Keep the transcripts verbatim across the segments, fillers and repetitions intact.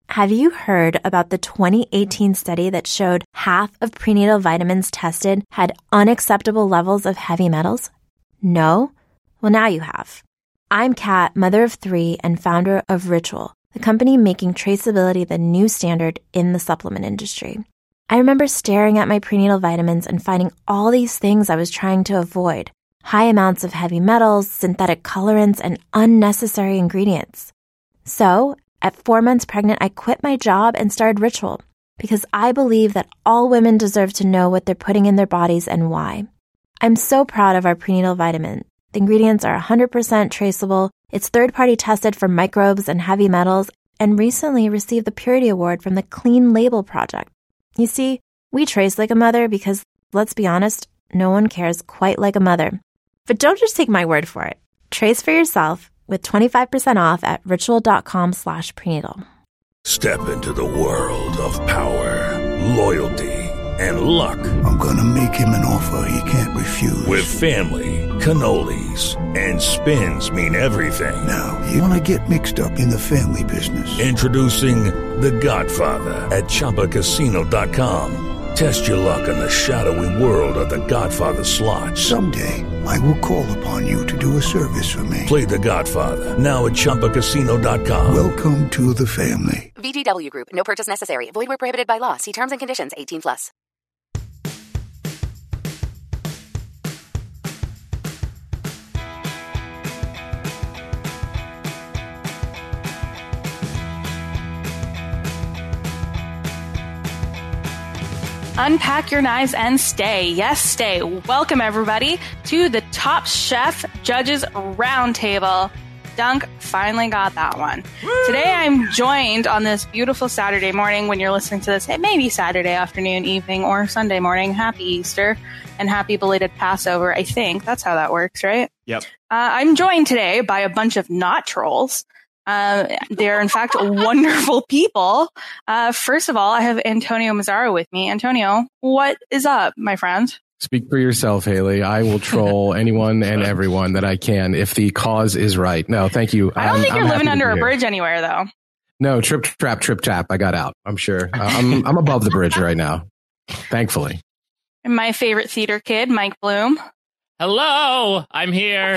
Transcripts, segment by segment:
Have you heard about the twenty eighteen study that showed half of prenatal vitamins tested had unacceptable levels of heavy metals? No? Well, now you have. I'm Kat, mother of three and founder of Ritual, the company making traceability the new standard in the supplement industry. I remember staring at my prenatal vitamins and finding all these things I was trying to avoid. High amounts of heavy metals, synthetic colorants, and unnecessary ingredients. So, at four months pregnant, I quit my job and started Ritual because I believe that all women deserve to know what they're putting in their bodies and why. I'm so proud of our prenatal vitamin. The ingredients are one hundred percent traceable, it's third-party tested for microbes and heavy metals, and recently received the Purity Award from the Clean Label Project. You see, we trace like a mother because, let's be honest, no one cares quite like a mother. But don't just take my word for it. Trace for yourself with twenty-five percent off at ritual.com slash prenatal. Step into the world of power, loyalty, and luck. I'm gonna make him an offer he can't refuse. With family, cannolis, and spins mean everything. Now, you wanna get mixed up in the family business. Introducing The Godfather at Chumba Casino dot com. Test your luck in the shadowy world of The Godfather slot. Someday, I will call upon you to do a service for me. Play The Godfather, now at Chumba Casino dot com. Welcome to the family. V G W Group. No purchase necessary. Void where prohibited by law. See terms and conditions. eighteen plus. Unpack your knives and stay. Yes, stay. Welcome, everybody, to the Top Chef Judges Roundtable. Dunk finally got that one. Woo! Today, I'm joined on this beautiful Saturday morning when you're listening to this. It may be Saturday afternoon, evening, or Sunday morning. Happy Easter and happy belated Passover. I think that's how that works, right? Yep. Uh, I'm joined today by a bunch of not trolls. Uh, they're, in fact, wonderful people. Uh, first of all, I have Antonio Mazzaro with me. Antonio, what is up, my friend? Speak for yourself, Haley. I will troll anyone and everyone that I can if the cause is right. No, thank you. I don't I'm, think you're I'm living under a here. bridge anywhere, though. No, trip, trap, trip, trap. I got out. I'm sure. Uh, I'm, I'm above the bridge right now. Thankfully. And my favorite theater kid, Mike Bloom. Hello, I'm here.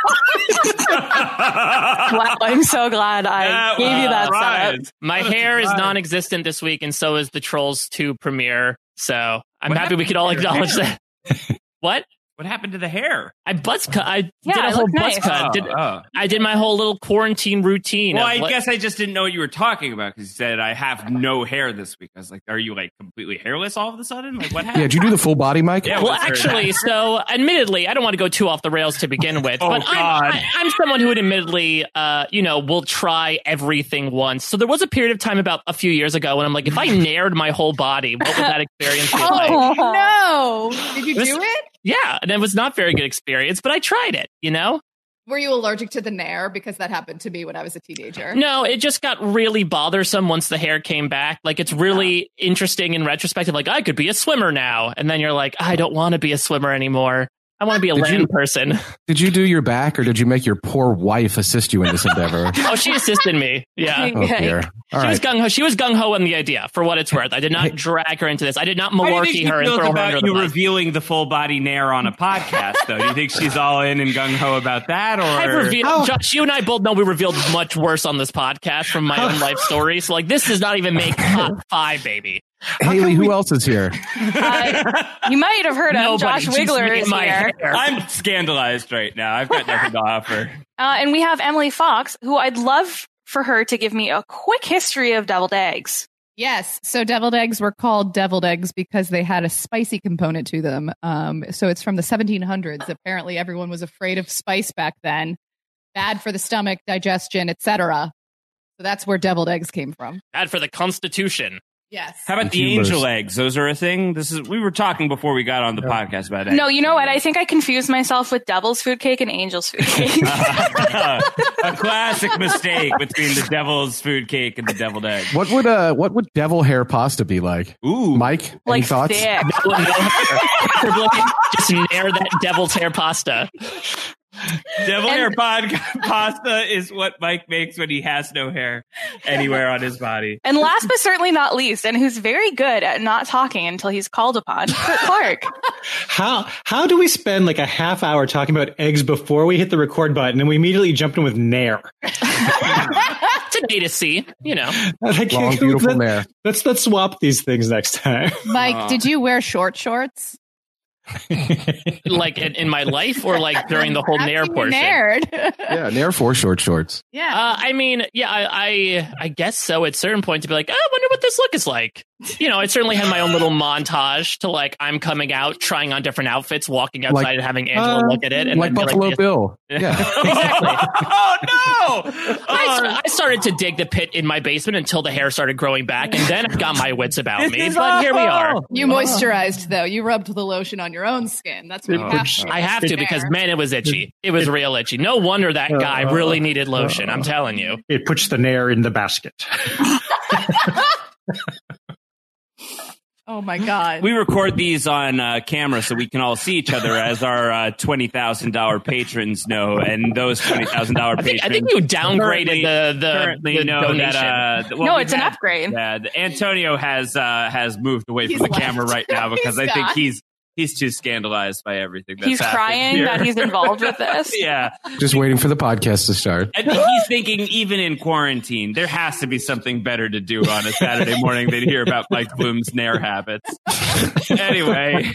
Wow, I'm so glad I that gave you that right. setup. My hair is non-existent this week, and so is the Trolls two premiere. So I'm What happy we could all acknowledge that. What? What happened to the hair? I buzz cut. I Yeah, did a it whole looked buzz nice. cut. Oh, Did, oh. I did my whole little quarantine routine. Well, of I what- guess I just didn't know what you were talking about because you said I have no hair this week. I was like, are you like completely hairless all of a sudden? Like, what happened? Yeah, did you do the full body, Mike? Yeah, Well, what's there actually, now? so admittedly, I don't want to go too off the rails to begin with, Oh, but I'm, God. I, I'm someone who would admittedly, uh, you know, will try everything once. So there was a period of time about a few years ago when I'm like, if I nared my whole body, what would that experience be like? Oh, no. Did you This- do it? Yeah, and it was not very good experience, but I tried it, you know? Were you allergic to the Nair? Because that happened to me when I was a teenager. No, it just got really bothersome once the hair came back. Like, it's really interesting in retrospective. Like, I could be a swimmer now. And then you're like, I don't want to be a swimmer anymore. I want to be a Did land you- person. Did you do your back, or did you make your poor wife assist you in this endeavor? Oh, she assisted me. Yeah. Oh, dear. All She was right. gung ho. She was gung ho on the idea, for what it's worth. I did not drag her into this. I did not How do you think malarkey she her and feels throw her about under the you bus. revealing the full body Nair on a podcast, though? Do you think she's all in and gung ho about that, or I've revealed, Josh, you and I both know we revealed much worse on this podcast from my own life story. So, like, this does not even make top five, baby. Haley, who else is here? Uh, you might have heard of Nobody. Josh Just Wiggler me is and my here. hair. I'm scandalized right now. I've got nothing to offer. Uh, and we have Emily Fox, who I'd love for her to give me a quick history of deviled eggs. Yes. So deviled eggs were called deviled eggs because they had a spicy component to them. Um, so it's from the seventeen hundreds. Apparently everyone was afraid of spice back then. Bad for the stomach, digestion, et cetera. So that's where deviled eggs came from. Bad for the Constitution. Yes. How about the Humorous. angel eggs? Those are a thing. This is. We were talking before we got on the podcast about it. No, you know what? I think I confused myself with devil's food cake and angel's food cake. A classic mistake between the devil's food cake and the deviled egg. What would uh what would devil hair pasta be like? Ooh, Mike, any Like thoughts? thick. No, no hair. Just nair that devil's hair pasta. Devil hair pod pasta is what Mike makes when he has no hair anywhere on his body. And last but certainly not least, and who's very good at not talking until he's called upon, Kurt Clark. How how do we spend like a half hour talking about eggs before we hit the record button, and we immediately jumped in with Nair? It's an A to C, you know. Like, Long, beautiful let, Nair. Let's let's swap these things next time. Mike, Aw. did you wear short shorts? Like in, in my life or like during the whole Nair Asking portion? Nerd. Yeah, Nair for short shorts. Yeah. Uh, I mean, yeah, I, I I guess so at certain point to be like, oh, I wonder what this look is like. You know, I certainly had my own little montage to like, I'm coming out, trying on different outfits, walking outside Like- and having Angela uh, look at it. And Like then be Buffalo like, Bill. Yeah. Exactly. Oh no! I, Oh, I started to dig the pit in my basement until the hair started growing back, and then I got my wits about This me. is But here we are. awful. You moisturized though. You rubbed the lotion on your own skin. That's what you have to do. I have to because, man, it was itchy. It was real itchy. No wonder that guy really needed lotion. I'm telling you. It puts the Nair in the basket. Oh my god. We record these on uh, camera so we can all see each other, as our uh, twenty thousand dollars patrons know, and those twenty thousand dollars I think, patrons. I think you downgraded currently- the the, currently the know donation. that. Uh, well, No, we've it's an had- upgrade. Yeah, the- Antonio has uh, has moved away He's from the left. camera right now because He's I think gone. he's he's too scandalized by everything. That's He's happened crying here. that he's involved with this. Yeah, Just waiting for the podcast to start. I think he's thinking even in quarantine, there has to be something better to do on a Saturday morning than hear about Mike Bloom's Nair habits. Anyway,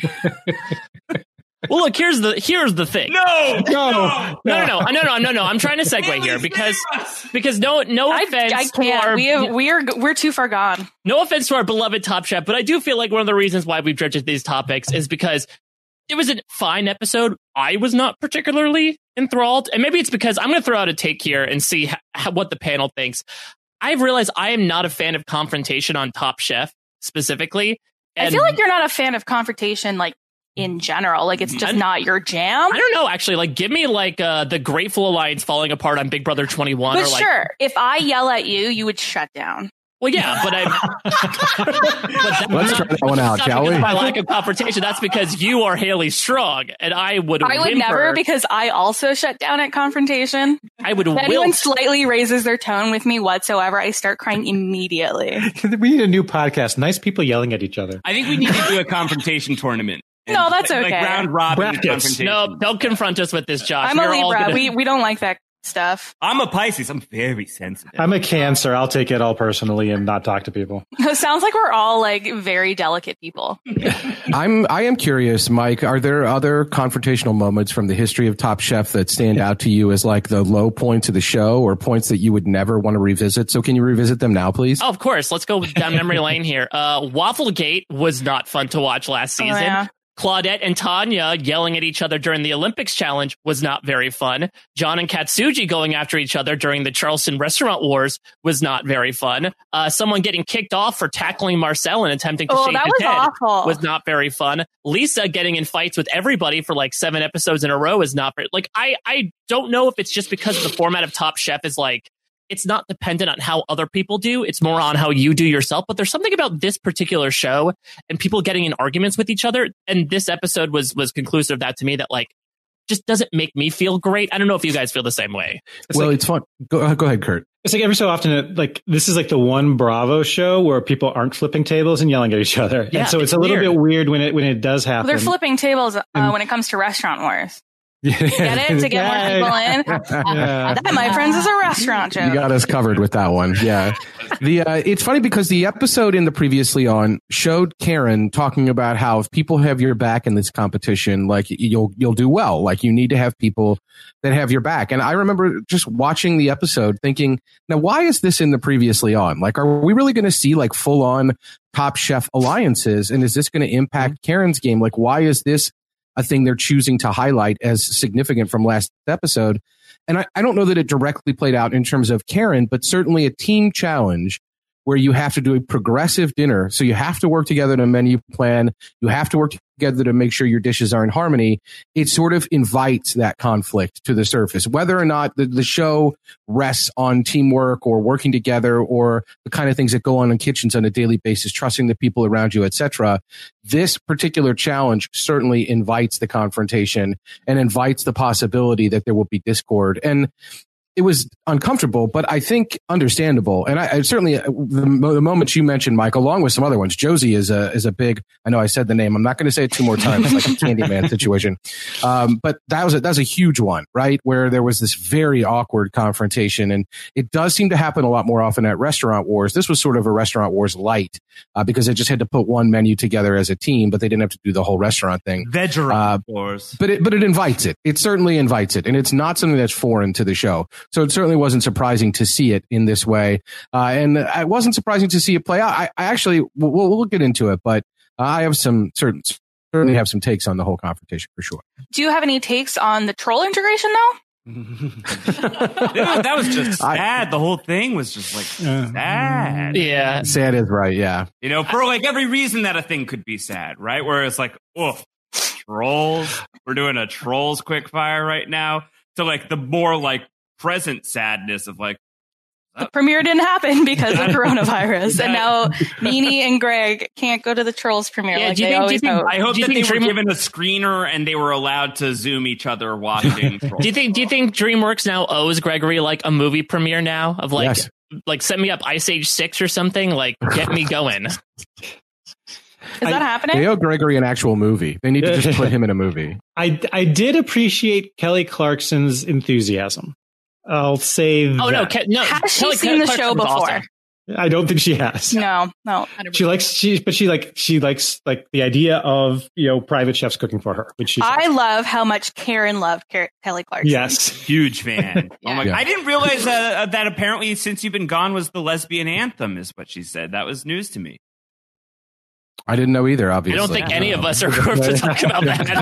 Well, look, here's the here's the thing. no, No, No, no, no, no, no, no, no. I'm trying to segue here because because no no I, offense I to can't. our We have, we're we're too far gone. no offense to our beloved Top Chef, but I do feel like one of the reasons why we've dredged these topics is because it was a fine episode. I was not particularly enthralled, and maybe it's because I'm going to throw out a take here and see how, how, what the panel thinks. I've realized I am not a fan of confrontation on Top Chef specifically. I And feel like you're not a fan of confrontation, like in general. Like it's just I'm- not your jam. I don't know, actually. Like, give me like uh, the Grateful Alliance falling apart on Big Brother twenty-one. But or like, sure, if I yell at you, you would shut down. Well, yeah, but I. but that, Let's try that one out, that's not shall because we? of my lack of confrontation. That's because you are Haley Strong, and I would. I would whimper. never, because I also shut down at confrontation. I would. If anyone wilt. slightly raises their tone with me whatsoever, I start crying immediately. we need a new podcast. Nice people yelling at each other. I think we need to do a confrontation tournament. No, that's Like okay. round robin Brackets. confrontation. No, don't confront us with this, Josh. I'm a We're all Libra. gonna- We we don't like that stuff. I'm a Pisces. I'm very sensitive. I'm a Cancer. I'll take it all personally and not talk to people. It sounds like we're all like very delicate people. I'm I am curious, Mike, are there other confrontational moments from the history of Top Chef that stand out to you as like the low points of the show or points that you would never want to revisit? So can you revisit them now, please? Oh, of course. Let's go down memory lane here. Uh, Wafflegate was not fun to watch last season. Oh, yeah. Claudette and Tanya yelling at each other during the Olympics challenge was not very fun. John and Katsuji going after each other during the Charleston restaurant wars was not very fun. Uh, someone getting kicked off for tackling Marcel and attempting to Oh, shave that his was head awful. was not very fun. Lisa getting in fights with everybody for like seven episodes in a row is not very, like, I, I don't know if it's just because the format of Top Chef is like, it's not dependent on how other people do. It's more on how you do yourself. But there's something about this particular show and people getting in arguments with each other. And this episode was was conclusive of that to me, that like just doesn't make me feel great. I don't know if you guys feel the same way. It's well, like, it's fun. Go, go ahead, Kurt. it's like every so often, it, like this is like the one Bravo show where people aren't flipping tables and yelling at each other. Yeah, and so it's, it's a little weird. bit weird when it when it does happen. They're flipping tables uh, And- when it comes to restaurant wars. Get Get it? To get more people in? Yeah. That, my friends, is a restaurant joke. You got us covered with that one. Yeah. The uh, it's funny because the episode in the previously on showed Karen talking about how if people have your back in this competition, like you'll you'll do well. Like you need to have people that have your back. And I remember just watching the episode thinking, now why is this in the previously on? Like, are we really going to see like full on Top Chef alliances? And is this going to impact Karen's game? Like, why is this a thing they're choosing to highlight as significant from last episode? And I, I don't know that it directly played out in terms of Karen, but certainly a team challenge where you have to do a progressive dinner. So you have to work together in a menu plan. You have to work together to make sure your dishes are in harmony, it sort of invites that conflict to the surface. Whether or not the, the show rests on teamwork or working together or the kind of things that go on in kitchens on a daily basis, trusting the people around you, et cetera, this particular challenge certainly invites the confrontation and invites the possibility that there will be discord. And it was uncomfortable, but I think understandable. And I, I certainly, the, the moment you mentioned, Mike, along with some other ones, Josie is a is a big. I know I said the name. I'm not going to say it two more times, like a Candyman situation. Um, but that was a, that was a huge one, right? Where there was this very awkward confrontation, and it does seem to happen a lot more often at Restaurant Wars. This was sort of a Restaurant Wars light uh, because they just had to put one menu together as a team, but they didn't have to do the whole restaurant thing. Vegerant uh, Wars, but it but it invites it. It certainly invites it, and it's not something that's foreign to the show. So it certainly wasn't surprising to see it in this way. Uh, and it wasn't surprising to see it play out. I, I actually, we'll, we'll get into it, but I have some certain, certainly have some takes on the whole confrontation for sure. Do you have any takes on the troll integration though? Yeah, that was just sad. The whole thing was just like sad. Yeah. Sad is right. Yeah. You know, for like every reason that a thing could be sad, right? Where it's like, oh, trolls. We're doing a trolls quick fire right now. So like the more like present sadness of like, the premiere didn't happen because of coronavirus, and now Nene and Greg can't go to the Trolls premiere. Yeah, like do you they think, always do you think, hope. I hope do you that they think were Dream- given a screener and they were allowed to Zoom each other watching. Do you think? Do you think DreamWorks now owes Gregory like a movie premiere now of like Yes. like set me up Ice Age six or something? Like get me going. Is that happening? They owe Gregory an actual movie. They need to just put him in a movie. I, I did appreciate Kelly Clarkson's enthusiasm. I'll say Oh that. no, Ke- no. Has she Kelly seen the Clarkson's show before? awesome. I don't think she has. No, no. She likes she, but she like she likes like the idea of you know private chefs cooking for her, which she. I love how much Karen loved Car- Kelly Clarkson. Yes, huge fan. Yeah. Oh my! Yeah. I didn't realize uh, that apparently "Since You've Been Gone" was the lesbian anthem, is what she said. That was news to me. I didn't know either, I obviously. don't think any of us are equipped to talk about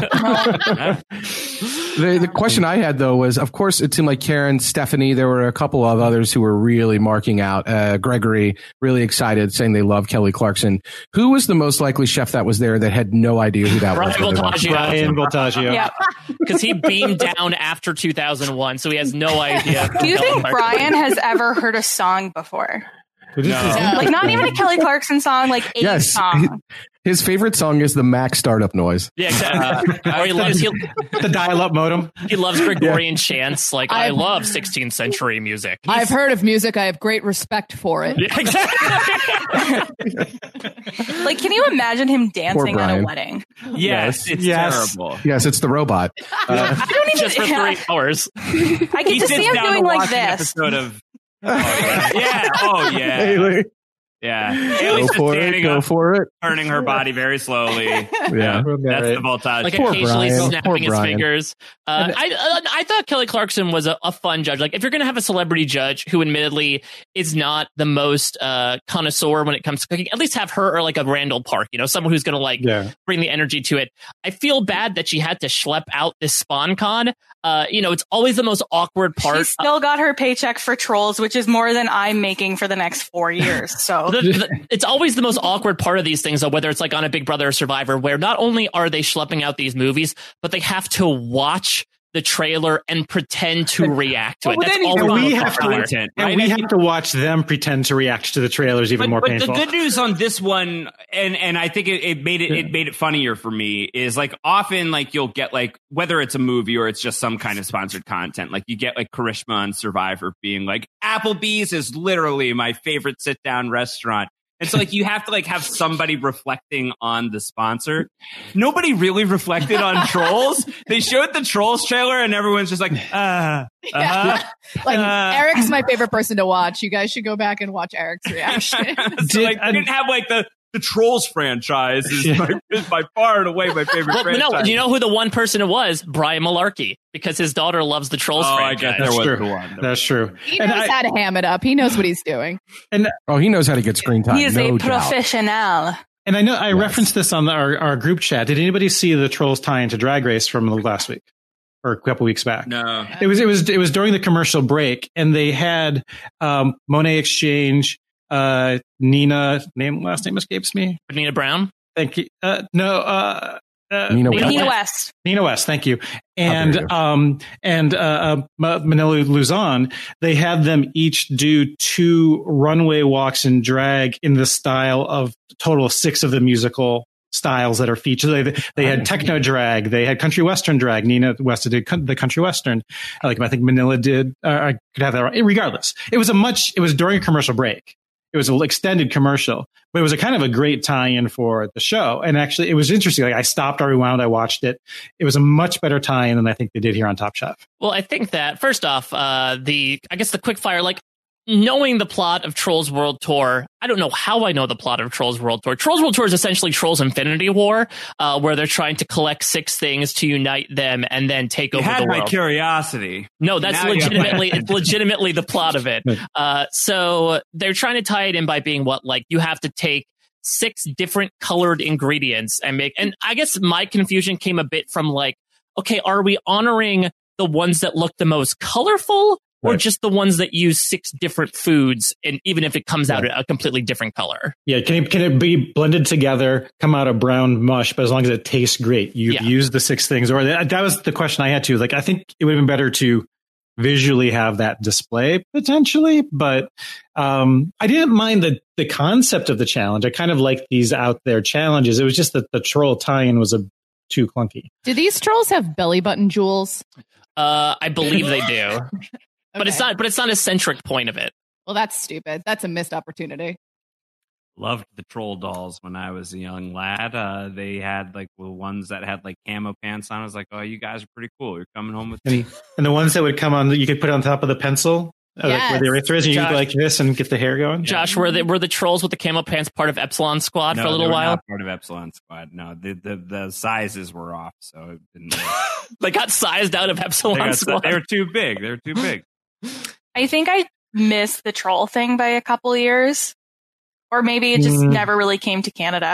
that. The, the question I had, though, was, of course, it seemed like Karen, Stephanie, there were a couple of others who were really marking out. Uh, Gregory, really excited, saying they love Kelly Clarkson. Who was the most likely chef that was there that had no idea who that Brian was? Voltaggio. Brian Voltaggio. Yeah. Because he beamed down after two thousand one, so he has no idea. Do you think Brian has ever heard a song before? This is- Like not even a Kelly Clarkson song, like a Yes. song. His favorite song is the Mac startup noise. Yeah, exactly. or he loves he, the dial-up modem. he loves Gregorian chants. Like I, I- love sixteenth century music. I've heard of music. I have great respect for it. Yeah, exactly. Like, can you imagine him dancing at a Brian. wedding? Yes, it's Yes. terrible. Yes, it's the robot. Uh, I don't even. Just for yeah. three hours. I He get to sits see him down doing to like watch an this. episode of. Oh, yeah. yeah. Oh yeah. Haley, Yeah. go Haley's just for it. standing Go up, for it. turning her body very slowly. Yeah. That's the voltage. Like Poor occasionally Brian. Poor snapping his Brian. fingers. Uh, I uh, I thought Kelly Clarkson was a, a fun judge. Like if you're going to have a celebrity judge who admittedly is not the most uh, connoisseur when it comes to cooking, at least have her or like a Randall Park, you know, someone who's going to like Yeah. bring the energy to it. I feel bad that she had to schlep out this SpawnCon. Uh, you know, it's always the most awkward part. She still got her paycheck for Trolls, which is more than I'm making for the next four years. So The- the- it's always the most awkward part of these things, though, whether it's like on a Big Brother or Survivor, where not only are they schlepping out these movies, but they have to watch the trailer and pretend to react to it. Well, That's then all you- the And we most have to awkward. content, and right? we I have mean- to watch them pretend to react to the trailers even But, more but painful. the good news on this one, and and I think it, it made it it made it funnier for me, is like often like you'll get like whether it's a movie or it's just some kind of sponsored content, like you get like Karishma on Survivor being like Applebee's is literally my favorite sit down restaurant. And so like you have to like have somebody reflecting on the sponsor. Nobody really reflected on Trolls. They showed the Trolls trailer and everyone's just like, ah, uh-huh, Like uh. Eric's my favorite person to watch. You guys should go back and watch Eric's reaction. So, like, we didn't have like the the Trolls franchise is, my, is by far and away my favorite Well, franchise. no, you know who the one person it was? Brian Malarkey, because his daughter loves the Trolls Oh, I franchise. guess there That's was true. the one. That's true. He And knows I- how to ham it up. He knows what he's doing. And Oh, he knows how to get screen time. he is no a doubt. professional. and I know I Yes. referenced this on our, our group chat. Did anybody see the Trolls tie into Drag Race from last week or a couple weeks back? No. It was it was it was during the commercial break, and they had um, Monet Exchange, uh, Nina. Name last name escapes me. Nina Brown. Thank you. Uh, no, uh, Uh, Nina Nina, Nina West. West. Nina West, thank you. Oh, And there you go. um and uh, uh Ma- Manila Luzon, they had them each do two runway walks in drag in the style of a total of six of the musical styles that are featured. They, they had techno drag, they had country western drag. Nina West did con- the country western. Like I think Manila did. Uh, I could have that right. Regardless, it was a much. It was during a commercial break. It was an extended commercial, but it was a kind of a great tie-in for the show. And actually, it was interesting. Like I stopped, I rewound, I watched it. It was a much better tie-in than I think they did here on Top Chef. Well, I think that first off, uh, the I guess the quickfire, like knowing the plot of Trolls World Tour, I don't know how I know the plot of Trolls World Tour. Trolls World Tour is essentially Trolls Infinity War, uh, where they're trying to collect six things to unite them and then take You over had the my world. curiosity. No, that's Now you have my legitimately it's attention. legitimately the plot of it. Uh, so they're trying to tie it in by being what, like you have to take six different colored ingredients and make. And I guess my confusion came a bit from like, okay, are we honoring the ones that look the most colorful, or Right. just the ones that use six different foods, and even if it comes out Right. a completely different color? Yeah, can it, can it be blended together, come out a brown mush, but as long as it tastes great, you've Yeah. used the six things? Or that, that was the question I had too. Like, I think it would have been better to visually have that display potentially, but um, I didn't mind the, the concept of the challenge. I kind of liked these out there challenges. It was just that the troll tie-in was a too clunky. Do these trolls have belly button jewels? Uh, I believe they do, but it's Okay. not. But it's not a centric point of it. Well, that's stupid. That's a missed opportunity. Loved the troll dolls when I was a young lad. Uh, they had like the ones that had like camo pants on. I was like, oh, you guys are pretty cool. You're coming home with me. And, and the ones that would come on, that you could put on top of the pencil, uh, like where the Yes. eraser is, and you Josh- could go like this and get the hair going. Josh, were the were the trolls with the camo pants part of Epsilon Squad No, for a they little were while? not part of Epsilon Squad. No, the the, the sizes were off, so it didn't. They got sized out of they, Epsilon got, Squad. they were too big. They were too big. I think I missed the troll thing by a couple years. Or maybe it just Mm. never really came to Canada.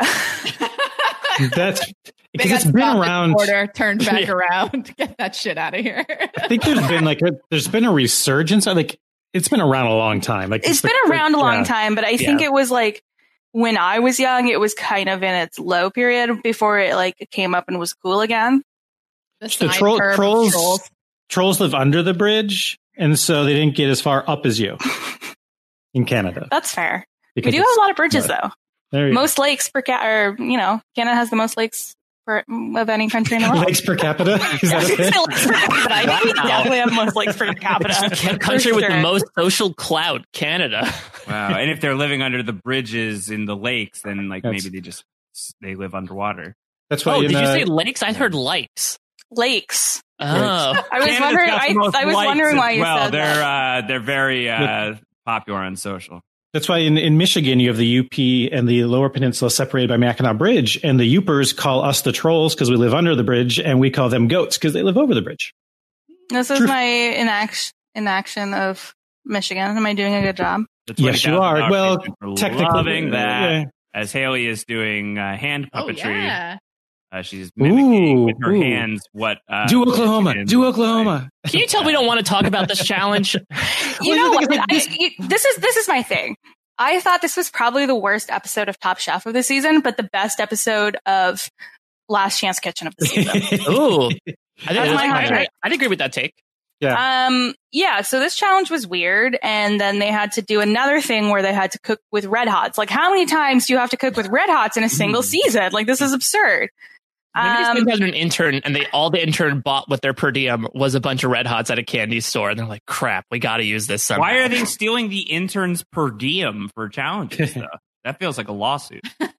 That's They because got it's been stopped at the around. border, turned back Yeah. around. Get that shit out of here. I think there's been like a, there's been a resurgence. I Like it's been around a long time. Like It's the- been around a long yeah. time, but I think Yeah. it was like when I was young, it was kind of in its low period before it like came up and was cool again. The, The sine troll, curve of trolls, trolls. trolls live under the bridge, and so they didn't get as far up as you in Canada. That's fair. We Because do have it's- a lot of bridges yeah. though. There you Most lakes per cat, or you know, Canada has the most lakes per, of any country in the go. world. Lakes per capita. Is that a thing? Lakes per capita. I think we definitely have the most lakes per capita. Ca- country For with the sure. most social clout, Canada. Wow. And if they're living under the bridges in the lakes, then like That's- maybe they just they live underwater. That's why. Oh, in, did you uh, say lakes? I heard likes. Lakes. Oh, I was Canada's wondering. got the I, most I was likes wondering as why you well. said they're that. uh, they're very uh, popular on social. That's why in, in Michigan you have the U P and the Lower Peninsula separated by Mackinac Bridge, and the Yoopers call us the trolls because we live under the bridge, and we call them goats because they live over the bridge. This is True. my inaction inaction of Michigan. Am I doing a good job? The Yes, you are. twenty thousand dollars Well, payment for technically, loving that. yeah. As Haley is doing uh, hand Oh puppetry, yeah. uh, she's mimicking Ooh, with her ooh. hands what. Uh, Do Oklahoma. Michigan Do looks Oklahoma. can you tell we don't want to talk about this challenge? You Well, know the what? thing is, like, I, this- you, this is this is my thing. I thought this was probably the worst episode of Top Chef of the season, but the best episode of Last Chance Kitchen of the season. Ooh, I think That's that's my hot I, take. I'd agree with that take. Yeah. Um, yeah, so this challenge was weird, and then they had to do another thing where they had to cook with red hots. Like, how many times do you have to cook with red hots in a single season? Like, this is absurd. Maybe Um, they had an intern, and they all the intern bought with their per diem was a bunch of Red Hots at a candy store, and they're like, "Crap, we got to use this somehow." Why are they stealing the interns per diem for challenges? Though that feels like a lawsuit.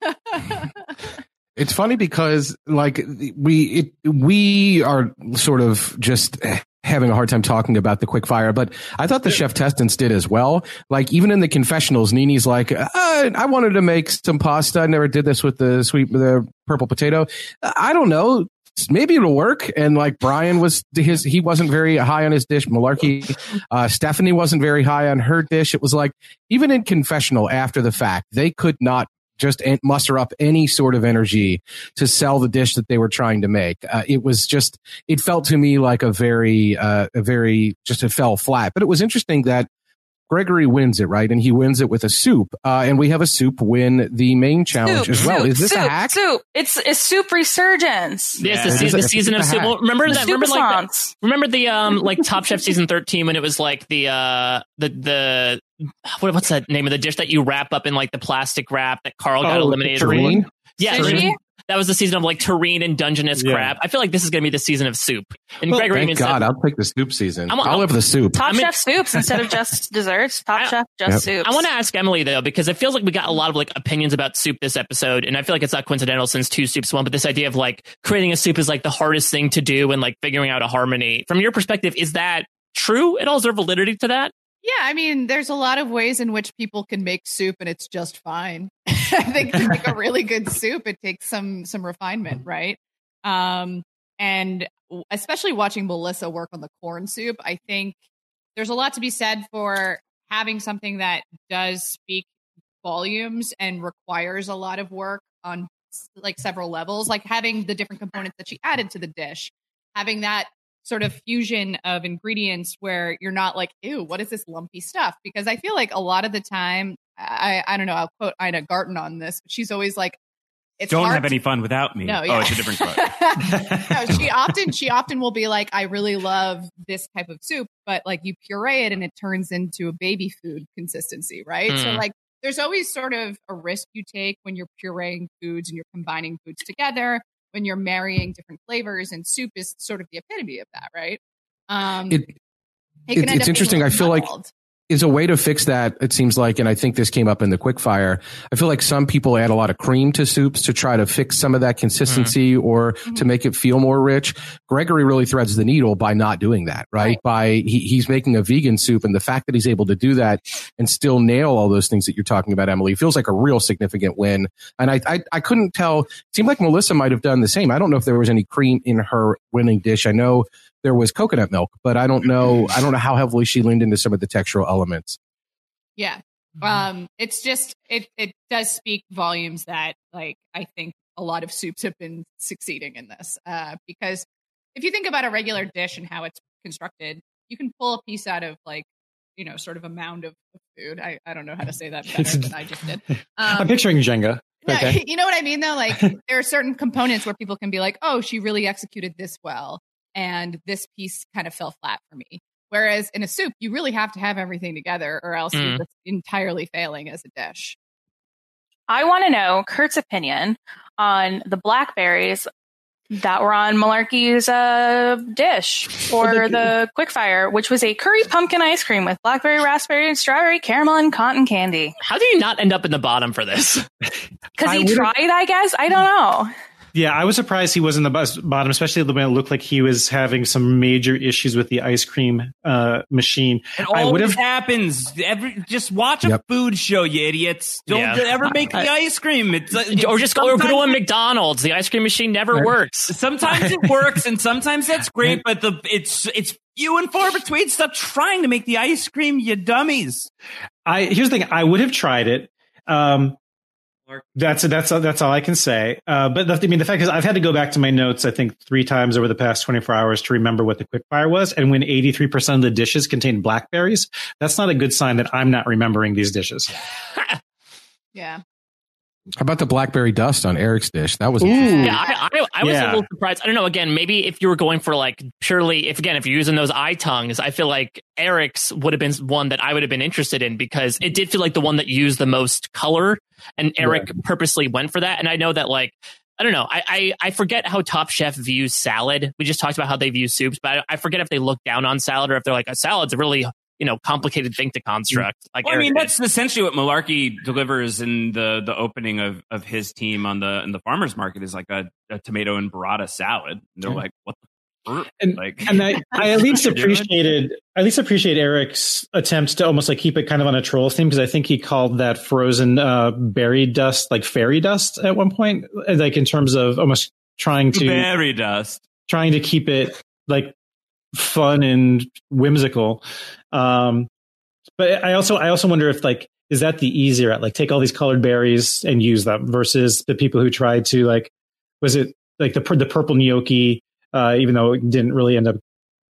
It's funny because like we it, we are sort of just having a hard time talking about the quick fire, but I thought the chef testants did as well. Like even in the confessionals, Nini's like, uh, I wanted to make some pasta. I never did this with the sweet the purple potato. I don't know. Maybe it'll work. And like Brian was his, he wasn't very high on his dish. Malarkey, uh, Stephanie wasn't very high on her dish. It was like, even in confessional after the fact, they could not just muster up any sort of energy to sell the dish that they were trying to make. Uh, it was just, it felt to me like a very, uh, a very, just it fell flat. But it was interesting that Gregory wins it, right? And he wins it with a soup. Uh, and we have a soup win the main challenge soup, as well. Soup, Is this soup, a hack? Soup. It's a soup resurgence. Yes, yeah, the, se- the season of soup. Well, remember the that? Remember like songs. the, remember the um like Top Chef season thirteen when it was like the uh the the what, what's that name of the dish that you wrap up in like the plastic wrap that Carl got oh, eliminated terrine? for? Yeah, Sushi? That was the season of like terrine and Dungeness yeah. crab. I feel like this is going to be the season of soup. And well, Gregory thank God, said, I'll take the soup season. I'm, I'll have the soup. Top I mean, Chef soups instead of just desserts. Top I, Chef just yep. soups. I want to ask Emily though, because it feels like we got a lot of like opinions about soup this episode, and I feel like it's not coincidental since Two Soups One. But this idea of like creating a soup is like the hardest thing to do, and like figuring out a harmony. From your perspective, is that true? At all, is there validity to that? Yeah, I mean, there's a lot of ways in which people can make soup and it's just fine. I think to make a really good soup, it takes some some refinement, right? Um, and especially watching Melissa work on the corn soup, I think there's a lot to be said for having something that does speak volumes and requires a lot of work on like several levels, like having the different components that she added to the dish, having that sort of fusion of ingredients where you're not like, ew, what is this lumpy stuff? Because I feel like a lot of the time, I, I don't know, I'll quote Ina Garten on this, but she's always like, it's don't hard have to- any fun without me. No, Oh, yeah. it's a different quote. No, she often she often will be like, I really love this type of soup, but like you puree it and it turns into a baby food consistency, right? Mm. So like there's always sort of a risk you take when you're pureeing foods and you're combining foods together, when you're marrying different flavors, and soup is sort of the epitome of that, right? Um, It, it it, can end it's up being interesting. I feel like muddled. is a way to fix that. It seems like, and I think this came up in the quickfire. I feel like some people add a lot of cream to soups to try to fix some of that consistency mm. or mm-hmm. to make it feel more rich. Gregory really threads the needle by not doing that, right? right. By he, he's making a vegan soup, and the fact that he's able to do that and still nail all those things that you're talking about, Emily, feels like a real significant win. And I, I, I couldn't tell. It seemed like Melissa might have done the same. I don't know if there was any cream in her winning dish. I know there was coconut milk, but I don't know. I don't know how heavily she leaned into some of the textural elements. Yeah. Um, it's just, it, it does speak volumes that like, I think a lot of soups have been succeeding in this, uh, because if you think about a regular dish and how it's constructed, you can pull a piece out of like, you know, sort of a mound of, of food. I, I don't know how to say that better than I just did. Um, I'm picturing Jenga. Yeah, okay. You know what I mean though? Like there are certain components where people can be like, oh, she really executed this well, and this piece kind of fell flat for me. Whereas in a soup, you really have to have everything together, or else mm. you're just entirely failing as a dish. I want to know Kurt's opinion on the blackberries that were on Malarkey's uh, dish for the quickfire, which was a curry pumpkin ice cream with blackberry, raspberry, and strawberry caramel and cotton candy. How do you not end up in the bottom for this? Because he tried, I guess. I don't know. Yeah, I was surprised he was in the bus- bottom, especially when it looked like he was having some major issues with the ice cream uh, machine. It I would always have happens. Every just watch a Yep. food show, you idiots. Don't Yeah. ever make the I- ice cream. It's uh, Or just go, or go to a sometimes- McDonald's. The ice cream machine never works. Sometimes it works, and sometimes that's great. But the it's it's few and far between. Stop trying to make the ice cream, you dummies. I here's the thing. I would have tried it. Um, That's that's that's all I can say. Uh, but the, I mean, the fact is, I've had to go back to my notes, I think, three times over the past twenty-four hours to remember what the quickfire was. And when eighty-three percent of the dishes contain blackberries, that's not a good sign that I'm not remembering these dishes. Yeah. How about the blackberry dust on Eric's dish? That was Yeah, I, I, I was Yeah. a little surprised. I don't know. Again, maybe if you were going for like purely, if again, if you're using those eye tongues, I feel like Eric's would have been one that I would have been interested in, because it did feel like the one that used the most color, and Eric yeah. purposely went for that. And I know that, like, I don't know. I, I, I forget how Top Chef views salad. We just talked about how they view soups, but I, I forget if they look down on salad or if they're like, a salad's a really, you know, complicated thing to construct. Like, well, I mean, did. that's essentially what Malarkey delivers in the the opening of, of his team on the in the farmers market is like a, a tomato and burrata salad. And they're yeah. like, what the f-? And, like, and I, I at least appreciated I at least appreciate Eric's attempts to almost like keep it kind of on a troll theme, because I think he called that frozen uh, berry dust like fairy dust at one point, like in terms of almost trying to berry dust, trying to keep it like fun and whimsical. Um, but I also I also wonder if like is that the easier at like take all these colored berries and use them versus the people who tried to like was it like the the purple gnocchi, uh, even though it didn't really end up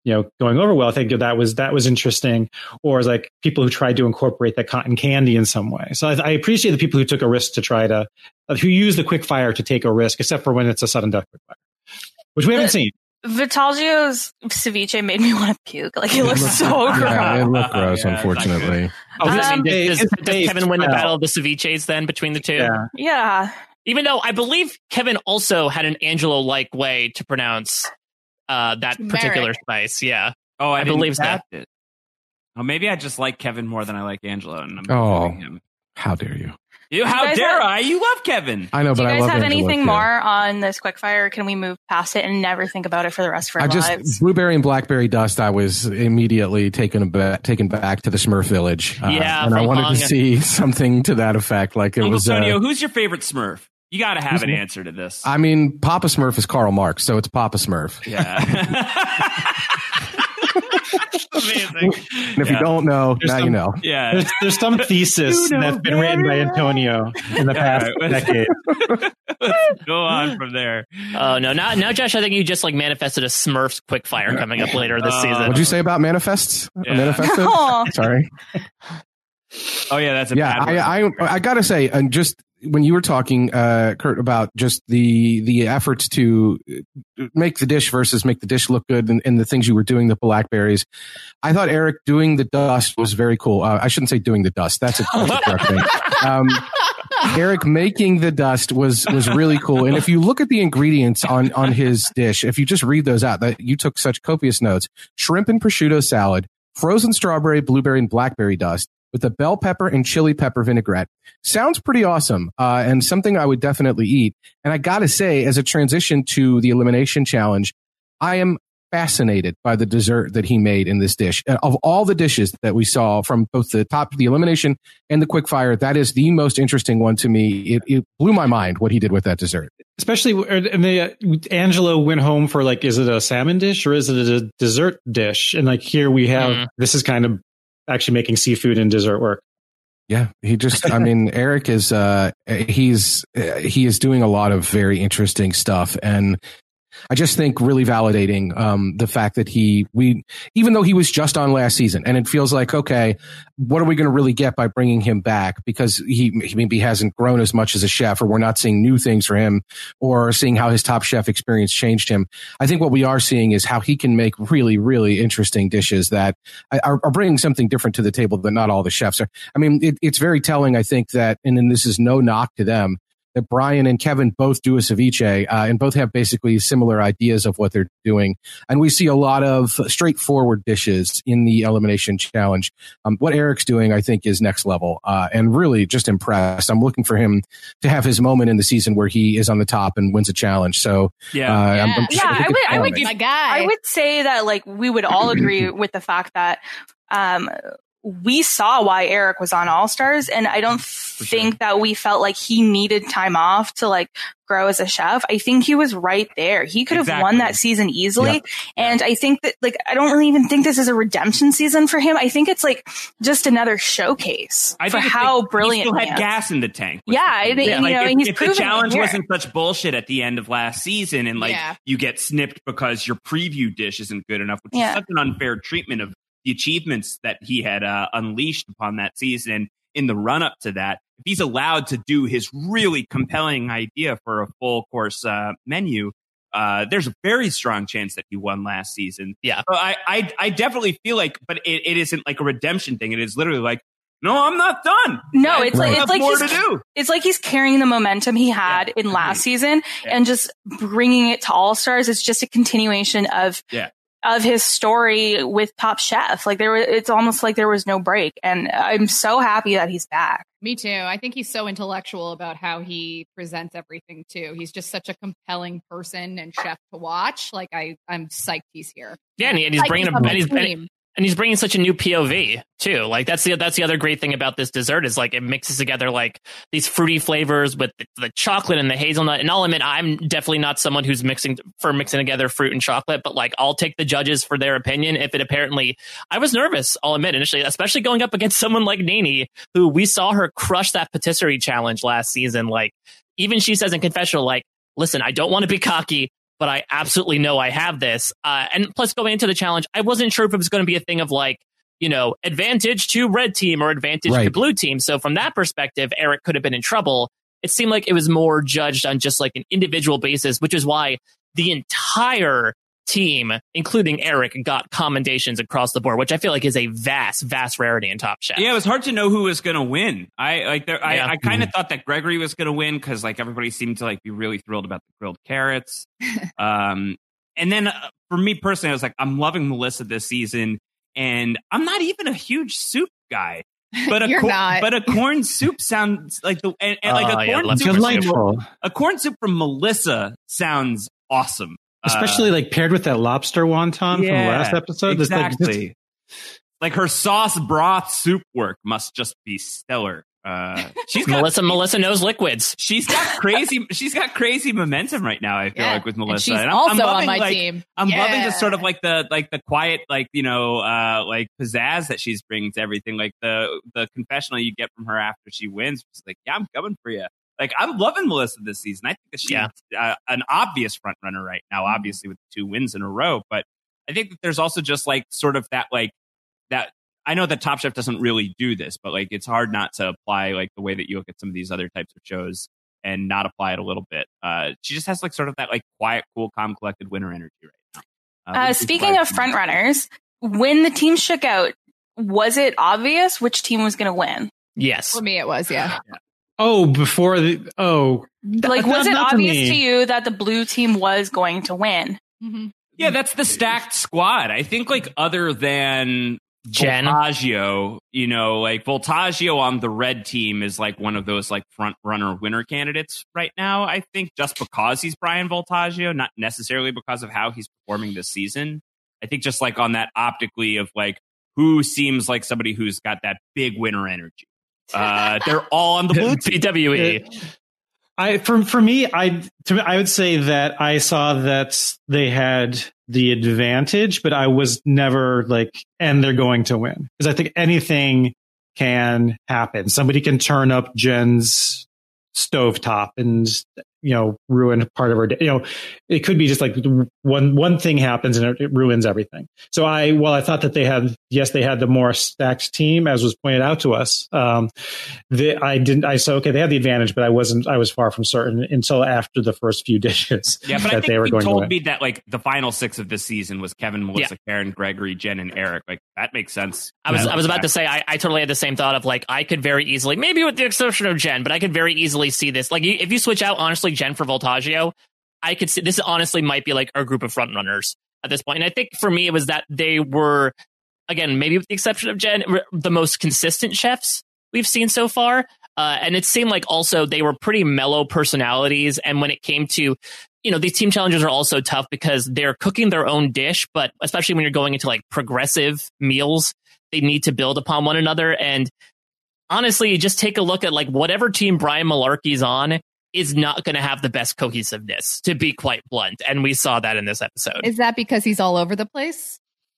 you know, going over well. I think that was that was interesting. Or as like people who tried to incorporate the cotton candy in some way. So I, I appreciate the people who took a risk to try to, uh, who use the quick fire to take a risk, except for when it's a sudden death quick fire, which we haven't seen. Vitalgio's ceviche made me want to puke. Like it looks so gross. Yeah, it looked gross, yeah, unfortunately. Oh, does, Um, does, does, does Kevin win the well. battle of the ceviches then between the two? Yeah. Yeah. Even though I believe Kevin also had an Angelo-like way to pronounce uh, that Turmeric. particular spice. Yeah. Oh, I, I didn't believe so. catch it. Oh, maybe I just like Kevin more than I like Angelo. And I'm Oh, doing him. how dare you? You, how You guys dare have- I? You love Kevin. I know, Do but you I guys love have Angelo, anything too. more on this quickfire? Or can we move past it and never think about it for the rest of our I just lives? blueberry and blackberry dust. I was immediately taken back, taken back to the Smurf village. Uh, Yeah, and I from wanted Hong. to see something to that effect. Like it Uncle was. Tonio, Uh, who's your favorite Smurf? You got to have an answer to this. I mean, Papa Smurf is Karl Marx, so it's Papa Smurf. Yeah. Amazing. And if you don't know, There's now some- you know. Yeah. There's, there's some thesis You know that's been written by very Antonio in the past All right, let's- decade. Let's go on from there. Oh, no. Now, now, Josh, I think you just like manifested a Smurfs quickfire coming up later this Uh, season. What'd you say about manifests? Yeah. Manifestos? Oh. Sorry. Oh, yeah, that's a Yeah, bad word. I, I I gotta say, and just when you were talking, uh, Kurt, about just the the efforts to make the dish versus make the dish look good, and, and the things you were doing, the blackberries, I thought Eric doing the dust was very cool. Uh, I shouldn't say doing the dust. That's a correct thing. Um, Eric making the dust was was really cool. And if you look at the ingredients on on his dish, if you just read those out, that you took such copious notes: shrimp and prosciutto salad, frozen strawberry, blueberry, and blackberry dust, with a bell pepper and chili pepper vinaigrette. Sounds pretty awesome, uh, and something I would definitely eat. And I gotta say, as a transition to the elimination challenge, I am fascinated by the dessert that he made in this dish. Uh, Of all the dishes that we saw from both the top, the elimination and the quickfire, that is the most interesting one to me. It, it blew my mind what he did with that dessert. Especially, and the, uh, Angelo went home for like, is it a salmon dish or is it a dessert dish? And like here we have, Mhm. this is kind of actually making seafood and dessert work. Yeah, he just, I mean, Eric is, uh, he's, uh, he is doing a lot of very interesting stuff. And I just think really validating, um, the fact that he, we, even though he was just on last season and it feels like, okay, what are we going to really get by bringing him back? Because he, he maybe hasn't grown as much as a chef, or we're not seeing new things for him, or seeing how his Top Chef experience changed him. I think what we are seeing is how he can make really, really interesting dishes that are, are bringing something different to the table that not all the chefs are. I mean, it, it's very telling, I think, that, and then this is no knock to them, that Brian and Kevin both do a ceviche, uh, and both have basically similar ideas of what they're doing. And we see a lot of straightforward dishes in the elimination challenge. Um, what Eric's doing, I think, is next level, uh, and really just impressed. I'm looking for him to have his moment in the season where he is on the top and wins a challenge. So, Yeah. uh, Yeah. I'm, I'm Yeah, sure he I could would- I follow would me. be- My guy. I would say that like we would all agree with the fact that um, we saw why Eric was on All Stars, and I don't think that we felt like he needed time off to like grow as a chef. I think he was right there. He could have Exactly. won that season easily. Yeah. And I think that like I don't really even think this is a redemption season for him. I think it's like just another showcase I for think it's how like brilliant he still he had is. gas in the tank. was Yeah, the I thing. think, you like know, if, and he's if the proven it challenge here. wasn't such bullshit at the end of last season, and like Yeah. you get snipped because your preview dish isn't good enough, which Yeah. is such an unfair treatment of the achievements that he had uh, unleashed upon that season. And in the run up to that, if he's allowed to do his really compelling idea for a full course uh, menu, uh, there's a very strong chance that he won last season. Yeah. So I, I, I definitely feel like, but it, it isn't like a redemption thing. It is literally like, no, I'm not done. No, I it's still like have it's like more he's, to do. it's like he's carrying the momentum he had Yeah, in last agreed. season Yeah. and just bringing it to All Stars. It's just a continuation of Yeah. of his story with Top Chef. Like there was, it's almost like there was no break, and I'm so happy that he's back. Me too. I think he's so intellectual about how he presents everything too. He's just such a compelling person and chef to watch. Like I, I'm psyched he's here. Yeah, and, he, and he's Psyched bringing a, on the and he's, and, team. and he's bringing such a new P O V too. Like that's the that's the other great thing about this dessert is like it mixes together like these fruity flavors with the, the chocolate and the hazelnut. And I'll admit I'm definitely not someone who's mixing for mixing together fruit and chocolate, but like I'll take the judges for their opinion. If it apparently, I was nervous. I'll admit initially, especially going up against someone like Nene, who we saw her crush that patisserie challenge last season. Like even she says in confessional, like, listen, I don't want to be cocky, but I absolutely know I have this. Uh, and plus, going into the challenge, I wasn't sure if it was going to be a thing of like, you know, advantage to red team or advantage right. to blue team. So from that perspective, Eric could have been in trouble. It seemed like it was more judged on just like an individual basis, which is why the entire team, including Eric, got commendations across the board, which I feel like is a vast, vast rarity in Top Chef. Yeah, it was hard to know who was going to win. I like. There, I, Yeah. I kind of Mhm. thought that Gregory was going to win because like everybody seemed to like be really thrilled about the grilled carrots. um, and then uh, for me personally, I was like, I'm loving Melissa this season, and I'm not even a huge soup guy. But a You're cor- not. but a corn soup sounds like the and, and like Oh, a yeah, corn let's soup go from, Delightful. a corn soup from Melissa sounds awesome. Especially Uh, like paired with that lobster wonton from the last episode. It's like- Exactly. Like her sauce broth soup work must just be stellar. Uh, she's got, Melissa, Melissa knows liquids. She's got crazy. She's got crazy momentum right now. I feel Yeah. like with And Melissa, she's I'm- I'm also on loving, my like, team. I'm loving Yeah. just sort of like the like the quiet, like you know, uh, like pizzazz that she's bringing to everything. Like the the confessional you get from her after she wins. She's like, "Yeah, I'm coming for you." Like I'm loving Melissa this season. I think that she's Yeah. uh, an obvious front runner right now. Obviously with two wins in a row, but I think that there's also just like sort of that like that. I know that Top Chef doesn't really do this, but like it's hard not to apply like the way that you look at some of these other types of shows and not apply it a little bit. Uh, she just has like sort of that like quiet, cool, calm, collected winner energy right now. Uh, Uh, which is speaking why- of front runners, when the team shook out, was it obvious which team was going to win? Yes. For me, it was, yeah. Oh, before the oh, Like, was not- it not to obvious me. to you that the blue team was going to win? Mm-hmm. yeah, that's the stacked squad. I think like other than Jen. Voltaggio, you know, like Voltaggio on the red team is like one of those like front runner winner candidates right now. I think just because he's Brian Voltaggio, not necessarily because of how he's performing this season. I think just like on that optically of like who seems like somebody who's got that big winner energy. Uh, they're all on the blue team. P W E. I for for me, I to me, I would say that I saw that they had the advantage, but I was never like, and they're going to win because I think anything can happen. Somebody can turn up Jen's stovetop and you know ruin part of her day. You know, it could be just like one one thing happens and it, it ruins everything. So I, well, I thought that they had, yes, they had the more stacked team, as was pointed out to us. Um, the, I didn't. I said, okay, they had the advantage, but I wasn't. I was far from certain until after the first few dishes. Yeah, but that I think they were you going to told win. me that like the final six of this season was Kevin, Melissa, Karen, Gregory, Jen, and Eric. Like that makes sense. I was Yeah. I was about to say I, I totally had the same thought of like I could very easily, maybe with the exception of Jen, but I could very easily see this. Like you, if you switch out honestly Jen for Voltaggio, I could see this honestly might be like our group of front runners at this point. And I think for me it was that they were, again, maybe with the exception of Jen, the most consistent chefs we've seen so far. Uh, and it seemed like also they were pretty mellow personalities. And when it came to, you know, these team challenges are also tough because they're cooking their own dish, but especially when you're going into like progressive meals, they need to build upon one another. And honestly, just take a look at like whatever team Brian Malarkey's on is not going to have the best cohesiveness, to be quite blunt. And we saw that in this episode. Is that because he's all over the place?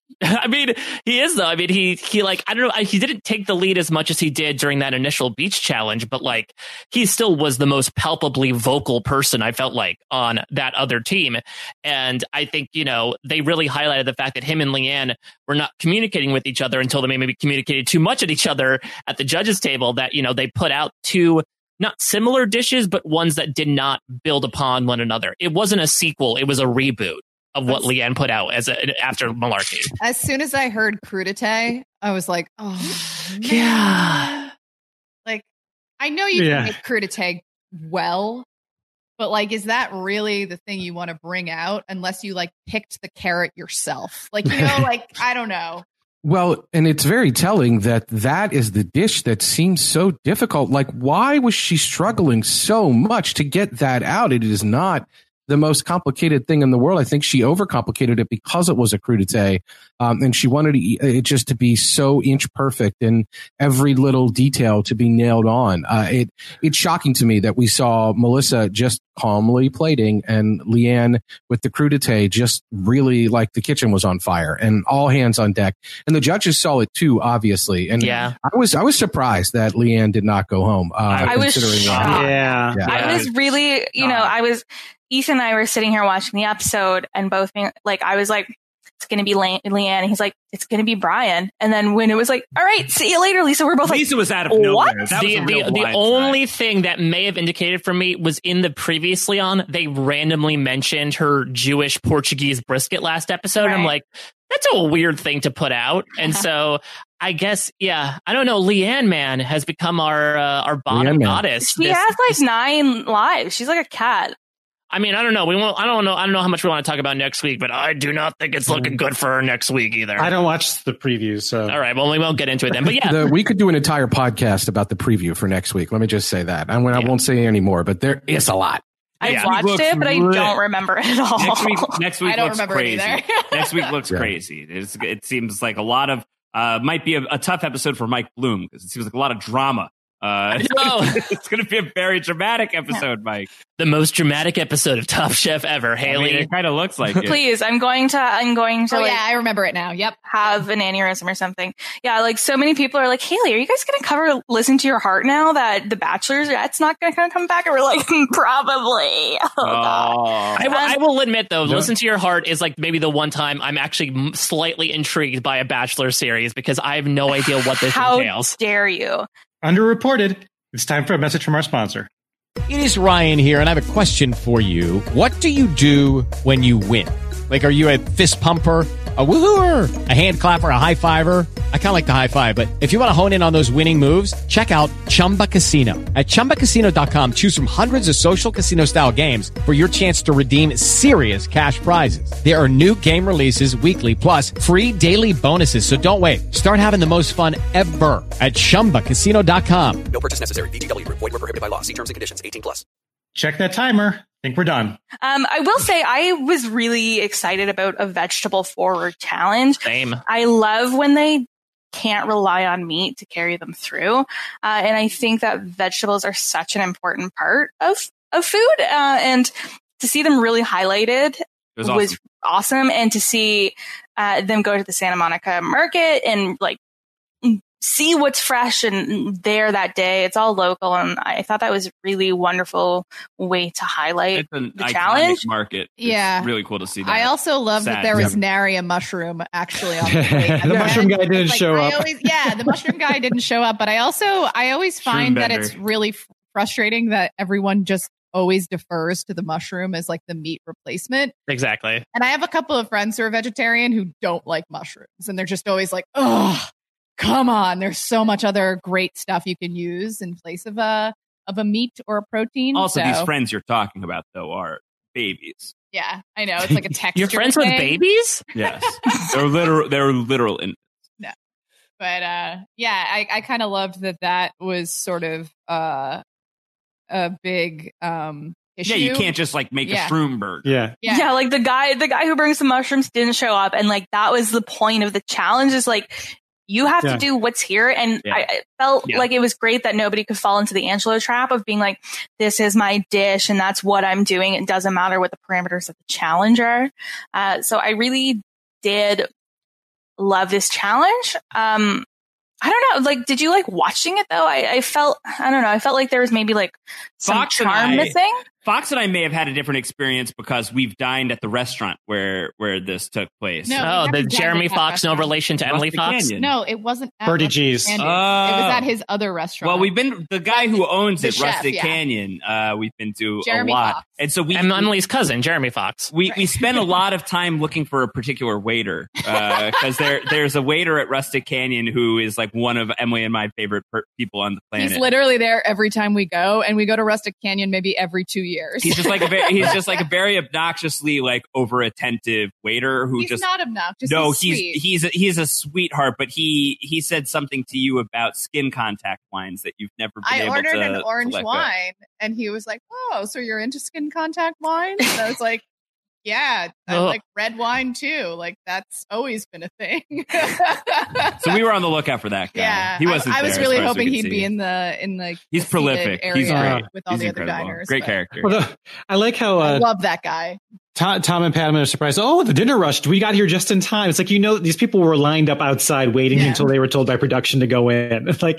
I mean, he is though. I mean, he he like I don't know. He didn't take the lead as much as he did during that initial beach challenge, but like he still was the most palpably vocal person I felt like on that other team. And I think you know they really highlighted the fact that him and Leanne were not communicating with each other until they maybe communicated too much at each other at the judges' table. That you know they put out two not similar dishes, but ones that did not build upon one another. It wasn't a sequel; it was a reboot of what Leanne put out as a, after Malarkey. As soon as I heard crudité, I was like, oh, man. Yeah. Like, I know you Yeah. can make crudité well, but like, is that really the thing you want to bring out unless you like picked the carrot yourself? Like, you know, like, I don't know. Well, and it's very telling that that is the dish that seems so difficult. Like, why was she struggling so much to get that out? It is not the most complicated thing in the world. I think she overcomplicated it because it was a crudité, um, and she wanted it just to be so inch perfect and every little detail to be nailed on. Uh, it it's shocking to me that we saw Melissa just calmly plating and Leanne with the crudité just really like the kitchen was on fire and all hands on deck. And the judges saw it too, obviously. And Yeah. I was I was surprised that Leanne did not go home. Uh, I was considering, uh, shocked. Yeah. Yeah. I was really, you know, I was, Ethan and I were sitting here watching the episode, and both being like, I was like, it's going to be Le- Leanne. And he's like, it's going to be Brian. And then when it was like, all right, see you later, Lisa, we're both like, Lisa was out of nowhere. What? That was the a real the, the blind only side. thing that may have indicated for me was in the previously on, they randomly mentioned her Jewish Portuguese brisket last episode. Right. And I'm like, that's a weird thing to put out. And so I guess, yeah, I don't know. Leanne, man, has become our uh, our bottom Leanne, man. goddess. she This- has like nine lives. She's like a cat. I mean, I don't know. We won't. I don't know. I don't know how much we want to talk about next week, but I do not think it's looking good for her next week either. I don't watch the previews, so All right. Well, we won't get into it then. But yeah, The, we could do an entire podcast about the preview for next week. Let me just say that. I, mean, I Yeah. won't say any more, but there is a lot. I Yeah. watched Looks it, but I ri- don't remember it at all. Next week, next week I don't looks remember it crazy. either. Next week looks Yeah. crazy. It's, it seems like a lot of uh, might be a, a tough episode for Mike Bloom because it seems like a lot of drama. Uh, know. it's going to be a very dramatic episode, Mike. the most dramatic episode of Top Chef ever. I Haley, mean, it kind of looks like it. Please, I'm going to, I'm going to Oh like, yeah, I remember it now. Yep. have an aneurysm or something. Yeah, like so many people are like, Haley, are you guys going to cover Listen to Your Heart now that The Bachelor's, that's not going to come back? And we're like, probably. Oh, God. Oh. I will, I will admit though, No. Listen to Your Heart is like maybe the one time I'm actually m- slightly intrigued by a Bachelor series because I have no idea what this How entails. dare you? underreported. It's time for a message from our sponsor. It is Ryan here, and I have a question for you. What do you do when you win? Like, are you a fist pumper, a woohooer, a hand clapper, a high fiver? I kind of like the high five, but if you want to hone in on those winning moves, check out Chumba Casino. At chumba casino dot com, choose from hundreds of social casino style games for your chance to redeem serious cash prizes. There are new game releases weekly, plus free daily bonuses. So don't wait. Start having the most fun ever at chumba casino dot com. No purchase necessary. V G W Group. Void where prohibited by law. See terms and conditions. eighteen plus. Check that timer. Think we're done. Um, I will say I was really excited about a vegetable forward challenge. Same. I love when they can't rely on meat to carry them through. Uh, and I think that vegetables are such an important part of, of food. Uh, and to see them really highlighted It was was, awesome. awesome. And to see uh, them go to the Santa Monica market and like see what's fresh and there that day. It's all local. And I thought that was a really wonderful way to highlight It's an the iconic challenge. market. It's Yeah. really cool to see that. I also love that Sad. there was Yep. nary a mushroom actually on the plate. at The the mushroom end. guy didn't Like, show I up. always, yeah, the mushroom guy didn't show up. But I also, I always find that bender. it's really f- frustrating that everyone just always defers to the mushroom as like the meat replacement. Exactly. And I have a couple of friends who are vegetarian who don't like mushrooms, and they're just always like, "Oh, come on! There's so much other great stuff you can use in place of a of a meat or a protein." Also, So, these friends you're talking about, though, are babies. yeah, I know it's like a texture. You're friends with thing. babies? Yes. they're literal. They're literal. In- But uh, yeah, I, I kind of loved that that was sort of uh, a big um, issue. yeah, you can't just like make Yeah. a shroom burger. Yeah. Yeah. Yeah, like the guy, the guy who brings the mushrooms didn't show up, and like that was the point of the challenge. Is like you have Yeah. to do what's here, and Yeah. I, I felt Yeah. like it was great that nobody could fall into the Angelo trap of being like, "This is my dish, and that's what I'm doing. It doesn't matter what the parameters of the challenge are." Uh, so I really did love this challenge. Um, I don't know, like, did you like watching it though? I, I felt, I don't know, I felt like there was maybe like some Fox and charm I- missing. Fox and I may have had a different experience because we've dined at the restaurant where where this took place. No. Oh, we the haven't done Jeremy it at Fox, no restaurant. relation to Emily Rustic Fox. Canyon. No, it wasn't at Birdie Rustic G's. Canyon. Oh. It was at his other restaurant. Well, we've been the guy who owns The it, chef, Rustic yeah. Canyon. Uh, we've been to Jeremy a lot, Fox. and so we And Emily's cousin, Jeremy Fox. we we spent a lot of time looking for a particular waiter because there there's a waiter at Rustic Canyon who is like one of Emily and my favorite per- people on the planet. He's literally there every time we go, and we go to Rustic Canyon maybe every two years. He's just like a very, he's just like a very obnoxiously like over attentive waiter who He's just not obnoxious. no he's he's sweet. he's a, he's a sweetheart, but he he said something to you about skin contact wines that you've never been I able ordered to an to orange let go. wine, and he was like, "Oh, so you're into skin contact wine?" And I was like, "Yeah, I Ugh. like red wine too. Like that's always been a thing." So we were on the lookout for that guy. Yeah, he wasn't. I, I was there, really as far as we hoping could he'd see. be in the in the. He's the prolific. seated He's area great. with all He's the other incredible. diners. Great but character. Although, I like how I uh, love that guy. Tom, Tom and Padman are surprised. Oh, the dinner rushed. We got here just in time. It's like, you know, these people were lined up outside waiting yeah. until they were told by production to go in. Like,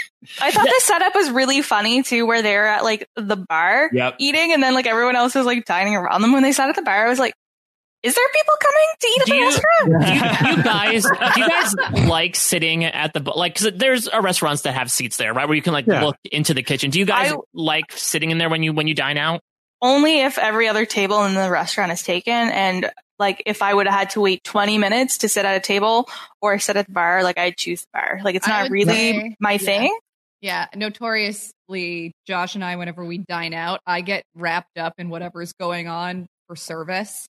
I thought the setup was really funny too, where they're at like the bar yep. eating, and then like everyone else is like dining around them. When they sat at the bar, I was like, is there people coming to eat at do the you, restaurant? Do you, you guys, do you guys like sitting at the like? Because there's uh, restaurants that have seats there, right, where you can like yeah. look into the kitchen. Do you guys I, like sitting in there when you when you dine out? Only if every other table in the restaurant is taken, and like if I would have had to wait twenty minutes to sit at a table or sit at the bar, like I'd choose the bar. Like it's not really say, my yeah. thing. Yeah, notoriously, Josh and I, whenever we dine out, I get wrapped up in whatever's going on for service.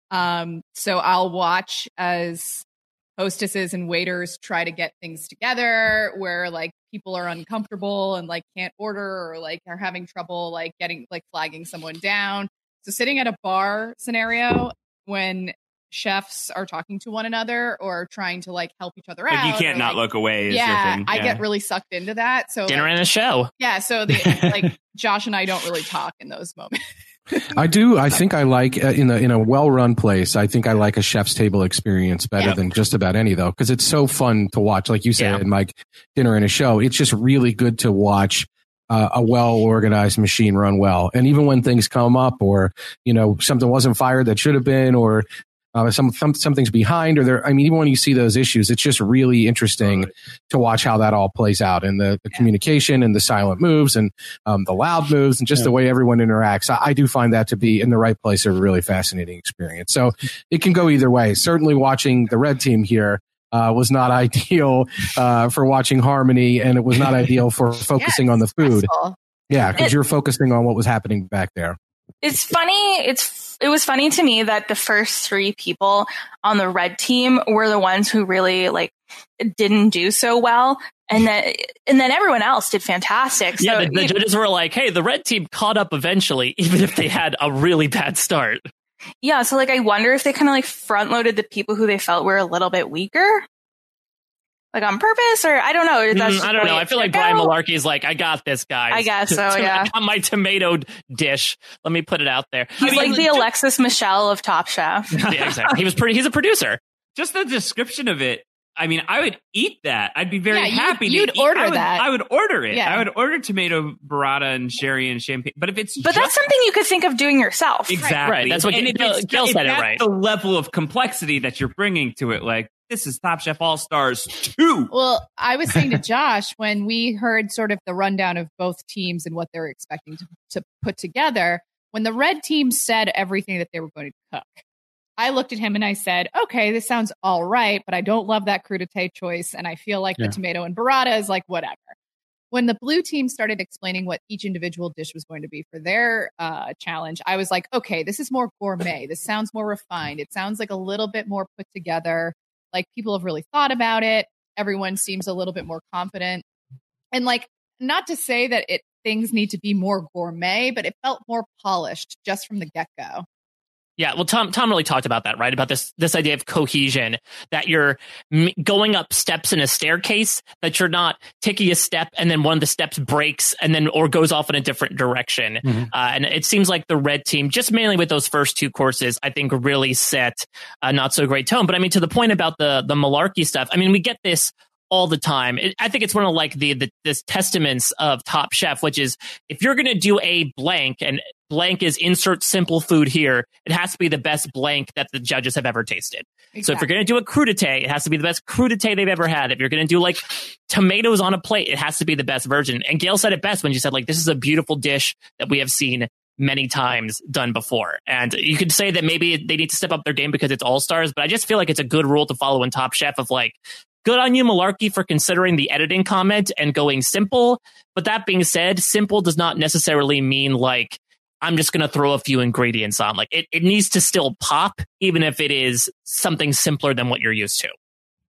Um, so I'll watch as hostesses and waiters try to get things together where like people are uncomfortable and like can't order or like are having trouble like getting like flagging someone down. So sitting at a bar scenario when chefs are talking to one another or trying to like help each other like out. You can't or, not like, look away. Is yeah, your thing. I yeah. get really sucked into that. So dinner like, and a show. Yeah, so the like Josh and I don't really talk in those moments. I do. I think I like uh, in a in a well-run place. I think I like a chef's table experience better yeah. than just about any though, because it's so fun to watch. Like you said, yeah. in like dinner and a show, it's just really good to watch uh, a well-organized machine run well. And even when things come up, or you know something wasn't fired that should have been, or uh, some, some something's behind, or there. I mean, even when you see those issues, it's just really interesting right. to watch how that all plays out, and the, the communication, and the silent moves, and um, the loud moves, and just yeah. the way everyone interacts. I, I do find that to be in the right place a really fascinating experience. So it can go either way. Certainly, watching the red team here uh, was not ideal uh, for watching Harmony, and it was not ideal for focusing yeah, on the food. Stressful. Yeah, because you're focusing on what was happening back there. It's funny. It's it was funny to me that the first three people on the red team were the ones who really like didn't do so well, and then and then everyone else did fantastic. Yeah, so, the, the judges were like, "Hey, the red team caught up eventually, even if they had a really bad start." Yeah, so like I wonder if they kind of like front loaded the people who they felt were a little bit weaker. Like on purpose, or I don't know. That's mm, I don't know. I feel like Brian Malarkey is like, I got this, guys. I guess so, yeah. I got my tomato dish. Let me put it out there. He's I mean, like the Alexis Michelle of Top Chef. Yeah, exactly. He was pretty. He's a producer. Just the description of it. I mean, I would eat that. I'd be very yeah, happy. You'd, to you'd order eat. I would, that. I would order it. Yeah. I would order tomato burrata and sherry and champagne. But if it's but just, that's something you could think of doing yourself. Exactly. Right. That's what and Gail, if Gail if said. It that's right. The level of complexity that you're bringing to it, like. This is Top Chef All Stars two. Well, I was saying to Josh when we heard sort of the rundown of both teams and what they're expecting to, to put together, when the red team said everything that they were going to cook, I looked at him and I said, okay, this sounds all right, but I don't love that crudité choice. And I feel like yeah. the tomato and burrata is like whatever. When the blue team started explaining what each individual dish was going to be for their uh, challenge, I was like, okay, this is more gourmet. This sounds more refined. It sounds like a little bit more put together. Like people have really thought about it. Everyone seems a little bit more confident. And like, not to say that it things need to be more gourmet, but it felt more polished just from the get-go. Yeah, well, Tom Tom really talked about that, right? About this this idea of cohesion, that you're m- going up steps in a staircase, that you're not taking a step and then one of the steps breaks and then or goes off in a different direction. Mm-hmm. Uh, and it seems like the red team, just mainly with those first two courses, I think really set a not so great tone. But I mean, to the point about the the malarkey stuff, I mean, we get this all the time. It, I think it's one of like the, the this testaments of Top Chef, which is if you're going to do a blank, and blank is insert simple food here, it has to be the best blank that the judges have ever tasted. Exactly. So if you're going to do a crudité, it has to be the best crudité they've ever had. If you're going to do like tomatoes on a plate, it has to be the best version. And Gail said it best when she said like, this is a beautiful dish that we have seen many times done before. And you could say that maybe they need to step up their game because it's All Stars, but I just feel like it's a good rule to follow in Top Chef of like, good on you, Malarkey, for considering the editing comment and going simple. But that being said, simple does not necessarily mean like, I'm just going to throw a few ingredients on. Like it, it needs to still pop, even if it is something simpler than what you're used to.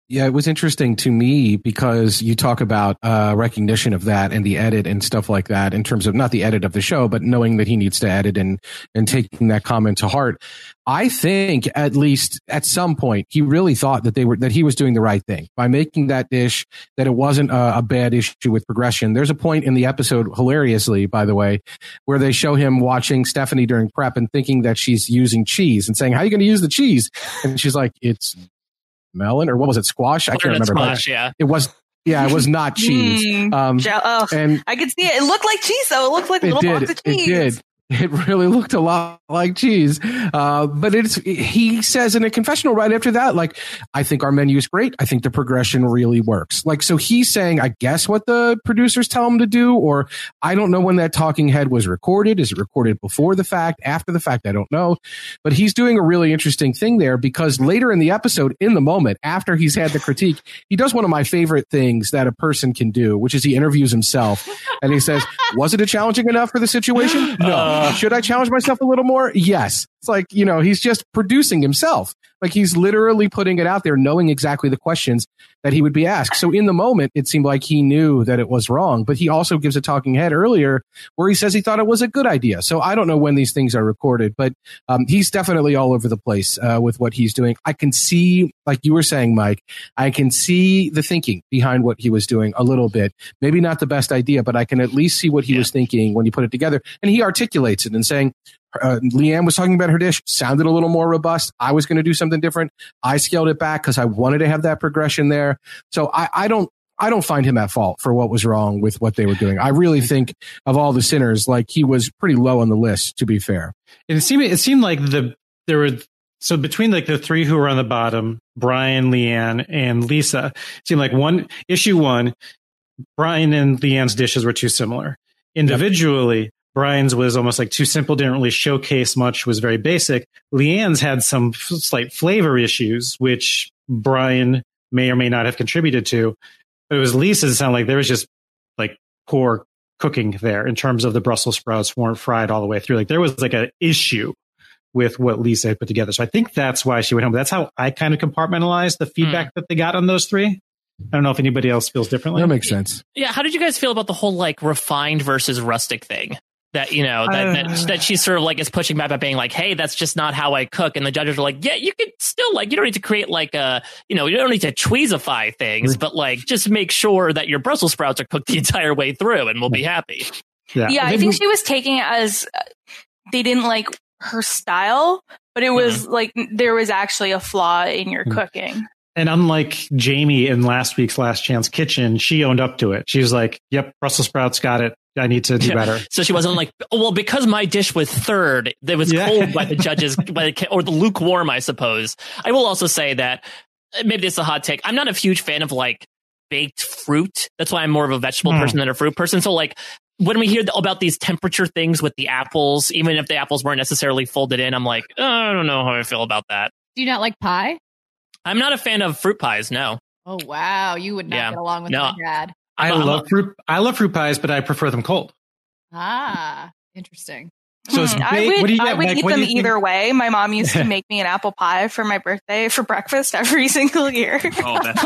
Yeah, it was interesting to me because you talk about uh, recognition of that and the edit and stuff like that in terms of not the edit of the show, but knowing that he needs to edit and, and taking that comment to heart. I think at least at some point he really thought that they were that he was doing the right thing by making that dish, that it wasn't a, a bad issue with progression. There's a point in the episode, hilariously, by the way, where they show him watching Stephanie during prep and thinking that she's using cheese and saying, "How are you going to use the cheese?" And she's like, "It's melon," or what was it? Squash? I can't remember. Squash, yeah. It was, yeah, it was not cheese. Mm, um, oh, and I could see it. It looked like cheese, though. It looked like a little did, box of cheese. It did. It really looked a lot like cheese. Uh, but it's, he says in a confessional right after that, like, I think our menu is great. I think the progression really works. Like, so he's saying, I guess what the producers tell him to do, or I don't know when that talking head was recorded. Is it recorded before the fact, after the fact? I don't know. But he's doing a really interesting thing there because later in the episode, in the moment, after he's had the critique, he does one of my favorite things that a person can do, which is he interviews himself and he says, was it a challenging enough for the situation? No. Uh, Should I challenge myself a little more? Yes. It's like, you know, he's just producing himself. Like he's literally putting it out there, knowing exactly the questions that he would be asked. So in the moment, it seemed like he knew that it was wrong, but he also gives a talking head earlier where he says he thought it was a good idea. So I don't know when these things are recorded, but um, he's definitely all over the place uh, with what he's doing. I can see, like you were saying, Mike, I can see the thinking behind what he was doing a little bit. Maybe not the best idea, but I can at least see what he yeah. was thinking when you put it together. And he articulates it and saying, Uh, Leanne was talking about her dish, sounded a little more robust. I was going to do something different. I scaled it back because I wanted to have that progression there. So I, I don't, I don't find him at fault for what was wrong with what they were doing. I really think of all the sinners, like he was pretty low on the list, to be fair. And it seemed, it seemed like the, there were, so between like the three who were on the bottom, Brian, Leanne, and Lisa, it seemed like one, issue one, Brian and Leanne's dishes were too similar. Individually, yep. Brian's was almost like too simple, didn't really showcase much, was very basic. Leanne's had some f- slight flavor issues, which Brian may or may not have contributed to. But it was Lisa's, it sounded like there was just like poor cooking there in terms of the Brussels sprouts weren't fried all the way through. Like there was like an issue with what Lisa had put together. So I think that's why she went home. That's how I kind of compartmentalized the feedback mm. that they got on those three. I don't know if anybody else feels differently. That makes sense. Yeah. How did you guys feel about the whole like refined versus rustic thing? That, you know, that, uh, that that she sort of like is pushing back by being like, hey, that's just not how I cook. And the judges are like, yeah, you could still like, you don't need to create like a, you know, you don't need to tweezify things, but like just make sure that your Brussels sprouts are cooked the entire way through and we'll be happy. Yeah, yeah I think she was taking it as uh, they didn't like her style, but it was mm-hmm. like there was actually a flaw in your mm-hmm. cooking. And unlike Jamie in last week's Last Chance Kitchen, she owned up to it. She was like, yep, Brussels sprouts, got it. I need to do yeah. better. So she wasn't like, oh, well, because my dish was third, it was yeah. cold by the judges, by the, or the lukewarm, I suppose. I will also say that, maybe this is a hot take, I'm not a huge fan of like baked fruit. That's why I'm more of a vegetable mm. person than a fruit person. So like, when we hear about these temperature things with the apples, even if the apples weren't necessarily folded in, I'm like, oh, I don't know how I feel about that. Do you not like pie? I'm not a fan of fruit pies, no. Oh, wow. You would not yeah. get along with no. my dad. I I'm, love I'm, fruit. I love fruit pies, but I prefer them cold. Ah, interesting. So it's hmm, baked. I would, what do you I get, would Mike? eat What them do you either think? way. My mom used to make me an apple pie for my birthday for breakfast every single year. Oh, that's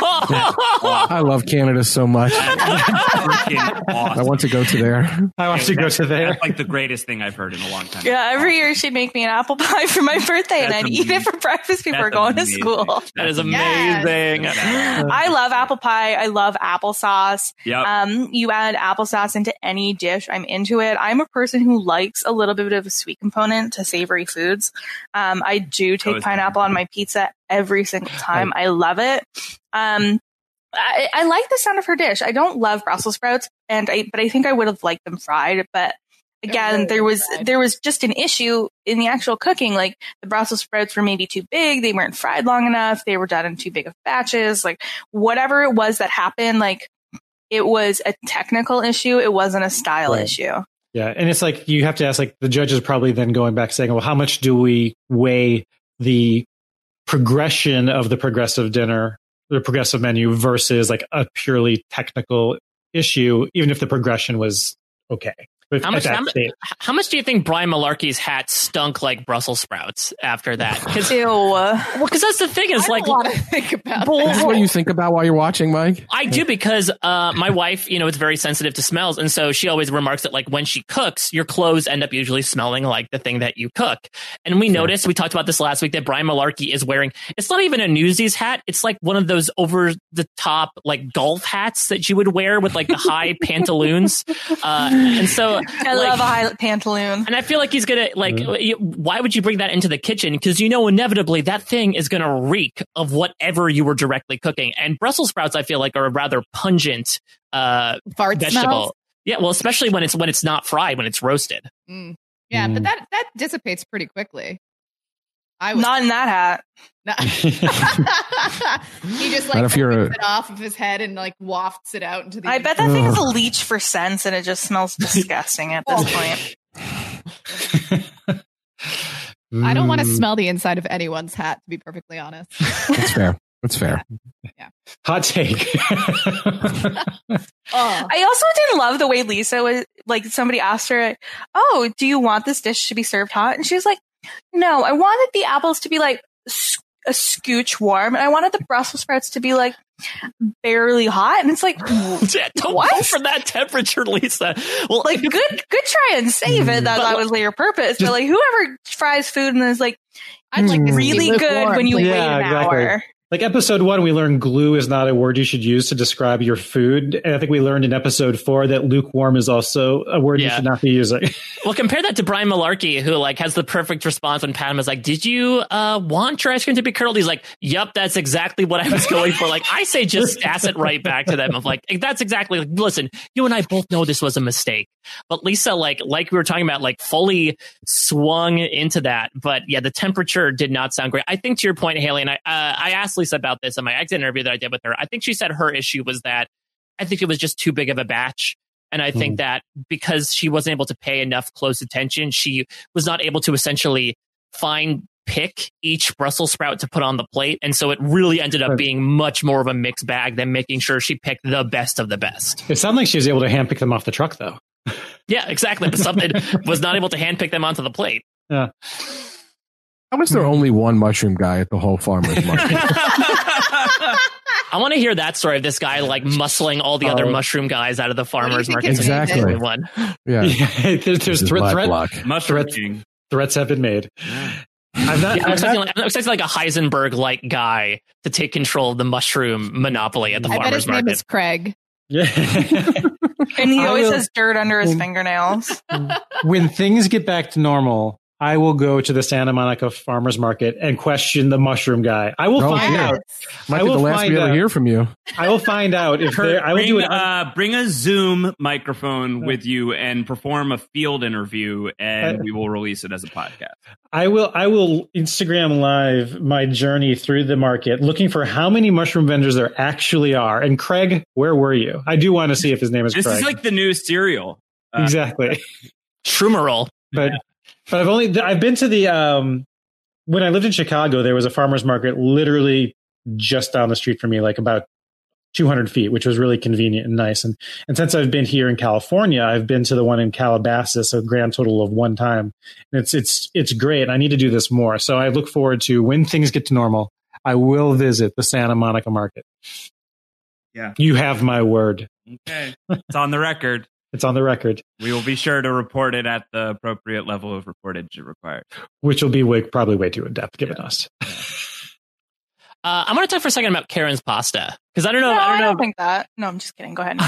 I love Canada so much. Freaking awesome. I want to go to there. I want to go to there. That's like the greatest thing I've heard in a long time. Yeah, every year she'd make me an apple pie for my birthday, and I'd amazing. eat it for breakfast before That's going amazing. to school. That is amazing. Yes. I love apple pie. I love applesauce. Yep. Um, you add applesauce into any dish, I'm into it. I'm a person who likes a little bit of a sweet component to savory foods. Um, I do take was pineapple on my pizza every single time. I love it. Um, I, I like the sound of her dish. I don't love Brussels sprouts, and I, but I think I would have liked them fried. But again, there was there was just an issue in the actual cooking. Like the Brussels sprouts were maybe too big. They weren't fried long enough. They were done in too big of batches. Like whatever it was that happened, like it was a technical issue. It wasn't a style right. issue. Yeah, and it's like you have to ask, like the judges probably then going back saying, well, how much do we weigh the progression of the progressive dinner, the progressive menu versus like a purely technical issue, even if the progression was okay. With, How much, at that how, mu- state. how much do you think Brian Malarkey's hat stunk like Brussels sprouts after that? Because Ew. well, because that's the thing is I like don't want to think about well, This is what you think about while you're watching, Mike? I do because uh, my wife, you know, is very sensitive to smells, and so she always remarks that like when she cooks, your clothes end up usually smelling like the thing that you cook. And we noticed, we talked about this last week, that Brian Malarkey is wearing. It's not even a Newsies hat; it's like one of those over the top like golf hats that you would wear with like the high pantaloons. Uh, and so I like, love a high pantaloon. and I feel like he's gonna like. Mm-hmm. Why would you bring that into the kitchen? Because you know inevitably that thing is gonna reek of whatever you were directly cooking. And Brussels sprouts, I feel like, are a rather pungent uh, Fart vegetable. smells? Yeah, well, especially when it's when it's not fried, when it's roasted. Mm. Yeah, Mm. but that that dissipates pretty quickly. I was Not in that hat. Not- he just like Not if you're opens a- it off of his head and like wafts it out into the. I bet that thing is a leech for scents, and it just smells disgusting at this point. I don't want to Mm. smell the inside of anyone's hat, to be perfectly honest. That's fair. That's fair. Hot take. Oh, I also didn't love the way Lisa was like. Somebody asked her, "Oh, do you want this dish to be served hot?" And she was like, "No, I wanted the apples to be like s- a scooch warm, and I wanted the Brussels sprouts to be like barely hot." And it's like, Yeah, don't what? go for that temperature, Lisa. Well, Like, good, good try and save it. That But that like- was your purpose. But like, whoever fries food and is like, I'd like this to be really good lukewarm, when you please. wait Yeah, an exactly. hour. Like episode one, we learned glue is not a word you should use to describe your food. And I think we learned in episode four that lukewarm is also a word you Yeah. should not be using. Well, compare that to Brian Malarkey, who like has the perfect response when Padma's like, "Did you uh, want your ice cream to be curdled?" He's like, "Yup, that's exactly what I was going for." Like, I say, just ass it right back to them. Of like, that's exactly. Like, listen, you and I both know this was a mistake, but Lisa, like, like we were talking about, like, fully swung into that. But yeah, the temperature did not sound great. I think to your point, Haley, and I, uh, I asked Lisa about this in my exit interview that I did with her. I think she said her issue was that I think it was just too big of a batch. And I think Mm. that because she wasn't able to pay enough close attention, she was not able to essentially find pick each Brussels sprout to put on the plate. And so it really ended up being much more of a mixed bag than making sure she picked the best of the best. It sounded like she was able to handpick them off the truck, though. Yeah, exactly. But something was not able to handpick them onto the plate. Yeah. How was there only one mushroom guy at the whole farmer's market? I want to hear that story of this guy like muscling all the Oh. other mushroom guys out of the farmers think market. his name Exactly. is? Only one. Yeah. Yeah, there's there's This is threat, my threat, block. Mushroom Threats. King. threats have been made. I'm not, Yeah, I'm, I'm expecting not- like, I'm expecting like a Heisenberg like guy to take control of the mushroom monopoly at the I bet farmers his name market. is Craig. yeah. And he I always will- has dirt under his Mm. fingernails. When things get back to normal, I will go to the Santa Monica Farmers Market and question the mushroom guy. I will Oh, find yeah. out. Might I be the will last find we ever out. hear from you. I will find out if Kurt, there. I will bring, do it. uh, bring a Zoom microphone with you and perform a field interview, and Uh, we will release it as a podcast. I will. I will Instagram live my journey through the market, looking for how many mushroom vendors there actually are. And Craig, where were you? I do want to see if his name is This Craig. is like the new cereal. Uh, exactly. Shroomerol. But but I've only I've been to the um when I lived in Chicago, there was a farmer's market literally just down the street from me, like about two hundred feet, which was really convenient and nice. And and since I've been here in California, I've been to the one in Calabasas a grand total of one time. And it's it's it's great. I need to do this more. So I look forward to when things get to normal, I will visit the Santa Monica market. Yeah. You have my word. Okay. It's on the record. It's on the record, We will be sure to report it at the appropriate level of reportage required. which will be way, probably way too in depth given us. Uh, I want to talk for a second about Karen's pasta because I don't know. No, I don't know. think that. No, I'm just kidding. Go ahead.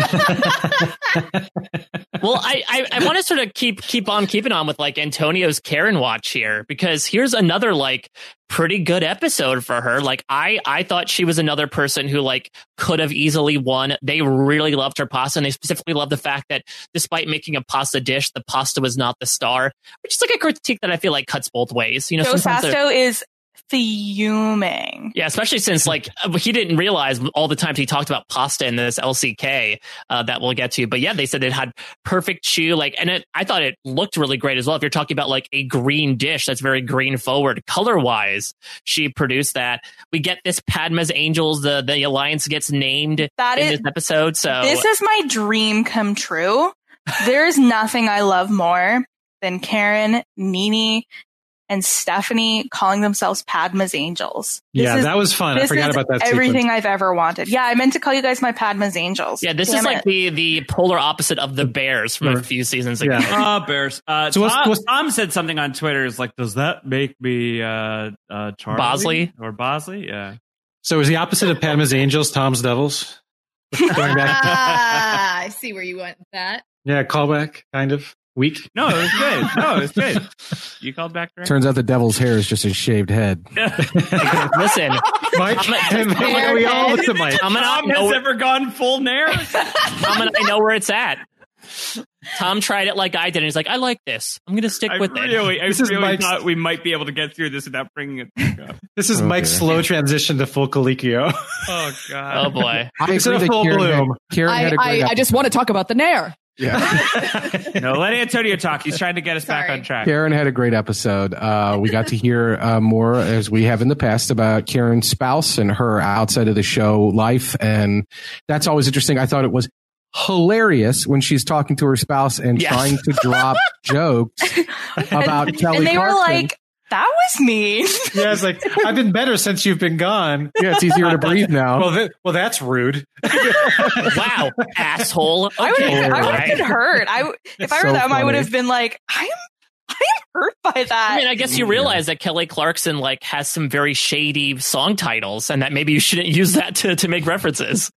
Well, I, I, I want to sort of keep keep on keeping on with like Antonio's Karen watch here because here's another like pretty good episode for her. Like I I thought she was another person who like could have easily won. They really loved her pasta and they specifically loved the fact that despite making a pasta dish, the pasta was not the star, which is like a critique that I feel like cuts both ways. You know, Joe sometimes they're- Sasto is fuming. Yeah, especially since like he didn't realize all the times he talked about pasta in this L C K uh, that we'll get to. But yeah, they said it had perfect chew, like, and it, I thought it looked really great as well. If you're talking about like a green dish that's very green forward color wise, she produced that. We get this Padma's Angels. The the alliance gets named That in is this episode. So This is my dream come true There is nothing I love more than Karen, Nene, and Stephanie calling themselves Padma's angels. This yeah, is, that was fun. I forgot about that. Everything sequence. I've ever wanted. Yeah, I meant to call you guys my Padma's angels. Yeah, this Damn is like it. the the polar opposite of the Bears from a few seasons ago. Oh, Bears. Uh, So what's- Tom, what's- Tom said something on Twitter. Is like, does that make me uh, uh, Charlie Bosley? or Bosley? Yeah. So is the opposite of Padma's Angels Tom's Devils? Going back. Ah, I see where you went with that. Yeah, callback, kind of. Weak. No, it was good. No, it was good. You called back correct? Turns out the devil's hair is just a shaved head. Listen, Mike, we all looked at Mike. Tom and I Tom know has where, ever gone full Nair? Tom and I know where it's at. Tom tried it like I did, and he's like, "I like this. I'm going to stick I with it." really, I This is really Mike's- thought we might be able to get through this without bringing it back up. This is Okay. Mike's slow transition to full Colicchio. Oh, God. Oh boy. I It's in agree a that full Karen had, bloom. Karen I, had a great I, I just want to talk about the Nair. Yeah. No, let Antonio talk. He's trying to get us back Sorry. on track. Karen had a great episode. Uh, we got to hear uh, more, as we have in the past, about Karen's spouse and her outside of the show life. And that's always interesting. I thought it was hilarious when she's talking to her spouse and Yes. trying to drop jokes about Kelly And they were Clarkson. like, that was me. Yeah, it's like, I've been better since you've been gone. Yeah, it's easier to breathe now. Well, th- well, that's rude. Wow, asshole. I would Okay, have I would alright. have been hurt. I, if I were So them, I would funny. have been like, I am, I am hurt by that. I mean, I guess you realize that Kelly Clarkson like has some very shady song titles, and that maybe you shouldn't use that to, to make references.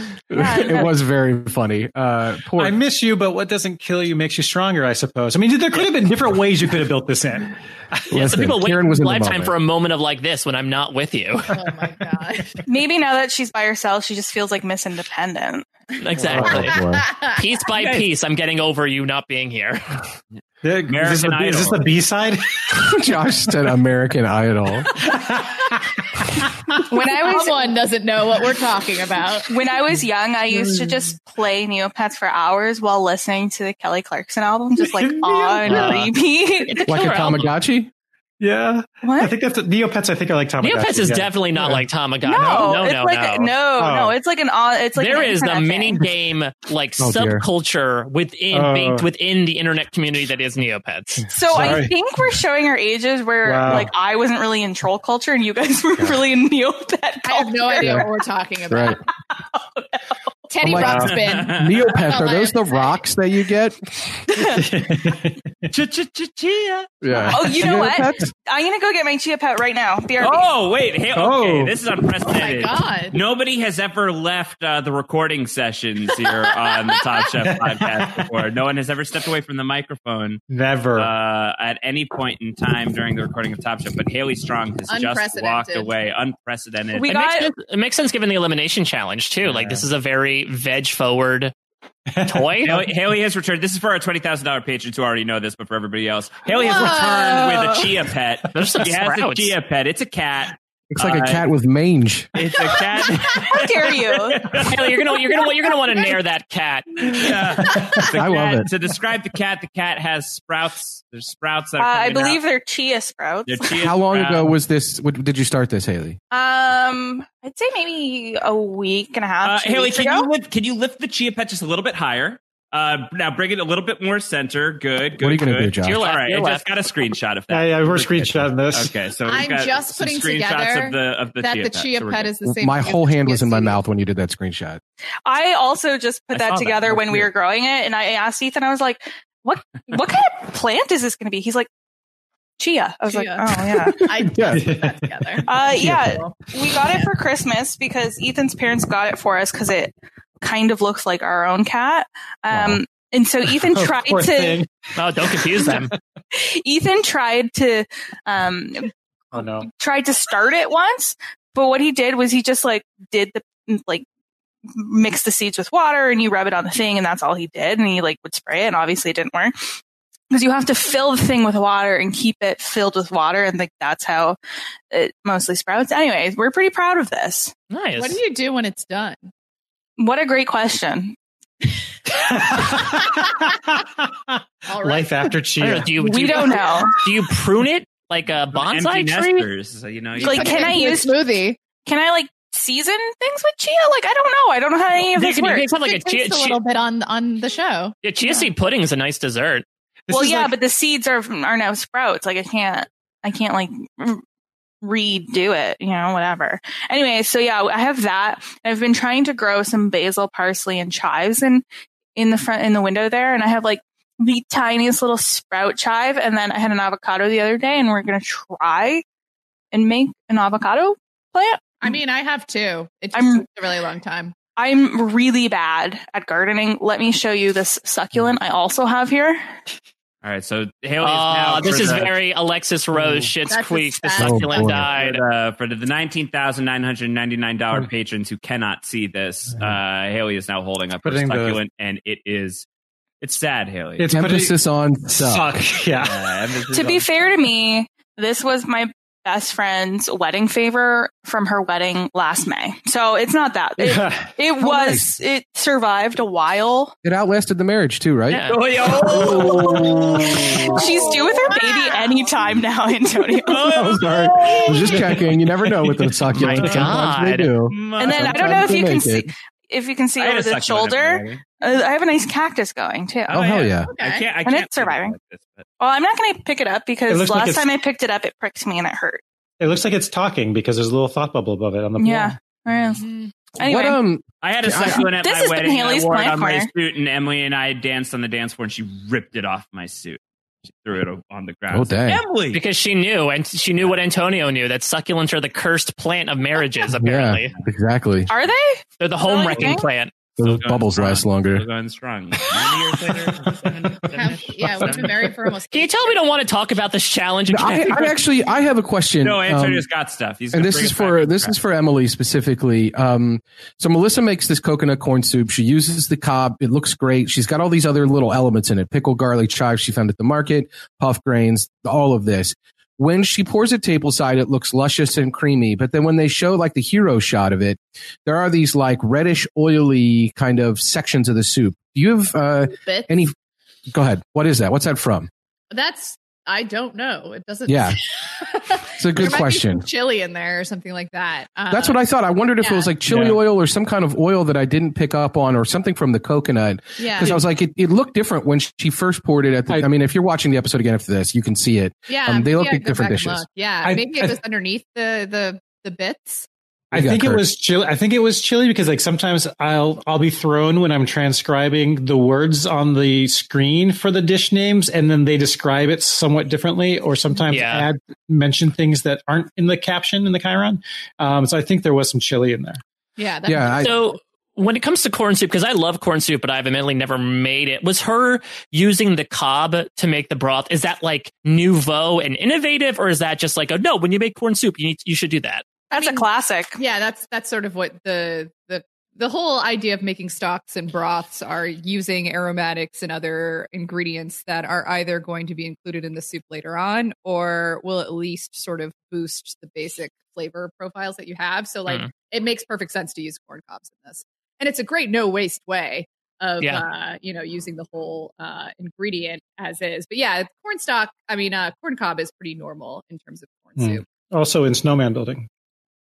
It was very funny. Uh, poor I miss you, but what doesn't kill you makes you stronger, I suppose. I mean, there could have been different ways you could have built this in. Yeah, some Listen, people wait Karen was a in the lifetime moment. for a moment of like this when I'm not with you. Oh my god. Maybe now that she's by herself, she just feels like Miss Independent. Exactly. Oh, boy. Piece by piece, I'm getting over you not being here. Yeah, is, this American the, is this Idol. the B side? Josh said American Idol. When I was Someone doesn't know what we're talking about. when I was young, I used to just play Neopets for hours while listening to the Kelly Clarkson album, just like on Yeah. repeat. It's a Like a killer album. Tamagotchi? Yeah. What? I think that's Neopets. I think I like Tamagotchi. Neopets is yeah. definitely not Yeah. like Tamagotchi. No, no, it's no, like no. no, Oh. no. It's like an uh, it's like There an is the internet mini thing. game like Oh, dear. subculture within Oh. baked within the internet community that is Neopets. So I Sorry. think we're showing our ages where Wow. like I wasn't really in troll culture and you guys were really in Neopet culture. I have no idea what we're talking about. Right. Teddy I'm like, Ruxpin. Neopets, are those the rocks that you get? Ch-ch-ch-chia. Yeah. Oh, you know what? Neopets? I'm gonna go get my Chia Pet right now. B R B. Oh, wait. Hey, okay. Oh. This is Oh my unprecedented. god. Nobody has ever left uh, the recording sessions here on the Top Chef podcast before. No one has ever stepped away from the microphone Never. uh, at any point in time during the recording of Top Chef. But Haley Strong has just walked Unprecedented. away. Unprecedented. We It got makes, sense, it makes sense given the elimination challenge too. Like this is a very veg forward toy. Haley, Haley has returned. This is for our twenty thousand dollars patrons who already know this, but for everybody else, Haley has Whoa. returned with a Chia Pet. There's some She has a sprouts. Chia Pet. It's a cat. Looks like a Uh, cat with mange. It's a cat. How dare you? Haley, you're gonna you're gonna you're gonna want to nair that cat. Yeah. It's a I love cat. it. To describe the cat, the cat has sprouts. There's sprouts that Uh, are I coming believe out. they're chia sprouts. They're chia How long sprouts. ago was this? What, did you start this, Haley? Um, I'd say maybe a week and a half. Uh, two Haley, weeks can ago. you lift? Can you lift the Chia Pet just a little bit higher? Uh, now bring it a little bit more center. Good. Good. What are you gonna good. do, Josh? To your All left, right, your I left. just got a screenshot of yeah, that. yeah, we're screenshotting this. Okay, so we've I'm got just some putting screenshots together of the of the that Chia the Pet. Chia So we're Pet good. is the same. My thing whole as the hand was in my Chia mouth when you did that screenshot. I also just put I that saw that. together That was when we weird. were growing it, and I asked Ethan. I was like, "What? What kind of plant is this going to be?" He's like, "Chia." I was Chia. like, "Oh yeah." I just Yeah. put that together. Uh, yeah, we got it for Christmas because Ethan's parents got it for us because it kind of looks like our own cat. Um, Wow. and so Ethan tried Poor to. thing. Oh, don't confuse them. Ethan tried to um Oh no. tried to start it once, but what he did was he just like did the like mix the seeds with water and you rub it on the thing and that's all he did, and he like would spray it and obviously it didn't work because you have to fill the thing with water and keep it filled with water, and like that's how it mostly sprouts. Anyways, we're pretty proud of this. Nice. What do you do when it's done? What a great question. All right. Life after I don't know, Chia. do you, do We you, don't know. Do you prune it like a bonsai Empty tree? nesters, you know. you- Like, Put can it I into a use- smoothie? Can I like season things with chia? Like, I don't know. I don't know how any of You this can- you works. can have like a It chia, tastes a chia, little bit on on the show. yeah, chia seed pudding is a nice dessert. This well, is yeah, like- but the seeds are are now sprouts. Like, I can't, I can't like r- redo it. You know, whatever. Anyway, so yeah, I have that. I've been trying to grow some basil, parsley, and chives in in the front in the window there, and I have like the tiniest little sprout chive. And then I had an avocado the other day, and we're gonna try and make an avocado plant. I mean, I have too. It just I'm- took a really long time. I'm really bad at gardening. Let me show you this succulent I also have here. All right, so Haley is now Oh, this for is the- very Alexis Rose shits That's creek. The sad. succulent Oh, boy. For died. the, for the nineteen thousand nine hundred ninety-nine dollars patrons who cannot see this, uh, Haley is now holding up her Putting the- succulent, and it is, it's sad, Haley. It's Emphasis on suck. suck. Yeah. Uh, emphasis To be on- fair to me, this was my best friend's wedding favor from her wedding last May. So it's not that. It, it Oh, was, nice. it survived a while. It outlasted the marriage too, right? Yeah. Oh, yo! She's due with her baby anytime now, Antonio. I'm sorry. I was just checking. You never know with the succulent. My Sometimes they God. do. And then I don't know if Sometimes they you can make see, it. if you can see I had over a the succulent shoulder, already. uh, I have a nice cactus going too. Oh, hell yeah. I can't, I And can't it's surviving. like this, but- Well, I'm not going to pick it up It because looks like last it's- time I picked it up, it pricked me and it hurt. It looks like it's talking because there's a little thought bubble above it on the Yeah. wall. There is. Mhm. Anyway, What um I had a I- succulent at This my has been wedding. and I Haley's wore it plant on my corner. suit, and Emily and I danced on the dance floor, and she ripped it off my suit. She threw it on the ground. Oh, dang. Emily! Because she knew, and she knew what Antonio knew, that succulents are the cursed plant of marriages, apparently. Yeah, exactly. are they? They're the home Really? wrecking plant. Those Still bubbles going last strong. longer. Still going strong. Nine years later. Seven, Have- yeah, we've been married for almost. Can you tell we don't want to talk about this challenge I, again? I actually I have a question. No, Antonio's um, got stuff. He's and gonna this bring is us back for on this track. is for Emily specifically. Um, so Melissa makes this coconut corn soup. She uses the cob. It looks great. She's got all these other little elements in it: pickle, garlic, chives she found at the market, puff grains, all of this. When she pours it tableside, it looks luscious and creamy. But then when they show like the hero shot of it, there are these like reddish, oily kind of sections of the soup. Do you have uh, Bits. any? Go ahead. What is that? What's that from? That's I don't know. It doesn't. Yeah. It's a There good might be question. some chili in there or something like that. Um, That's what I thought. I wondered if yeah. it was like chili Yeah. oil or some kind of oil that I didn't pick up on or something from the coconut. Yeah. Because I was like, it, it looked different when she first poured it. At the, I, I- mean, if you're watching the episode again after this, you can see it. Yeah, Um, they look yeah, like go different back and dishes. look. Yeah, I- maybe I- it was underneath the the the bits. I You got think it Kurt. was chili. I think it was chili because like sometimes I'll I'll be thrown when I'm transcribing the words on the screen for the dish names, and then they describe it somewhat differently, or sometimes Yeah. add mention things that aren't in the caption in the Chiron. Um, so I think there was some chili in there. Yeah, that Yeah, I, So when it comes to corn soup, because I love corn soup, but I've admittedly never made it, was her using the cob to make the broth, is that like nouveau and innovative, or is that just like, oh no, when you make corn soup, you need, you should do that? That's I mean, a classic. yeah, that's that's sort of what the the the whole idea of making stocks and broths are using aromatics and other ingredients that are either going to be included in the soup later on or will at least sort of boost the basic flavor profiles that you have. So like Mm. it makes perfect sense to use corn cobs in this. And it's a great no waste way of Yeah. uh, you know, using the whole uh ingredient as is. But yeah, corn stock, I mean uh corn cob is pretty normal in terms of corn Mm. soup. Also in Snowman Building.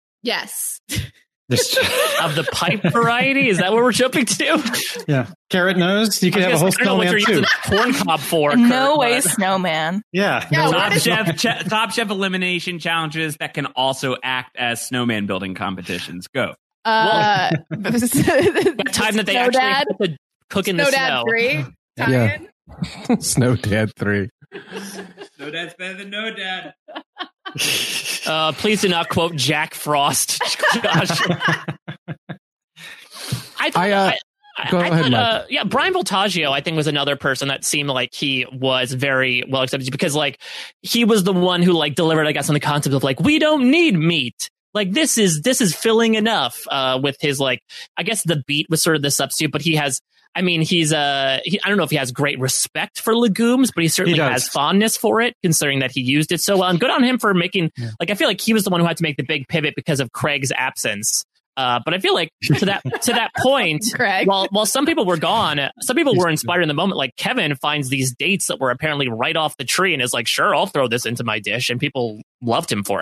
Yes. This, Of the pipe variety? Is that what we're jumping to? yeah, carrot nose. You could I have a was whole gonna say, I don't know what snowman you're too. using corn cob for. No Kurt, way, but- snowman. Yeah, Yeah, no, what Top is- chef, che- top chef elimination challenges that can also act as snowman building competitions. Go. Uh, That time that they Snow actually Dad, have to cook in the Snow snow. Dad three. Yeah. tie-in. Snow Dad three. No dad's better than no dad. Uh, please do not quote Jack Frost, Josh. I, thought, I, uh, I, go I ahead, thought, Mike. uh, yeah, Brian Voltaggio, I think, was another person that seemed like he was very well accepted because, like, he was the one who, like, delivered, I guess, on the concept of, like, we don't need meat. Like, this is this is filling enough. Uh, with his, like, I guess the beet was sort of the substitute, but he has. I mean, he's uh, he, I don't know if he has great respect for legumes, but he certainly He does. has fondness for it, considering that he used it so well. And good on him for making. Yeah. Like, I feel like he was the one who had to make the big pivot because of Craig's absence. Uh, but I feel like to that to that point, Craig. while while some people were gone, some people were inspired in the moment. Like Kevin finds these dates that were apparently right off the tree and is like, "Sure, I'll throw this into my dish," and people loved him for it.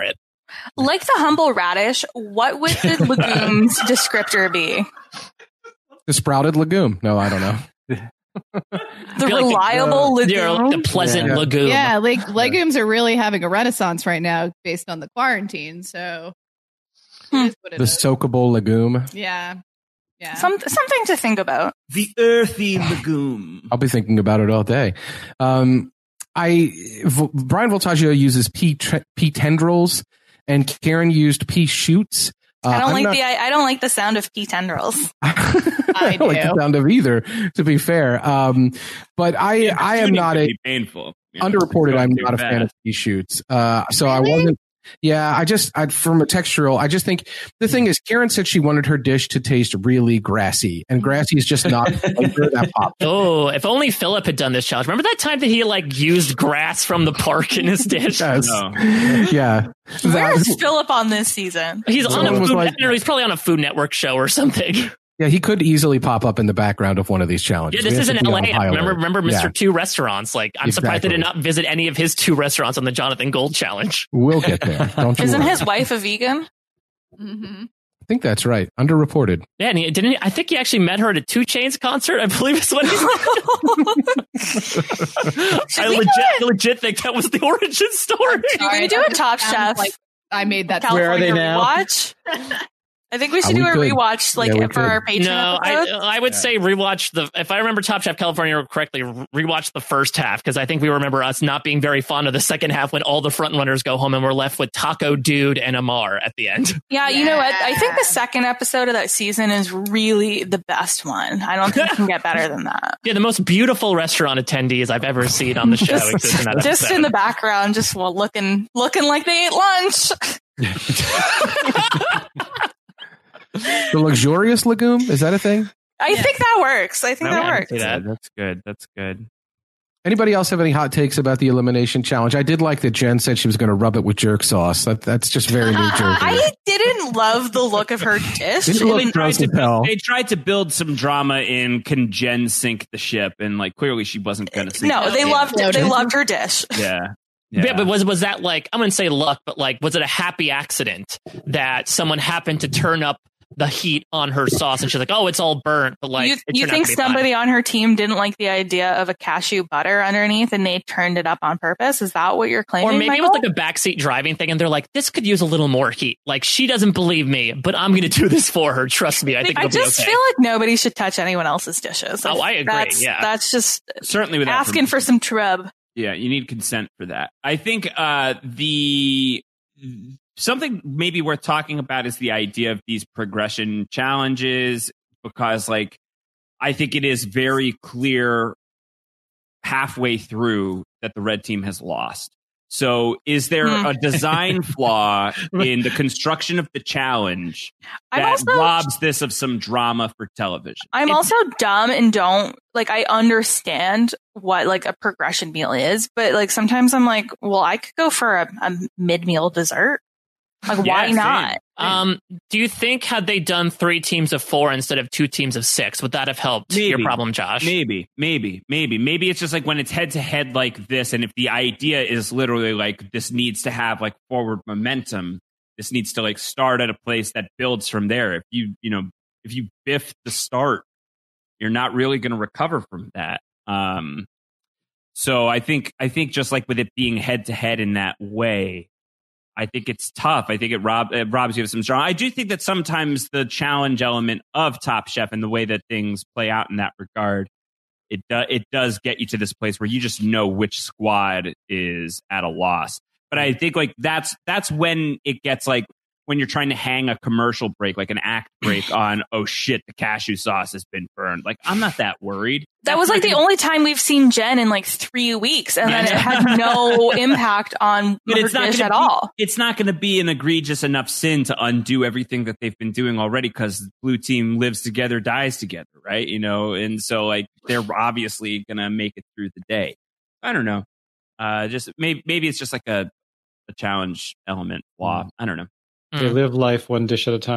Like the humble radish, what would the legume's descriptor be? The sprouted legume. No, I don't know. The reliable like the, legume. the pleasant Yeah. legume. Yeah, like legumes are really having a renaissance right now based on the quarantine. So it is what it The is. soakable legume. Yeah. Yeah. Some, something to think about. The earthy legume. I'll be thinking about it all day. Um, I v- Brian Voltaggio uses pea tre- pea tendrils, and Karen used pea shoots. Uh, I don't I'm like not- the I, I don't like the sound of pea tendrils. I don't like the sound of either, to be fair. Um, but I Yeah, I am shooting not can a be painful. you know, underreported. going I'm too not a fan fast. of pea shoots. Uh, so I wasn't. Yeah, I just I, from a textural, I just think the thing is, Karen said she wanted her dish to taste really grassy, and grassy is just not the flavor that pops. Oh, if only Philip had done this challenge. Remember that time that he like used grass from the park in his dish? Yes. No. Yeah. Where's Philip on this season? He's on a Someone was food, like- or he's probably on a Food Network show or something. Yeah, he could easily pop up in the background of one of these challenges. Yeah, this We is have in to be L A. on high Remember, alert. remember Mister Yeah, Two restaurants. Like, I'm surprised they Exactly. did not visit any of his two restaurants on the Jonathan Gold challenge. we'll get there. Don't you Isn't worry. his wife a vegan? Mm-hmm. I think that's right. Underreported. Yeah, and he didn't. He, I think he actually met her at a Two Chainz concert. I believe is what he said. I legit, I legit think that was the origin story. Should we do a Top Chef Like I made that. Where are they California now? rewatch? I think we should Uh, we do a could. rewatch, like Yeah, we for could. our Patreon No, I, episode. I would say rewatch the. If I remember Top Chef California correctly, rewatch the first half because I think we remember us not being very fond of the second half when all the front runners go home and we're left with Taco Dude and Amar at the end. Yeah, you know what? I think the second episode of that season is really the best one. I don't think it can get better than that. Yeah, the most beautiful restaurant attendees I've ever seen on the show. exists in that Just episode. in the background, just well, looking looking like they ate lunch. The luxurious legume, is that a thing? I think that works. I think No, that I works. see that. That's good. That's good. Anybody else have any hot takes about the elimination challenge? I did like that Jen said she was going to rub it with jerk sauce. That, that's just very New Jersey. I didn't love the look of her dish. Didn't I look mean, gross Tried as to- hell. They tried to build some drama in can Jen sink the ship, and like clearly she wasn't going to sink. no, the they ship. loved they loved her dish. Yeah. Yeah. but was was that like I'm gonna say luck, but like was it a happy accident that someone happened to turn up the heat on her sauce and she's like, oh, it's all burnt, but like you it you turned out think to be fine. somebody on her team didn't like the idea of a cashew butter underneath and they turned it up on purpose? Is that what you're claiming? Or maybe Michael? it was like a backseat driving thing, and they're like, "This could use a little more heat." Like she doesn't believe me, but I'm going to do this for her. Trust me, I think I it'll just be okay. feel like nobody should touch anyone else's dishes. Oh, I agree, That's, yeah. that's just Certainly without asking for some trub. Yeah, you need consent for that. I think uh, the something maybe worth talking about is the idea of these progression challenges, because like I think it is very clear halfway through that the red team has lost. So is there Hmm. a design flaw in the construction of the challenge I'm that also- robs this of some drama for television? I'm also dumb and don't like I understand what like a progression meal is, but like sometimes I'm like, well, I could go for a, a mid meal dessert. Like, Yeah, why same. not? Um, do you think had they done three teams of four instead of two teams of six, would that have helped your problem, Josh? Maybe, maybe, maybe, maybe it's just like when it's head to head like this, and if the idea is literally like this needs to have like forward momentum, this needs to like start at a place that builds from there. If you, you know, if you biff the start, you're not really going to recover from that. Um, so I think, I think just like with it being head to head in that way, I think it's tough. I think it, rob, it robs you of some strong. I do think that sometimes the challenge element of Top Chef and the way that things play out in that regard, it do, it does get you to this place where you just know which squad is at a loss. But I think like that's that's when it gets like when you're trying to hang a commercial break, like an act break on, oh shit, the cashew sauce has been burned. Like I'm not that worried. That was like the only time we've seen Jen in like three weeks, and then it had no impact on But her it's not dish gonna at be, all. It's not going to be an egregious enough sin to undo everything that they've been doing already, because blue team lives together, dies together, right? You know, and so like they're obviously going to make it through the day. I don't know. Uh, just maybe maybe it's just like a, a challenge element flaw. I don't know. They live life one dish at a time.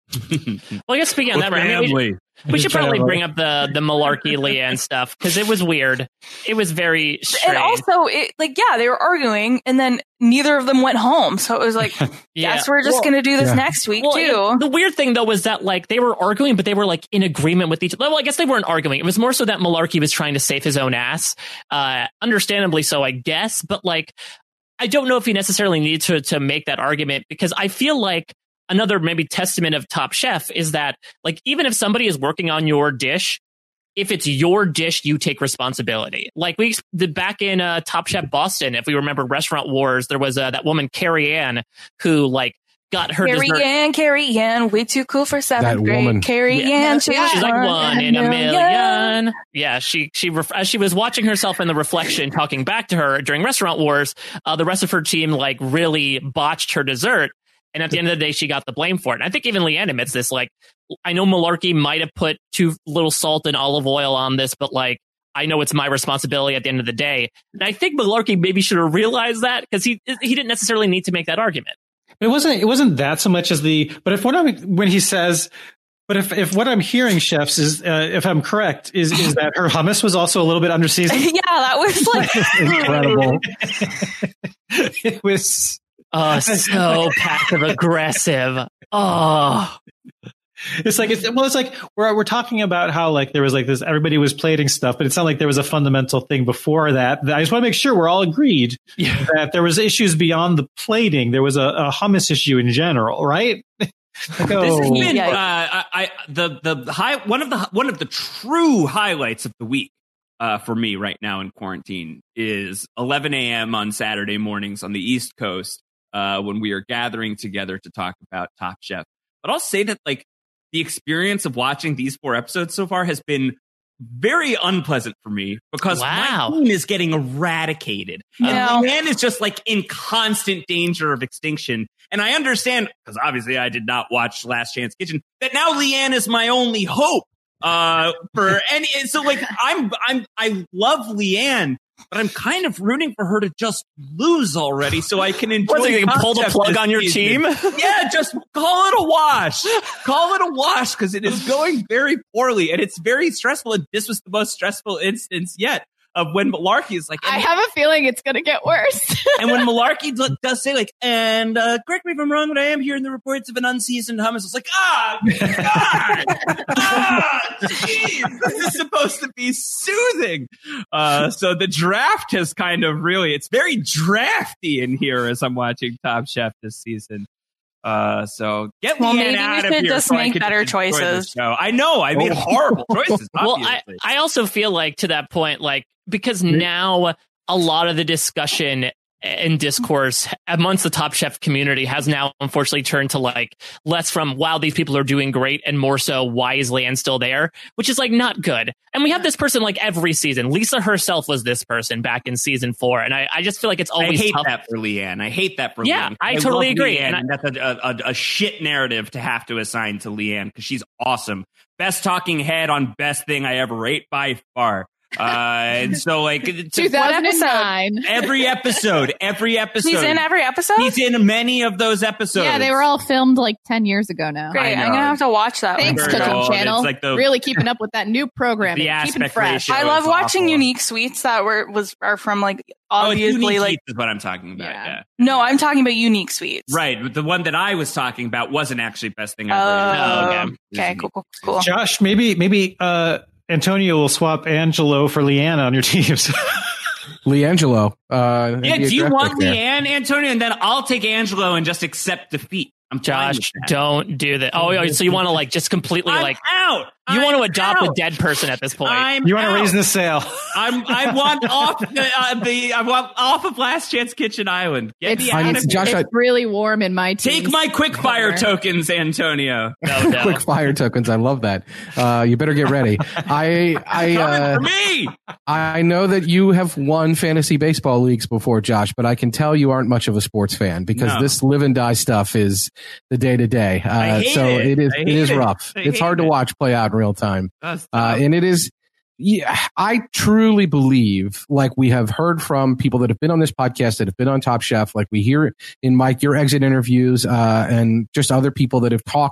Well, I guess speaking on that, right, I mean, we, we should probably bring up the the Malarkey Leanne stuff because it was weird. It was very strange. And also, it, like, yeah, they were arguing, and then neither of them went home. So it was like, Yeah. guess we're just Well, going to do this yeah. next week Well, too. and the weird thing though was that like they were arguing, but they were like in agreement with each other. Well, I guess they weren't arguing. It was more so that Malarkey was trying to save his own ass, uh, understandably so, I guess. But like, I don't know if he necessarily needed to to make that argument because I feel like another maybe testament of Top Chef is that like even if somebody is working on your dish, if it's your dish, you take responsibility. Like we did back in uh, Top Chef Boston, if we remember Restaurant Wars, there was uh, that woman Carrie Ann who like got her Carrie dessert. Ann, Carrie Ann, way too cool for seventh That grade. woman. Carrie Yeah. Ann, she She's was like one one in a million. million. Yeah, she she ref- as she was watching herself in the reflection, talking back to her during Restaurant Wars. Uh, the rest of her team like really botched her dessert, and at the end of the day, she got the blame for it. And I think even Leanne admits this. Like, I know Malarkey might have put too little salt and olive oil on this, but like, I know it's my responsibility at the end of the day. And I think Malarkey maybe should have realized that because he he didn't necessarily need to make that argument. It wasn't. It wasn't that so much as the. But if what I'm when he says, but if if what I'm hearing, chefs, is uh, if I'm correct, is is that her hummus was also a little bit under seasoned. Yeah, that was like incredible. It was oh so passive aggressive. Oh. It's like it's well, it's like we're we're talking about how like there was like this everybody was plating stuff, but it's not like there was a fundamental thing before that. I just want to make sure we're all agreed yeah. that there was issues beyond the plating. There was a, a hummus issue in general, right? Like, oh. This has been uh, I, I the the high one of the one of the true highlights of the week uh, for me right now in quarantine is eleven a.m. on Saturday mornings on the East Coast uh, when we are gathering together to talk about Top Chef. But I'll say that like. The experience of watching these four episodes so far has been very unpleasant for me because wow. my team is getting eradicated. Yeah. And Leanne is just like in constant danger of extinction. And I understand, because obviously I did not watch Last Chance Kitchen, that now Leanne is my only hope uh, for any. So like I'm, I'm, I love Leanne, but I'm kind of rooting for her to just lose already so I can enjoy. What, so you can pull the plug on your team? Yeah, just call it a wash. Call it a wash because it is going very poorly and it's very stressful. And this was the most stressful instance yet of when Malarkey is like, I have a feeling it's going to get worse. and when Malarkey d- does say like, and uh, correct me if I'm wrong, but I am hearing the reports of an unseasoned hummus. It's like, ah, God, ah, jeez, this is supposed to be soothing. Uh, so the draft has kind of really, it's very drafty in here as I'm watching Top Chef this season. Uh, so get well, Leanne maybe out we of should here just so I make can better just enjoy this choices. show. I know I made horrible choices. Well, I, obviously. I also feel like to that point, like, because now a lot of the discussion and discourse amongst the Top Chef community has now unfortunately turned to like less from, wow, these people are doing great, and more so, why is Leanne still there? Which is like not good. And we have this person like every season. Lisa herself was this person back in season four. And I, I just feel like it's always I hate tough. that for Leanne. I hate that for Yeah, Leanne. I totally love agree. Leanne, And I- and that's a, a, a shit narrative to have to assign to Leanne because she's awesome. Best talking head on best thing I ever ate by far. Uh, and so like two thousand nine. every episode, every episode. He's in every episode? He's in many of those episodes. Yeah, they were all filmed like ten years ago now. Great, I'm going to have to watch that Thanks, one. Cooking old. Channel. It's like the- really keeping up with that new programming. The keeping aspect fresh. ratio. I love is watching awful. unique sweets that were was are from like Oh, obviously Unique like Heats is what I'm talking about. Yeah. Yeah. no, I'm talking about unique sweets. Right. But the one that I was talking about wasn't actually best thing Oh, I ever ate. okay, cool, cool, cool. Josh, maybe maybe uh, Antonio will swap Angelo for Leanne on your teams. Leangelo. Uh, Yeah, be a do you draft want pick there. Leanne, Antonio, and then I'll take Angelo and just accept defeat. I'm fine Josh, with that. don't do that. Oh, oh, so you want to like just completely I'm like out. you I'm want to adopt out. a dead person at this point? I'm You want to out. raise the sail? I'm. I want off the, uh, the. I want off of Last Chance Kitchen Island. Get It's, me out mean, of Josh, here. it's really warm in my team. Take my quick fire tokens, Antonio. No, no. Quick fire tokens. I love that. Uh, you better get ready. I I Coming uh, for me. I know that you have won fantasy baseball leagues before, Josh, but I can tell you aren't much of a sports fan because No. this live and die stuff is the day to day. I hate So it. it is I it hate is it. rough. I It's hard hate to it. watch play out in real time, That's uh, tough. and it is. Yeah, I truly believe, like we have heard from people that have been on this podcast, that have been on Top Chef, like we hear in Mike, your exit interviews, uh, and just other people that have talked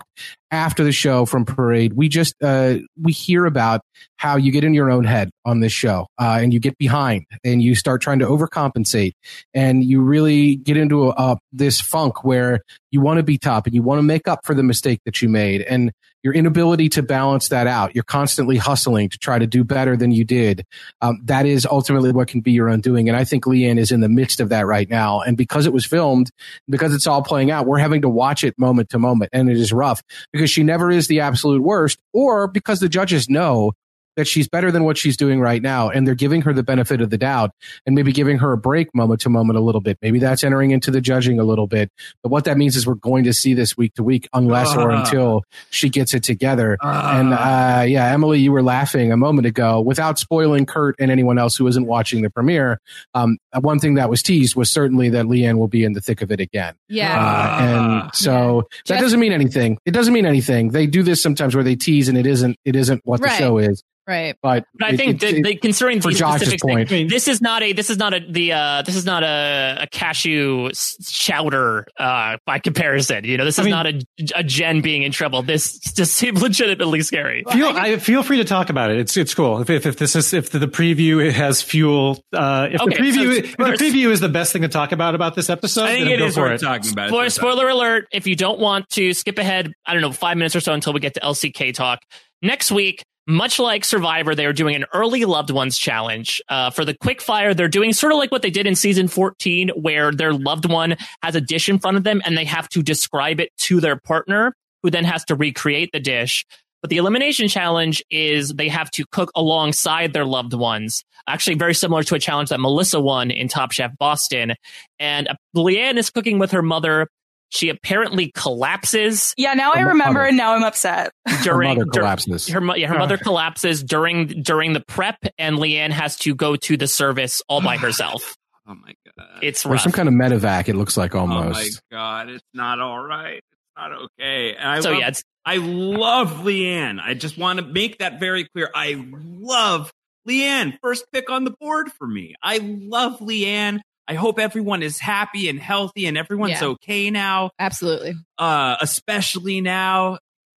after the show from Parade, we just uh, we hear about how you get in your own head on this show, uh, and you get behind, and you start trying to overcompensate, and you really get into a, a, this funk where you want to be top and you want to make up for the mistake that you made, and your inability to balance that out. You're constantly hustling to try to do better than you did. Um, that is ultimately what can be your undoing. And I think Leanne is in the midst of that right now. And because it was filmed, because it's all playing out, we're having to watch it moment to moment. And it is rough because she never is the absolute worst, or because the judges know that she's better than what she's doing right now, and they're giving her the benefit of the doubt and maybe giving her a break moment to moment a little bit. Maybe that's entering into the judging a little bit. But what that means is we're going to see this week to week unless uh, or until she gets it together. Uh, and uh, yeah, Emily, you were laughing a moment ago without spoiling Kurt and anyone else who isn't watching the premiere. Um, one thing that was teased was certainly that Leanne will be in the thick of it again. Yeah. Uh, and so yeah. that Just, doesn't mean anything. It doesn't mean anything. They do this sometimes where they tease and it isn't, it isn't what right. the show is. Right, but, but I it, think it, the, the, considering for the Josh's specific point, thing, this is not a this is not a the uh, this is not a, a cashew chowder uh, by comparison. You know, this is I mean, not a, a Jen being in trouble. This just seems legitimately scary. Feel I feel free to talk about it. It's it's cool. If if, if this is if the, the preview it has fuel, uh, if okay, the preview so if the preview is the best thing to talk about about this episode, I think then it go is for worth it. talking about. Spoiler, spoiler alert! If you don't want to skip ahead, I don't know, five minutes or so until we get to L C K talk next week. Much like Survivor, they are doing an early loved ones challenge. Uh, for the quick fire, they're doing sort of like what they did in season fourteen, where their loved one has a dish in front of them and they have to describe it to their partner, who then has to recreate the dish. But the elimination challenge is they have to cook alongside their loved ones. Actually, very similar to a challenge that Melissa won in Top Chef Boston. And uh, Leanne is cooking with her mother. She apparently collapses. Yeah, now I remember, and now I'm upset. During, her mother collapses. Her, yeah, her mother collapses during during the prep, and Leanne has to go to the service all by herself. Oh my god, it's or rough. some kind of medevac. It looks like almost. Oh my god, it's not all right. It's not okay. And I so love, yeah, it's, I love Leanne. I just want to make that very clear. I love Leanne. First pick on the board for me. I love Leanne. I hope everyone is happy and healthy and everyone's yeah. okay now. Absolutely. Uh, especially now.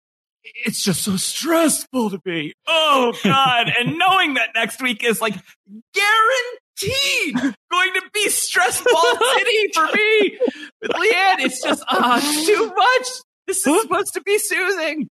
It's just so stressful to be. Oh, God. And knowing that next week is like guaranteed going to be stressful city for me. With Leanne, it's just uh, too much. This is supposed to be soothing.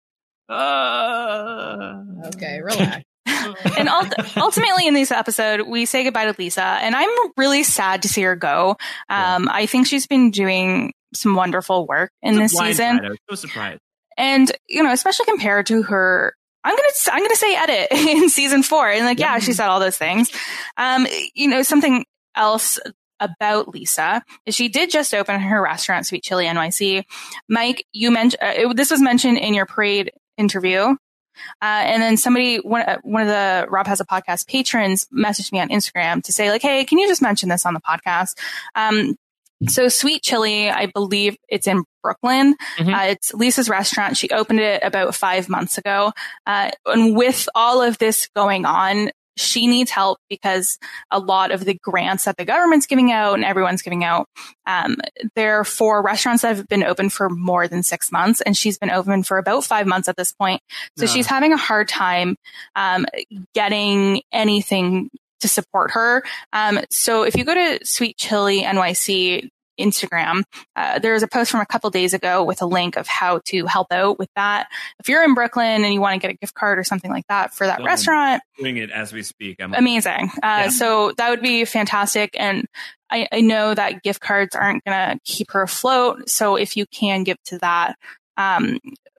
Uh... Okay, relax. And ult- ultimately in this episode, we say goodbye to Lisa, and I'm really sad to see her go. Um, yeah. I think she's been doing some wonderful work in this season. I was so surprised. And, you know, especially compared to her, I'm going to, I'm going to say edit in season four. And like, yeah, yeah she said all those things. Um, you know, something else about Lisa is she did just open her restaurant, Sweet Chili N Y C. Mike, you mentioned, uh, it, this was mentioned in your Parade interview. Uh, and then somebody, one, uh, one of the Rob Has a Podcast patrons messaged me on Instagram to say like, hey, can you just mention this on the podcast? Um, so Sweet Chili, I believe it's in Brooklyn. Mm-hmm. Uh, it's Lisa's restaurant. She opened it about five months ago. Uh, and with all of this going on, she needs help because a lot of the grants that the government's giving out and everyone's giving out, um, they're for restaurants that have been open for more than six months. And she's been open for about five months at this point. So yeah. she's having a hard time, um, getting anything to support her. Um, so if you go to Sweet Chili N Y C Instagram, uh, there was a post from a couple days ago with a link of how to help out with that. If you're in Brooklyn and you want to get a gift card or something like that for that so restaurant, doing it as we speak. I'm amazing. Uh, yeah. So that would be fantastic. And I, I know that gift cards aren't going to keep her afloat. So if you can give to that, um,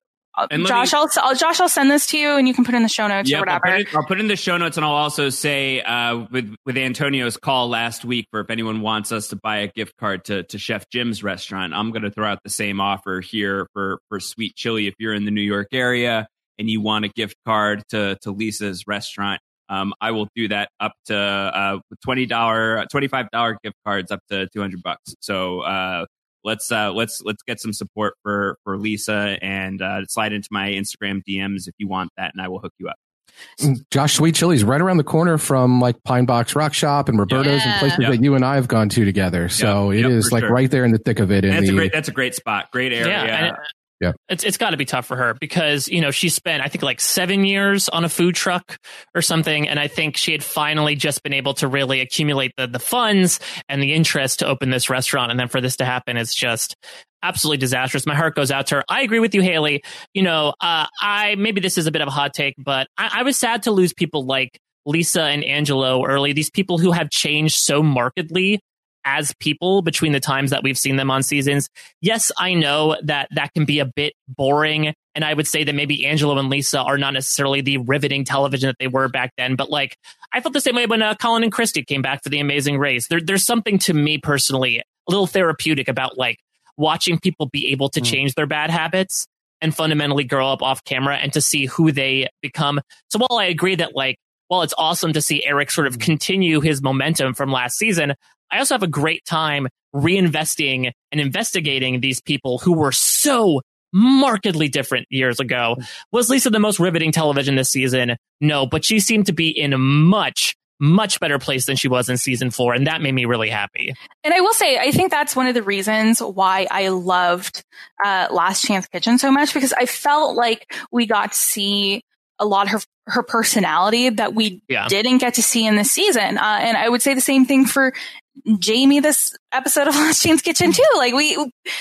And Josh, me, I'll, I'll Josh, I'll send this to you, and you can put it in the show notes yep, or whatever. I'll put, it, I'll put it in the show notes, and I'll also say uh, with with Antonio's call last week, for if anyone wants us to buy a gift card to to Chef Jim's restaurant, I'm going to throw out the same offer here for for Sweet Chili. If you're in the New York area and you want a gift card to to Lisa's restaurant, um, I will do that up to uh, twenty dollars, twenty-five dollars gift cards up to two hundred bucks. So. Uh, Let's uh, let's let's get some support for for Lisa and uh, slide into my Instagram D Ms if you want that, and I will hook you up. Josh, Sweet Chili's right around the corner from like Pine Box Rock Shop and Roberto's yeah. and places yep. that you and I have gone to together. So yep. it yep, is like sure. right there in the thick of it. That's the, a great that's a great spot, great area. Yeah, Yeah. It's it's got to be tough for her because, you know, she spent, I think, like seven years on a food truck or something. And I think she had finally just been able to really accumulate the, the funds and the interest to open this restaurant. And then for this to happen, it's just absolutely disastrous. My heart goes out to her. I agree with you, Haley. You know, uh, I maybe this is a bit of a hot take, but I, I was sad to lose people like Lisa and Angelo early. These people who have changed so markedly as people between the times that we've seen them on seasons. Yes, I know that that can be a bit boring. And I would say that maybe Angelo and Lisa are not necessarily the riveting television that they were back then. But like, I felt the same way when uh, Colin and Christy came back for The Amazing Race. There, there's something to me personally, a little therapeutic about like watching people be able to mm. change their bad habits and fundamentally grow up off camera and to see who they become. So while I agree that like, while it's awesome to see Eric sort of continue his momentum from last season, I also have a great time reinvesting and investigating these people who were so markedly different years ago. Was Lisa the most riveting television this season? No, but she seemed to be in a much, much better place than she was in season four, and that made me really happy. And I will say, I think that's one of the reasons why I loved uh, Last Chance Kitchen so much, because I felt like we got to see a lot of her, her personality that we yeah. didn't get to see in this season. Uh, and I would say the same thing for Jamie this episode of Last Chance Kitchen too. Like we,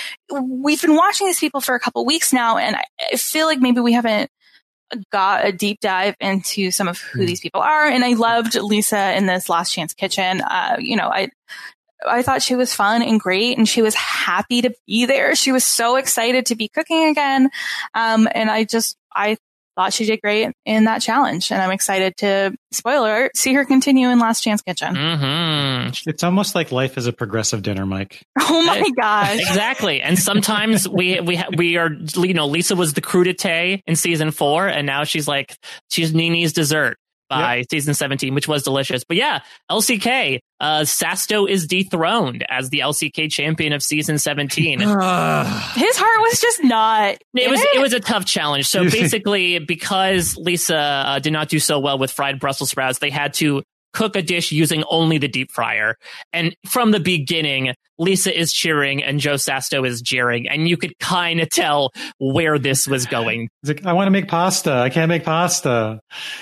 we've been watching these people for a couple weeks now, and I feel like maybe we haven't got a deep dive into some of who mm. these people are. And I loved Lisa in this Last Chance Kitchen. Uh, you know, I, I thought she was fun and great, and she was happy to be there. She was so excited to be cooking again. Um, and I just, I thought she did great in that challenge, and I'm excited to, spoiler alert, see her continue in Last Chance Kitchen. Mm-hmm. It's almost like life is a progressive dinner, Mike. Oh my gosh. Exactly. And sometimes we we ha- we are, you know, Lisa was the crudité in season four, and now she's like, she's Nini's dessert by yep. season seventeen, which was delicious. But yeah, L C K, uh, Sasto is dethroned as the L C K champion of season seventeen. His heart was just not. It was it? it was a tough challenge. So basically, because Lisa uh, did not do so well with fried Brussels sprouts, they had to cook a dish using only the deep fryer. And from the beginning, Lisa is cheering and Joe Sasto is jeering, and you could kind of tell where this was going. It's like, I want to make pasta. I can't make pasta.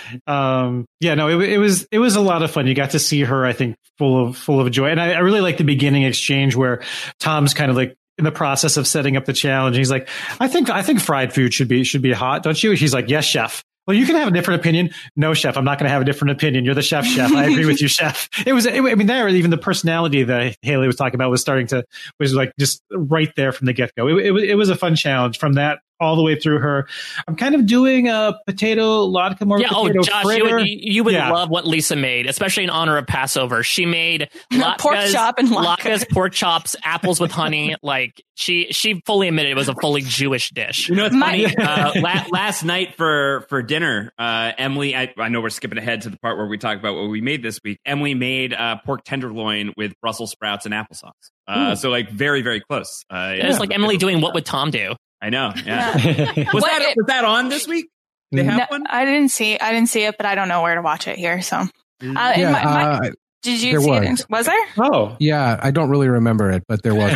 Um, yeah, no, it, it was it was a lot of fun. You got to see her, I think, full of full of joy, and I, I really like the beginning exchange where Tom's kind of like in the process of setting up the challenge. He's like, I think I think fried food should be should be hot, don't you? She's like, yes, chef. Well, you can have a different opinion. No, chef, I'm not going to have a different opinion. You're the chef, chef. I agree with you, chef. It was, it, I mean, there, even the personality that Haley was talking about was starting to, was like just right there from the get go. It, it, it was a fun challenge from that all the way through her. I'm kind of doing a potato latke, more yeah, potato oh, Josh, fritter. you would, you would yeah. love what Lisa made, especially in honor of Passover. She made latkes, pork chop and latke. latkes, pork chops, apples with honey. Like she, she fully admitted it was a fully Jewish dish. You know, it's funny. uh, la- last night for for dinner, uh, Emily. I, I know we're skipping ahead to the part where we talk about what we made this week. Emily made uh, pork tenderloin with Brussels sprouts and applesauce. Uh, so like very very close. Uh, yeah. It's like Emily doing What Would Tom Do? I know. Yeah. was that it, was that on this week? They have no, one. I didn't see. I didn't see it, but I don't know where to watch it here. So, uh, yeah, my, my, uh, did you see was. it? Was there? Oh, yeah. I don't really remember it, but there was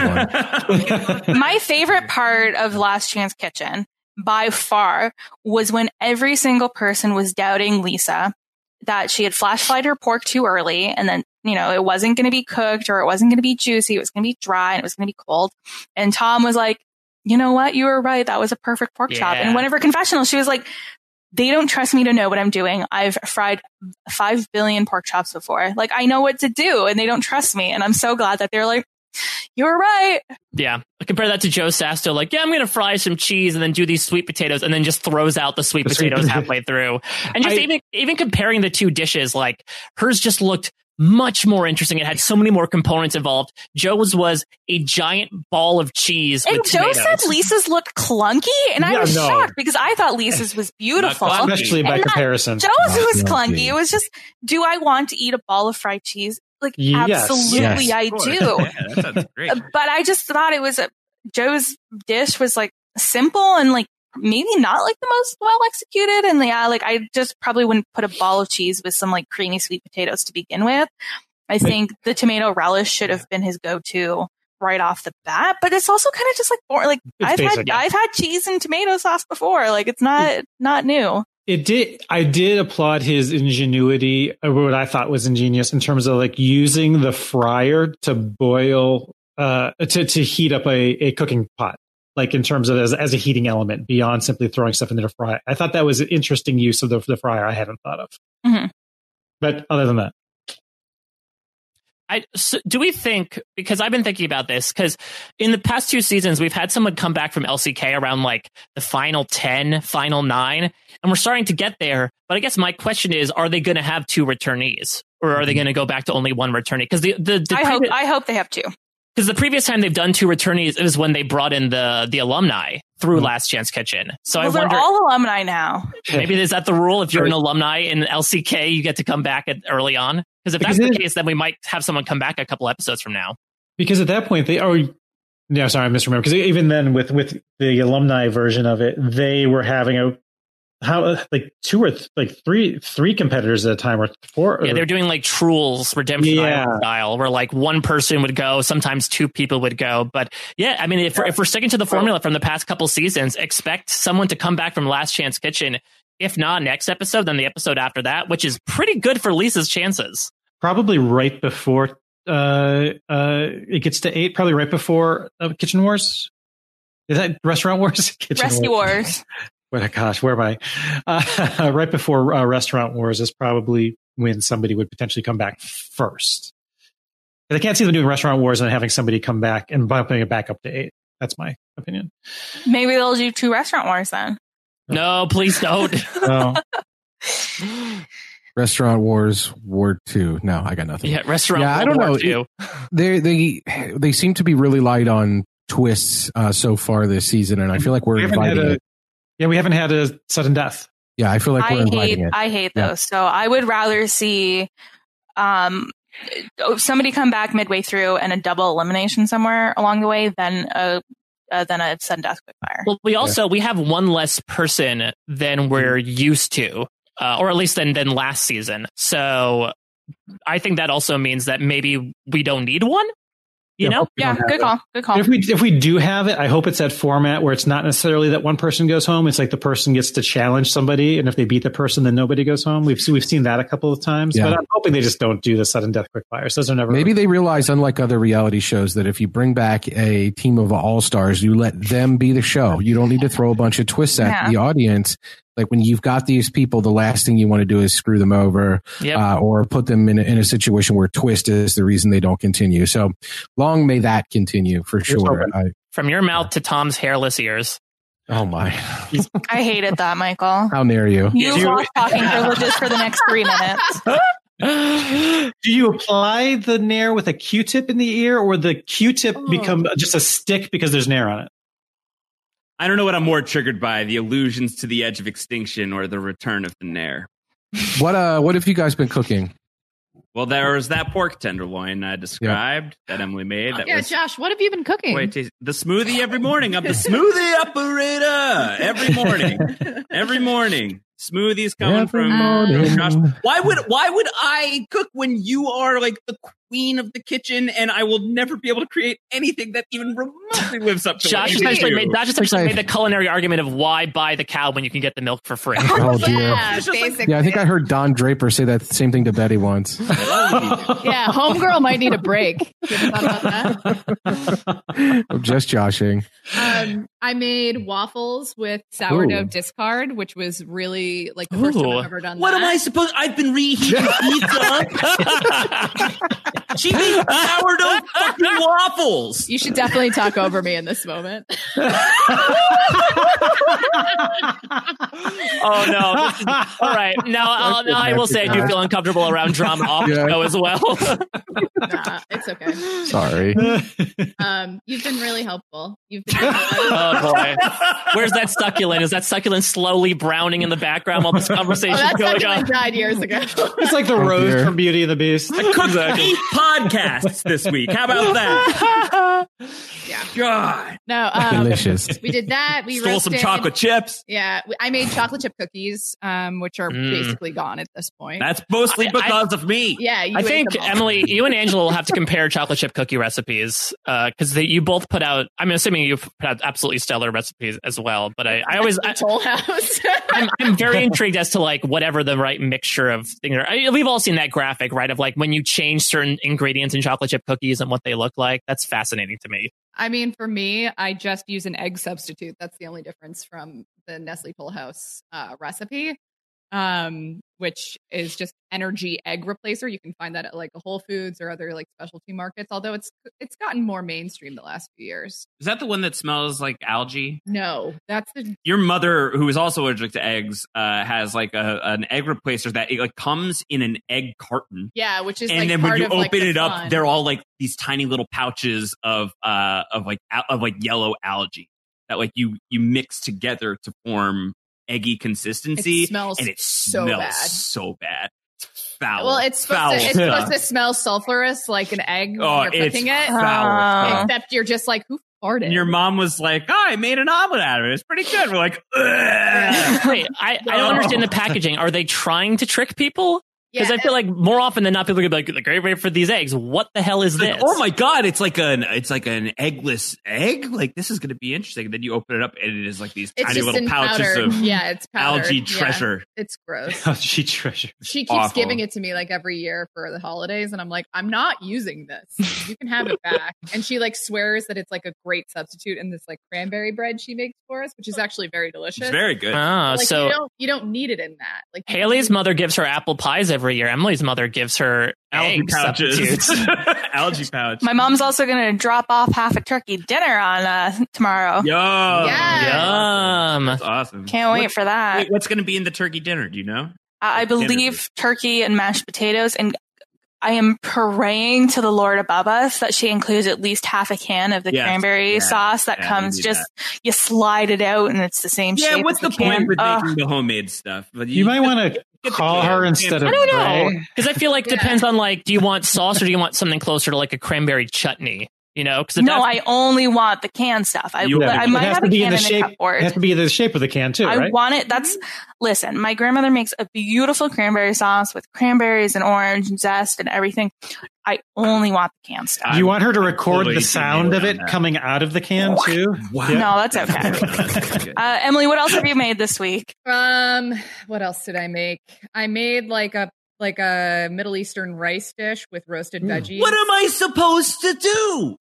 one. My favorite part of Last Chance Kitchen, by far, was when every single person was doubting Lisa that she had flash fried her pork too early, and then, you know, it wasn't going to be cooked, or it wasn't going to be juicy. It was going to be dry, and it was going to be cold. And Tom was like, you know what? You were right. That was a perfect pork yeah. chop. And one of her confessionals, she was like, they don't trust me to know what I'm doing. I've fried five billion pork chops before. Like, I know what to do, and they don't trust me. And I'm so glad that they're like, you were right. Yeah. I compare that to Joe Sasto. Like, yeah, I'm going to fry some cheese and then do these sweet potatoes, and then just throws out the sweet the potatoes sweet halfway through. And just I, even, even comparing the two dishes, like hers just looked much more interesting. It had so many more components involved. Joe's was a giant ball of cheese and with Joe tomatoes. said Lisa's looked clunky, and yeah, I was no. shocked because I thought Lisa's was beautiful. Especially by and comparison. Joe's was clunky. It was just, do I want to eat a ball of fried cheese? Like, yes. absolutely yes. I do. Yeah, that sounds great. But I just thought it was, a, Joe's dish was like simple and like maybe not like the most well executed. And yeah, like I just probably wouldn't put a ball of cheese with some like creamy sweet potatoes to begin with. I think the tomato relish should have been his go-to right off the bat, but it's also kind of just like boring. Like It's I've basic, had yeah. I've had cheese and tomato sauce before. Like it's not not new. It did. I did applaud his ingenuity, or what I thought was ingenious, in terms of like using the fryer to boil, uh, to to heat up a, a cooking pot, like in terms of as, as a heating element beyond simply throwing stuff in there to fry. I thought that was an interesting use of the, the fryer. I hadn't thought of. Mm-hmm. But other than that, I, so do we think, because I've been thinking about this, because in the past two seasons, we've had someone come back from L C K around like the final ten, final nine, and we're starting to get there. But I guess my question is, are they going to have two returnees, or are they going to go back to only one returnee? Because the, the, the I hope I hope they have two. Because the previous time they've done two returnees is when they brought in the the alumni through Mm-hmm. Last Chance Kitchen. So Well, I they're wonder, all alumni now. maybe is that the rule? If you're an alumni in L C K, you get to come back at, early on. Because if that's Because the it- case, then we might have someone come back a couple episodes from now. because at that point they are. Yeah, sorry, I misremember. Because even then, with with the alumni version of it, they were having a how like two or th- like three three competitors at a time, or four. Yeah, or, they're doing like Truel's Redemption Yeah. Island style, where like one person would go, sometimes two people would go. But yeah, I mean, if we're, if we're sticking to the formula from the past couple seasons, expect someone to come back from Last Chance Kitchen. If not next episode, then the episode after that, which is pretty good for Lisa's chances. probably right before uh, uh, it gets to eight. Probably right before uh, Kitchen Wars. Is that Restaurant Wars? Kitchen Rescue Wars. What, gosh, where am I? Uh, right before uh, Restaurant Wars is probably when somebody would potentially come back first. But I can't see them doing Restaurant Wars and having somebody come back and bumping it back up to eight. That's my opinion. Maybe they'll do two Restaurant Wars then. No, please don't. No. Restaurant Wars War Two. No, I got nothing. Yeah, Restaurant Yeah, I World don't War know. Two. They they they seem to be really light on twists uh, so far this season, and I feel like we're We haven't had inviting a, it. yeah, we haven't had a sudden death. Yeah, I feel like we're I inviting hate it. I hate Yeah. those. So I would rather see um somebody come back midway through and a double elimination somewhere along the way than a uh, than a sudden death quickfire. Well, we also we have one less person than we're used to, uh, or at least than than last season. So I think that also means that maybe we don't need one. You Yeah, know? hope we Yeah, don't have good it. call. Good call. If we if we do have it, I hope it's that format where it's not necessarily that one person goes home. It's like the person gets to challenge somebody, and if they beat the person, then nobody goes home. We've we've seen that a couple of times, Yeah. but I'm hoping they just don't do the sudden death quickfires. Those are never Maybe they realize, unlike other reality shows, that if you bring back a team of all stars, you let them be the show. You don't need to throw a bunch of twists at Yeah. the audience. Like when you've got these people, the last thing you want to do is screw them over Yep. uh, or put them in a, in a situation where twist is the reason they don't continue. So long may that continue for sure. I, From your mouth to Tom's hairless ears. oh my! I hated that, Michael. How dare you? You You- lost talking privileges for the next three minutes. Do you apply the nair with a Q-tip in the ear, or the Q-tip Oh. become just a stick because there's nair on it? I don't know what I'm more triggered by, the allusions to the edge of extinction or the return of the Nair. What uh? What have you guys been cooking? Well, there was that pork tenderloin I described that Emily made. That Yeah, was Josh, what have you been cooking? Wait, the smoothie every morning. I'm the smoothie operator every morning. Every morning, smoothies coming Every from morning. Josh. Why would Why would I cook when you are like the queen of the kitchen, and I will never be able to create anything that even remotely lives up to Josh what you essentially do? made Josh essentially made the culinary argument of why buy the cow when you can get the milk for free. Oh dear. Yeah, It's just like- basically. Yeah, I think I heard Don Draper say that same thing to Betty once. Yeah, homegirl might need a break. You ever thought about that? I'm just joshing. Um, I made waffles with sourdough Ooh. discard, which was really like the first time Ooh. I've ever done What that. am I supposed? I've been reheating pizza. She made sourdough fucking waffles. You should definitely talk over me in this moment. Oh no! This is, all right, now, I'll, now I will say I do feel uncomfortable around drama off the Yeah. show as well. Nah, it's okay. Sorry. Um, you've been really helpful. You've been. Oh boy, where's that succulent? Is that succulent slowly browning in the background while this Oh, conversation that is going succulent on? died years ago. It's like the Oh, rose dear. from Beauty and the Beast. I cooked eight podcasts this week. How about that? Yeah. God. No, um, Delicious. We did that. We Stole roasted, some chocolate chips. Yeah, we- I made chocolate chip cookies, um, which are Mm. basically gone at this point. That's mostly I- because of me. yeah, you I ate think them all. Emily, you and Angela will have to compare chocolate chip cookie recipes because you both put out. I'm assuming you've put out absolutely stellar recipes as well. But I, I always, I, Toll House. I'm, I'm very intrigued as to like whatever the right mixture of things are. I, we've all seen that graphic, right? Of like when you change certain ingredients in chocolate chip cookies and what they look like. That's fascinating to me. I mean, for me, I just use an egg substitute. That's the only difference from the Nestle Toll House uh, recipe, um, which is just energy egg replacer. You can find that at like a Whole Foods or other like specialty markets. Although it's it's gotten more mainstream the last few years. Is that the one that smells like algae? No, that's the Your mother, who is also allergic to eggs, uh, has like a, an egg replacer that it like comes in an egg carton. yeah, which is And like then part when you of, open like, the it up, fun. they're all like these tiny little pouches of uh of like al- of like yellow algae that like you you mix together to form eggy consistency. It smells and it so smells bad. so bad. It's foul. Well, it's supposed foul to it's stuff. supposed to smell sulfurous like an egg Oh, when you're it's cooking it. foul. Oh. Except you're just like, who farted? And your mom was like, "Oh, I made an omelet out of it. It's pretty good." We're like, "Ugh." Wait, I, I don't understand the packaging. Are they trying to trick people? Because Yeah, I feel like more often than not, people are gonna be like, "The great rate for these eggs. What the hell is Like, this?" oh my god, it's like an it's like an eggless egg. Like this is going to be interesting. And then you open it up, and it is like these It's tiny just little in pouches powder. of yeah, it's powdered. algae Yeah, treasure. it's gross. Algae treasure. She keeps Awful. giving it to me like every year for the holidays, and I'm like, I'm not using this. You can have it back. And she like swears that it's like a great substitute in this like cranberry bread she makes for us, which is actually very delicious. It's very good. Ah, like so you don't you don't need it in that. Like you Haley's don't- mother gives her apple pies every year. Emily's mother gives her Algae egg pouches, substitutes. algae pouch. My mom's also going to drop off half a turkey dinner on uh, tomorrow. Yo, Yeah. Yum. that's awesome. Can't wait What- for that. Wait, what's going to be in the turkey dinner? Do you know? I I believe turkey and mashed potatoes, and I am praying to the Lord above us that she includes at least half a can of the Yes. cranberry Yeah. sauce that Yeah, comes we need just you slide it out and it's the same Yeah, shape. what's as the point can. with Ugh. making the homemade stuff? But You might want to the call can. her instead of I don't know. Bray. Because I feel like Yeah. depends on like, do you want sauce or do you want something closer to like a cranberry chutney? You know, because No, I only want the canned stuff. I, You- I It might has have to a be in can the in the shape. cupboard. It has to be the shape of the can too, I right? want it. That's listen. My grandmother makes a beautiful cranberry sauce with cranberries and orange and zest and everything. I only want the canned stuff. You want her to record totally the sound teaming of on it that. coming out of the can too? Wow. No, that's okay. uh, Emily, what else have you made this week? Um, what else did I make? I made like a like a Middle Eastern rice dish with roasted veggies. What am I supposed to do?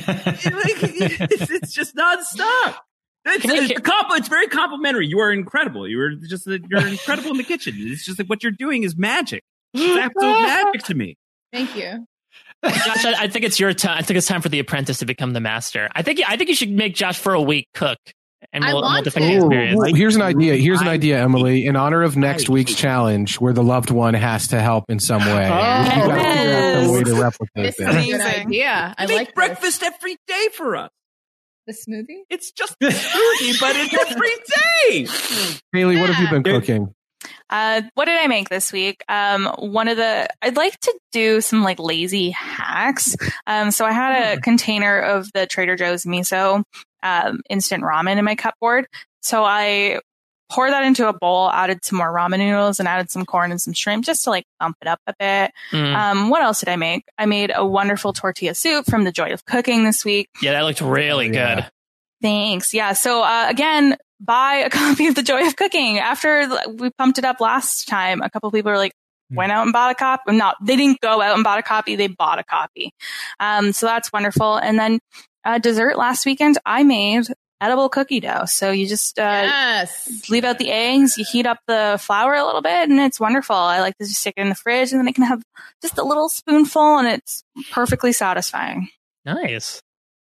it's, it's just nonstop. It's, Can I- it's, compl- it's very complimentary. You are incredible. You are just you're incredible in the kitchen. It's just like what you're doing is magic. It's absolute magic to me. Thank you. Josh, I, I think it's your time. I think it's time for the apprentice to become the master. I think I think you should make Josh for a week cook, and I we'll, and we'll want defend to. the Ooh, experience. ooh, here's an idea. Here's an I- idea, Emily. In honor of next I- week's challenge, where the loved one has to help in some way, Oh. you gotta figure out some way to replicate This is that. a good Amazing. idea. I I make like breakfast every day for us. this. The smoothie. It's just a smoothie, but it's every day. Haley, what have you been Yeah. cooking? Uh, what did I make this week? Um, one of the, I'd like to do some like lazy hacks. Um, so I had a container of the Trader Joe's miso, um, instant ramen in my cupboard. So I poured that into a bowl, added some more ramen noodles and added some corn and some shrimp just to like bump it up a bit. Mm. Um, what else did I make? I made a wonderful tortilla soup from the Joy of Cooking this week. Yeah, that looked really Oh, yeah. good. Thanks. Yeah. So, uh, again, buy a copy of The Joy of Cooking. After we pumped it up last time, a couple of people were like, went out and bought a copy. Not, they didn't go out and bought a copy. They bought a copy. Um, so that's wonderful. And then, uh, dessert last weekend, I made edible cookie dough. So you just, uh, Yes. leave out the eggs, you heat up the flour a little bit, and it's wonderful. I like to just stick it in the fridge, and then I can have just a little spoonful, and it's perfectly satisfying. Nice.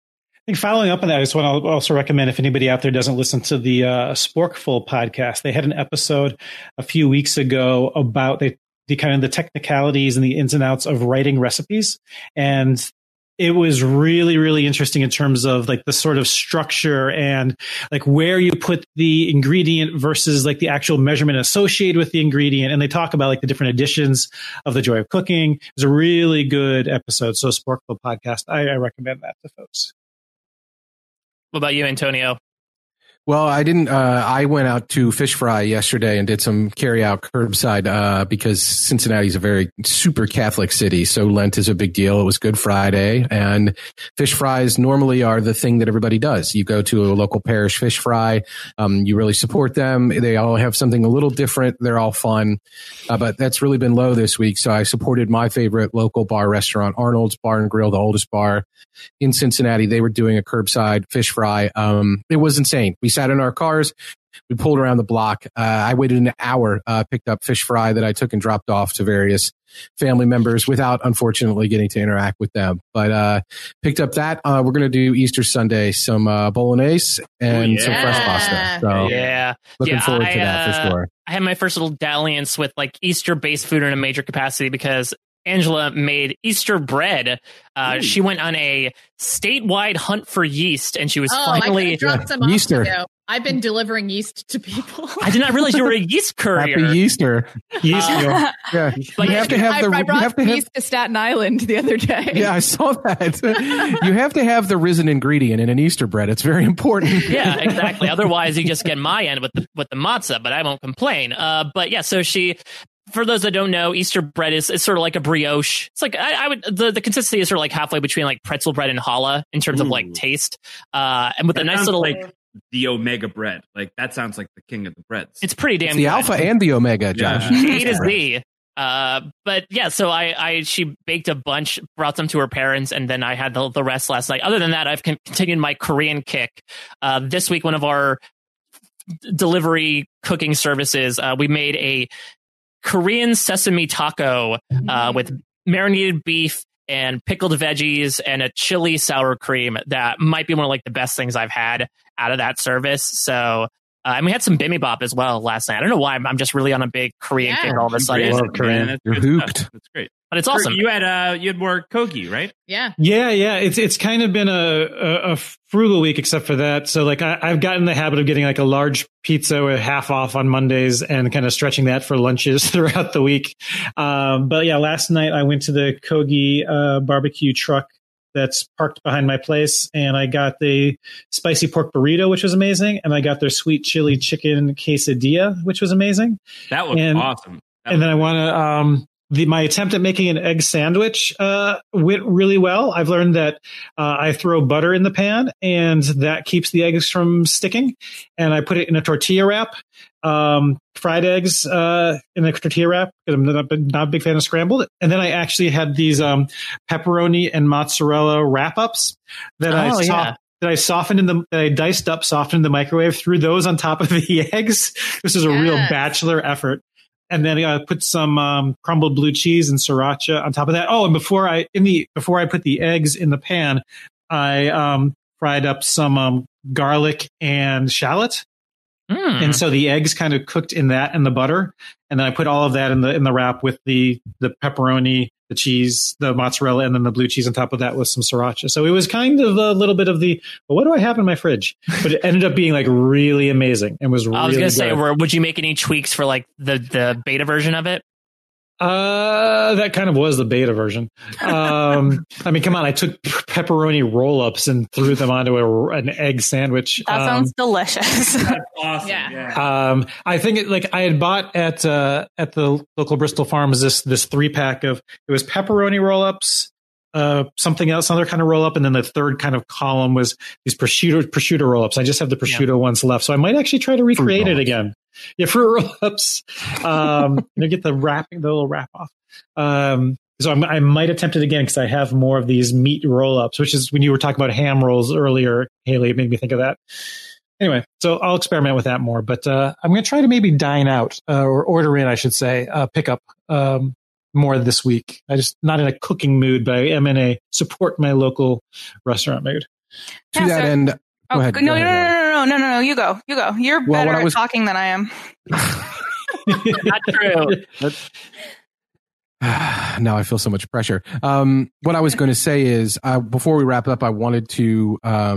I think following up on that, I just want to also recommend if anybody out there doesn't listen to the uh, Sporkful podcast, they had an episode a few weeks ago about the, the kind of the technicalities and the ins and outs of writing recipes. And it was really, really interesting in terms of like the sort of structure and like where you put the ingredient versus like the actual measurement associated with the ingredient. And they talk about like the different additions of the Joy of Cooking. It was a really good episode. So Sporkful podcast, I, I recommend that to folks. What about you, Antonio? Well, I didn't. Uh, I went out to Fish Fry yesterday and did some carry out curbside uh, because Cincinnati's a very super Catholic city. So Lent is a big deal. It was Good Friday, and fish fries normally are the thing that everybody does. You go to a local parish fish fry. Um, you really support them. They all have something a little different. They're all fun, uh, but that's really been low this week. So I supported my favorite local bar restaurant, Arnold's Bar and Grill, the oldest bar in Cincinnati. They were doing a curbside fish fry. Um, it was insane. We sat in our cars. We pulled around the block. Uh, I waited an hour, uh, picked up fish fry that I took and dropped off to various family members without, unfortunately, getting to interact with them. But uh, picked up that. Uh, we're going to do Easter Sunday, some uh, bolognese and yeah. some fresh pasta. So yeah. looking yeah, forward I, to that uh, for sure. I had my first little dalliance with like Easter-based food in a major capacity because Angela made Easter bread. Uh, she went on a statewide hunt for yeast, and she was Oh, finally I dropped some off Easter. to you. I've been delivering yeast to people. I did not realize you were a yeast courier. Happy Easter. Yeast Uh, meal. Yeah, But you have to have I, the. I you brought have to have. yeast to Staten Island the other day. Yeah, I saw that. You have to have the risen ingredient in an Easter bread. It's very important. Yeah, exactly. Otherwise, you just get my end with the with the matzah, but I won't complain. Uh, but yeah, so she. For those that don't know, Easter bread is, is sort of like a brioche. It's like I, I would the, the consistency is sort of like halfway between like pretzel bread and challah in terms Ooh. of like taste, uh, and with That a nice sounds little like the Omega bread. Like that sounds like the king of the breads. It's pretty damn It's the good. alpha and the omega, Josh. Yeah. A to Z. Uh, but yeah, so I, I she baked a bunch, brought them to her parents, and then I had the, the rest last night. Other than that, I've con- continued my Korean kick. Uh, this week, one of our delivery cooking services, uh, we made a Korean sesame taco uh, with marinated beef and pickled veggies and a chili sour cream that might be one of like the best things I've had out of that service. So, uh, and we had some bibimbap as well last night. I don't know why I'm, I'm just really on a big Korean Yeah. kick all of a sudden, love Korean. That's You're good hooked. stuff. That's great. but it's awesome. You had uh, you had more kogi, right? Yeah. Yeah, yeah. It's it's kind of been a, a, a frugal week except for that. So like I, I've gotten the habit of getting like a large pizza with half off on Mondays and kind of stretching that for lunches throughout the week. Um, but yeah, last night I went to the Kogi uh, barbecue truck that's parked behind my place, and I got the spicy pork burrito, which was amazing, and I got their sweet chili chicken quesadilla, which was amazing. That was and, awesome. That and was then I want to um, the my attempt at making an egg sandwich uh, went really well. I've learned that uh, I throw butter in the pan, and that keeps the eggs from sticking. And I put it in a tortilla wrap, um, fried eggs uh, in a tortilla wrap, because I'm not, not a big fan of scrambled. And then I actually had these um, pepperoni and mozzarella wrap-ups that I Oh, soft- yeah. that I softened in the that I diced up, softened in the microwave, threw those on top of the eggs. This is a real Yes. bachelor effort. And then I put some um, crumbled blue cheese and sriracha on top of that. Oh, and before I in the before I put the eggs in the pan, I um, fried up some um, garlic and shallot. Mm. And so the eggs kind of cooked in that and the butter, and then I put all of that in the in the wrap with the the pepperoni, the cheese, the mozzarella, and then the blue cheese on top of that with some sriracha. So it was kind of a little bit of the, well, what do I have in my fridge? But it ended up being like really amazing and was really I was gonna say, good. were, would you make any tweaks for like the the beta version of it? Uh, that kind of was the beta version. Um, I mean, come on, I took pepperoni roll-ups and threw them onto a, an egg sandwich. That Um, sounds delicious. That's awesome. Yeah. Yeah. Um, I think it, like I had bought at uh, at the local Bristol Farms this this three pack of it was pepperoni roll ups, uh, something else, another kind of roll up, and then the third kind of column was these prosciutto prosciutto roll ups. I just have the prosciutto ones left, so I might actually try to recreate Fruit it roll-ups. again. Yeah, fruit roll ups. Um, you know, get the wrapping, the little wrap off. Um, so I'm, I might attempt it again because I have more of these meat roll ups, which is when you were talking about ham rolls earlier, Haley. It made me think of that. Anyway, so I'll experiment with that more, but uh, I'm going to try to maybe dine out uh, or order in, I should say, uh, pick up um, more this week. I just not in a cooking mood, but I am in a support my local restaurant mood. To Yeah, that so- end, Oh, go ahead. no, go no, ahead, no, no, no, no, no, no, you go. You go. You're Well, better what I at was- talking than I am. Not true. Now I feel so much pressure. Um, what I was going to say is, uh, before we wrap up, I wanted to um,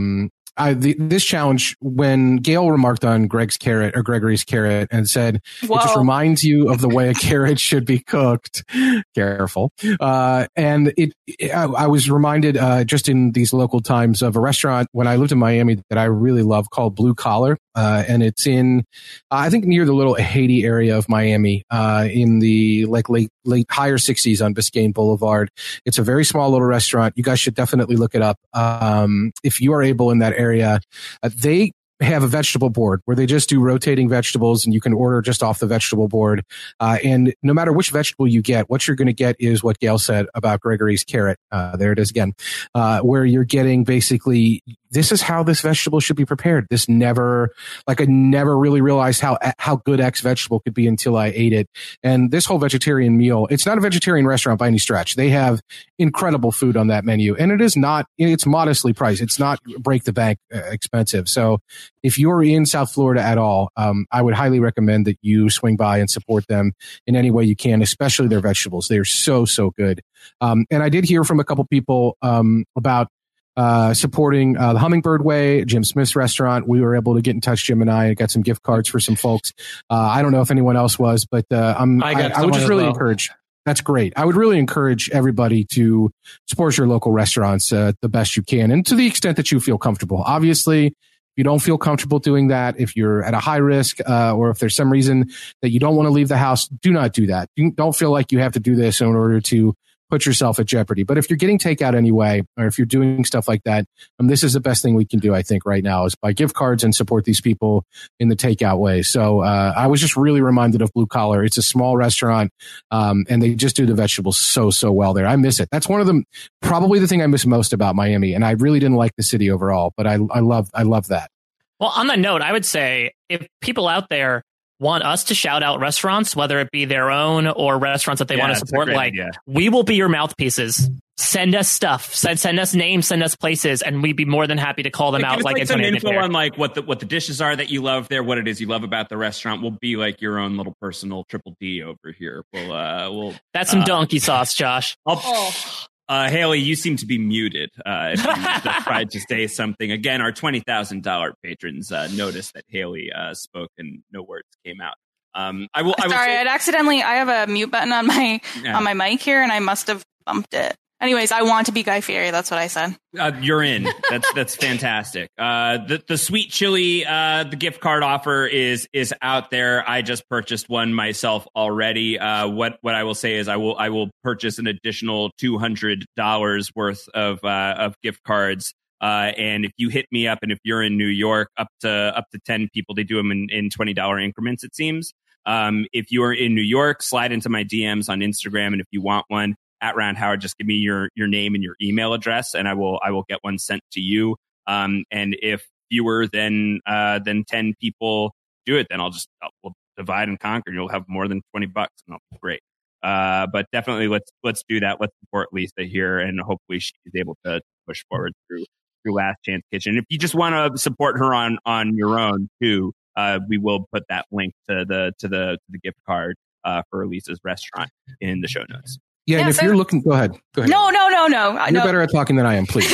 I, the, this challenge, when Gail remarked on Greg's carrot or Gregory's carrot and said, Whoa. it just reminds you of the way a carrot should be cooked. Careful. Uh, and it, it I, I was reminded, uh, just in these local times of a restaurant when I lived in Miami that I really love called Blue Collar. Uh, and it's in, uh, I think near the little Haiti area of Miami, uh, in the like late, late higher sixties on Biscayne Boulevard. It's a very small little restaurant. You guys should definitely look it up. Um, if you are able in that area, uh, they have a vegetable board where they just do rotating vegetables and you can order just off the vegetable board. Uh, and no matter which vegetable you get, what you're going to get is what Gail said about Gregory's carrot. Uh, there it is again, uh, where you're getting basically, this is how this vegetable should be prepared. This never, like I never really realized how, how good X vegetable could be until I ate it. And this whole vegetarian meal, it's not a vegetarian restaurant by any stretch. They have incredible food on that menu and it is not, it's modestly priced. It's not break the bank uh, expensive. So if you're in South Florida at all, um, I would highly recommend that you swing by and support them in any way you can, especially their vegetables. They are so, so good. Um, and I did hear from a couple people um, about uh, supporting uh, the Hummingbird Way, Jim Smith's restaurant. We were able to get in touch, Jim and I, and got some gift cards for some folks. Uh, I don't know if anyone else was, but uh, I'm, I, got I, I would just really well. encourage. That's great. I would really encourage everybody to support your local restaurants uh, the best you can and to the extent that you feel comfortable. Obviously, if you don't feel comfortable doing that, if you're at a high risk uh, or if there's some reason that you don't want to leave the house, do not do that. You don't feel like you have to do this in order to put yourself at jeopardy. But if you're getting takeout anyway, or if you're doing stuff like that, um, this is the best thing we can do, I think, right now is buy gift cards and support these people in the takeout way. So uh, I was just really reminded of Blue Collar. It's a small restaurant, um, and they just do the vegetables so, so well there. I miss it. That's one of them, probably the thing I miss most about Miami. And I really didn't like the city overall, but I, I love, I love that. Well, on that note, I would say if people out there want us to shout out restaurants, whether it be their own or restaurants that they Yeah, want to it's a support, great like idea. we will be your mouthpieces. Send us stuff, send send us names, send us places, and we'd be more than happy to call them Like, out. give us, Like, like some Antonio did info here. on like what the what the dishes are that you love there, what it is you love about the restaurant. We'll be like your own little personal triple D over here. We'll uh, we'll That's some uh, donkey sauce, Josh. I'll, Uh, Haley, you seem to be muted. Uh, if you just tried to say something. Again, our twenty thousand dollars patrons uh, noticed that Haley uh, spoke and no words came out. Um, I will. I will Sorry, say- I'd accidentally. I have a mute button on my Yeah. on my mic here, and I must have bumped it. Anyways, I want to be Guy Fieri. That's what I said. Uh, you're in. That's that's fantastic. Uh, the the sweet chili, uh, the gift card offer is is out there. I just purchased one myself already. Uh, what what I will say is I will I will purchase an additional two hundred dollars worth of uh, of gift cards. Uh, and if you hit me up, and if you're in New York, up to up to ten people, they do them in, in twenty dollars increments. It seems. Um, if you are in New York, slide into my D Ms on Instagram, and if you want one. At Round Howard, just give me your your name and your email address, and I will I will get one sent to you. Um, and if fewer than uh, than ten people do it, then I'll just I'll, we'll divide and conquer. You'll have more than twenty bucks, and that'll be great. Uh, but definitely let's let's do that. Let's support Lisa here, and hopefully she's able to push forward through through Last Chance Kitchen. If you just want to support her on on your own too, uh, we will put that link to the to the to the gift card uh, for Lisa's restaurant in the show notes. Yeah, Yeah, and if so- you're looking, go ahead. Go ahead. No, no, no, no. I You're know. better at talking than I am, please.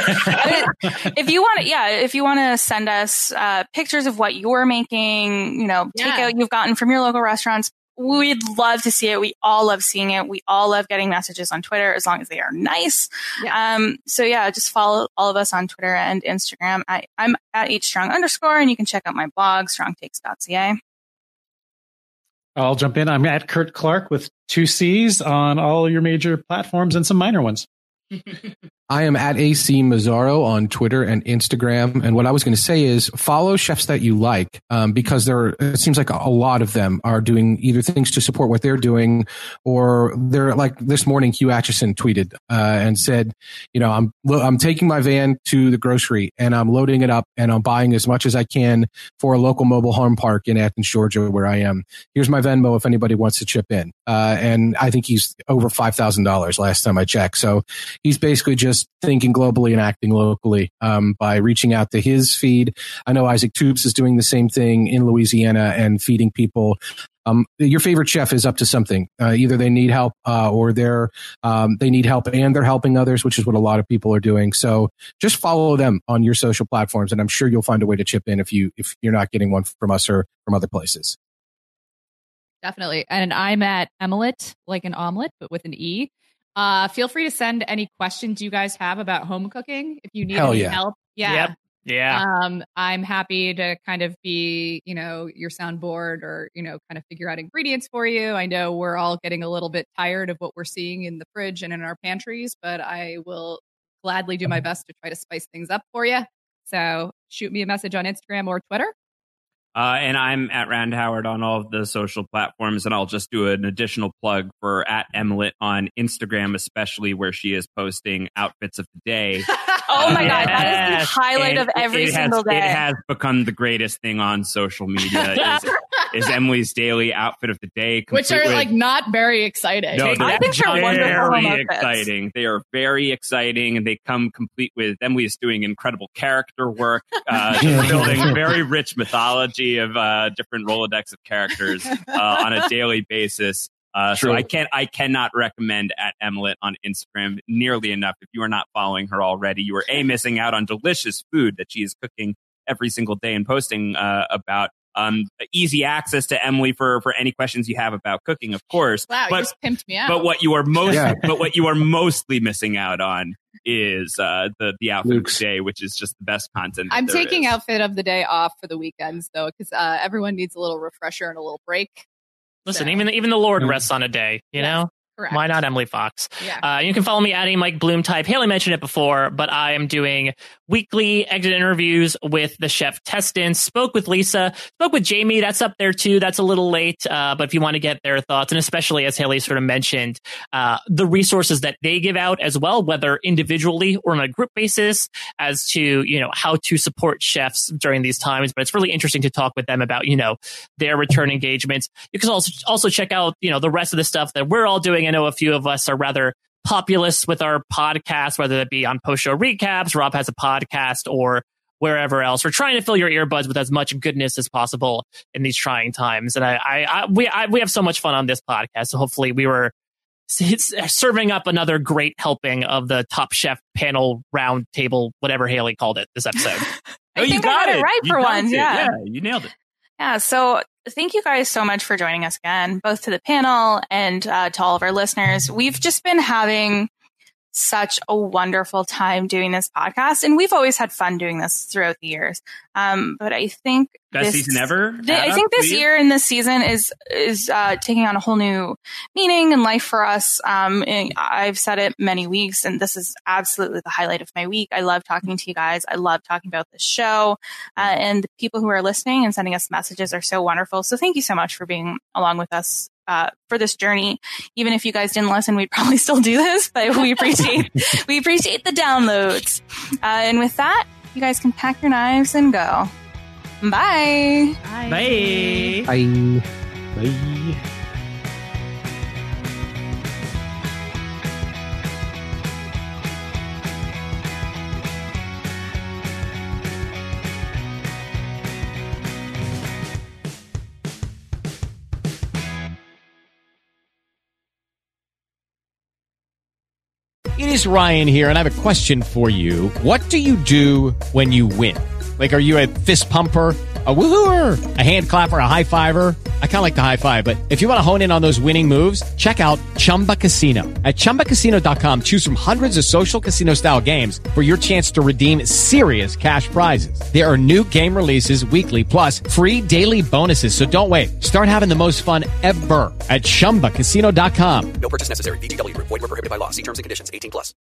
If you want to, yeah, if you want to send us uh, pictures of what you're making, you know, Yeah. takeout you've gotten from your local restaurants, we'd love to see it. We all love seeing it. We all love getting messages on Twitter as long as they are nice. Um, so yeah, just follow all of us on Twitter and Instagram. I, I'm at hstrong underscore, and you can check out my blog, strong takes dot c a. I'll jump in. I'm at Kurt Clark with two C's on all your major platforms and some minor ones. I am at A C Mazzaro on Twitter and Instagram. And what I was going to say is follow chefs that you like, um, because there are, it seems like a lot of them are doing either things to support what they're doing, or they're like this morning, Hugh Atchison tweeted uh, and said, you know, I'm I'm taking my van to the grocery and I'm loading it up and I'm buying as much as I can for a local mobile home park in Athens, Georgia, where I am. Here's my Venmo if anybody wants to chip in. Uh, and I think he's over five thousand dollars last time I checked. So he's basically just just thinking globally and acting locally um, by reaching out to his feed. I know Isaac Tubes is doing the same thing in Louisiana and feeding people. Um, your favorite chef is up to something. Uh, either they need help uh, or they're um, they need help and they're helping others, which is what a lot of people are doing. So just follow them on your social platforms, and I'm sure you'll find a way to chip in if you if you're not getting one from us or from other places. Definitely. And I'm at Emelet, like an omelet, but with an E. Uh, feel free to send any questions you guys have about home cooking if you need Hell any yeah. help. Yeah. Yep. Yeah. Um, I'm happy to kind of be, you know, your soundboard or, you know, kind of figure out ingredients for you. I know we're all getting a little bit tired of what we're seeing in the fridge and in our pantries, but I will gladly do my best to try to spice things up for you. So shoot me a message on Instagram or Twitter. Uh, and I'm at Rand Howard on all of the social platforms, and I'll just do an additional plug for at Emelet on Instagram, especially where she is posting outfits of the day. Oh my God, that is the highlight And of every it single has, day. It has become the greatest thing on social media. is, is Emily's daily outfit of the day, Which are complete with- like not very exciting. No, I think they're wonderful home very outfits. exciting. They are very exciting, and they come complete with Emily is doing incredible character work, uh, just building a very rich mythology of uh, different Rolodex of characters uh, on a daily basis. Uh, so True. I can't, I cannot recommend at Emelet on Instagram nearly enough. If you are not following her already, you are a missing out on delicious food that she is cooking every single day and posting uh, about. Um, easy access to Emily for, for any questions you have about cooking, of course. Wow, but, you just pimped me out. But what you are most, Yeah. but what you are mostly missing out on is uh, the the outfit Luke's. of the day, which is just the best content. that I'm there taking is. outfit of the day off for the weekends, though, because uh, everyone needs a little refresher and a little break. Listen, So- even the, even the Lord Yeah. rests on a day, you Yes. know? Correct. Why not Emily Fox? Yeah. Uh, you can follow me at a Mike Bloom type. Haley mentioned it before, but I am doing weekly exit interviews with the chef Teston. Spoke with Lisa, spoke with Jamie. That's up there too. That's a little late. Uh, but if you want to get their thoughts, and especially as Haley sort of mentioned, uh, the resources that they give out as well, whether individually or on a group basis, as to, you know, how to support chefs during these times. But it's really interesting to talk with them about, you know, their return engagements. You can also, also check out, you know, the rest of the stuff that we're all doing. I know a few of us are rather populous with our podcast, whether that be on post show recaps, Rob has a podcast, or wherever else. We're trying to fill your earbuds with as much goodness as possible in these trying times. And I, I, I we, I, we have so much fun on this podcast. So hopefully we were serving up another great helping of the Top Chef panel round table, whatever Haley called it this episode. I think I got it right You for got once. it. Yeah. yeah, you nailed it. Yeah, so thank you guys so much for joining us again, both to the panel and uh, to all of our listeners. We've just been having such a wonderful time doing this podcast, and we've always had fun doing this throughout the years. Um, but I think Best this, season ever? th- I Adam, think this for you? year and this season is is uh, taking on a whole new meaning and life for us. Um, and I've said it many weeks, and this is absolutely the highlight of my week. I love talking to you guys. I love talking about the show, uh, and the people who are listening and sending us messages are so wonderful. So thank you so much for being along with us uh, for this journey. Even if you guys didn't listen, we'd probably still do this, but we appreciate we appreciate the downloads. Uh, and with that, you guys can pack your knives and go. Bye. Bye. Bye. Bye. It is Ryan here, and I have a question for you. What do you do when you win? Like, are you a fist pumper, a woohooer, a hand clapper, a high fiver? I kind of like the high five, but if you want to hone in on those winning moves, check out Chumba Casino. At chumba casino dot com, choose from hundreds of social casino style games for your chance to redeem serious cash prizes. There are new game releases weekly, plus free daily bonuses. So don't wait. Start having the most fun ever at chumba casino dot com. No purchase necessary. V G W. Void where prohibited by law. See terms and conditions. eighteen plus.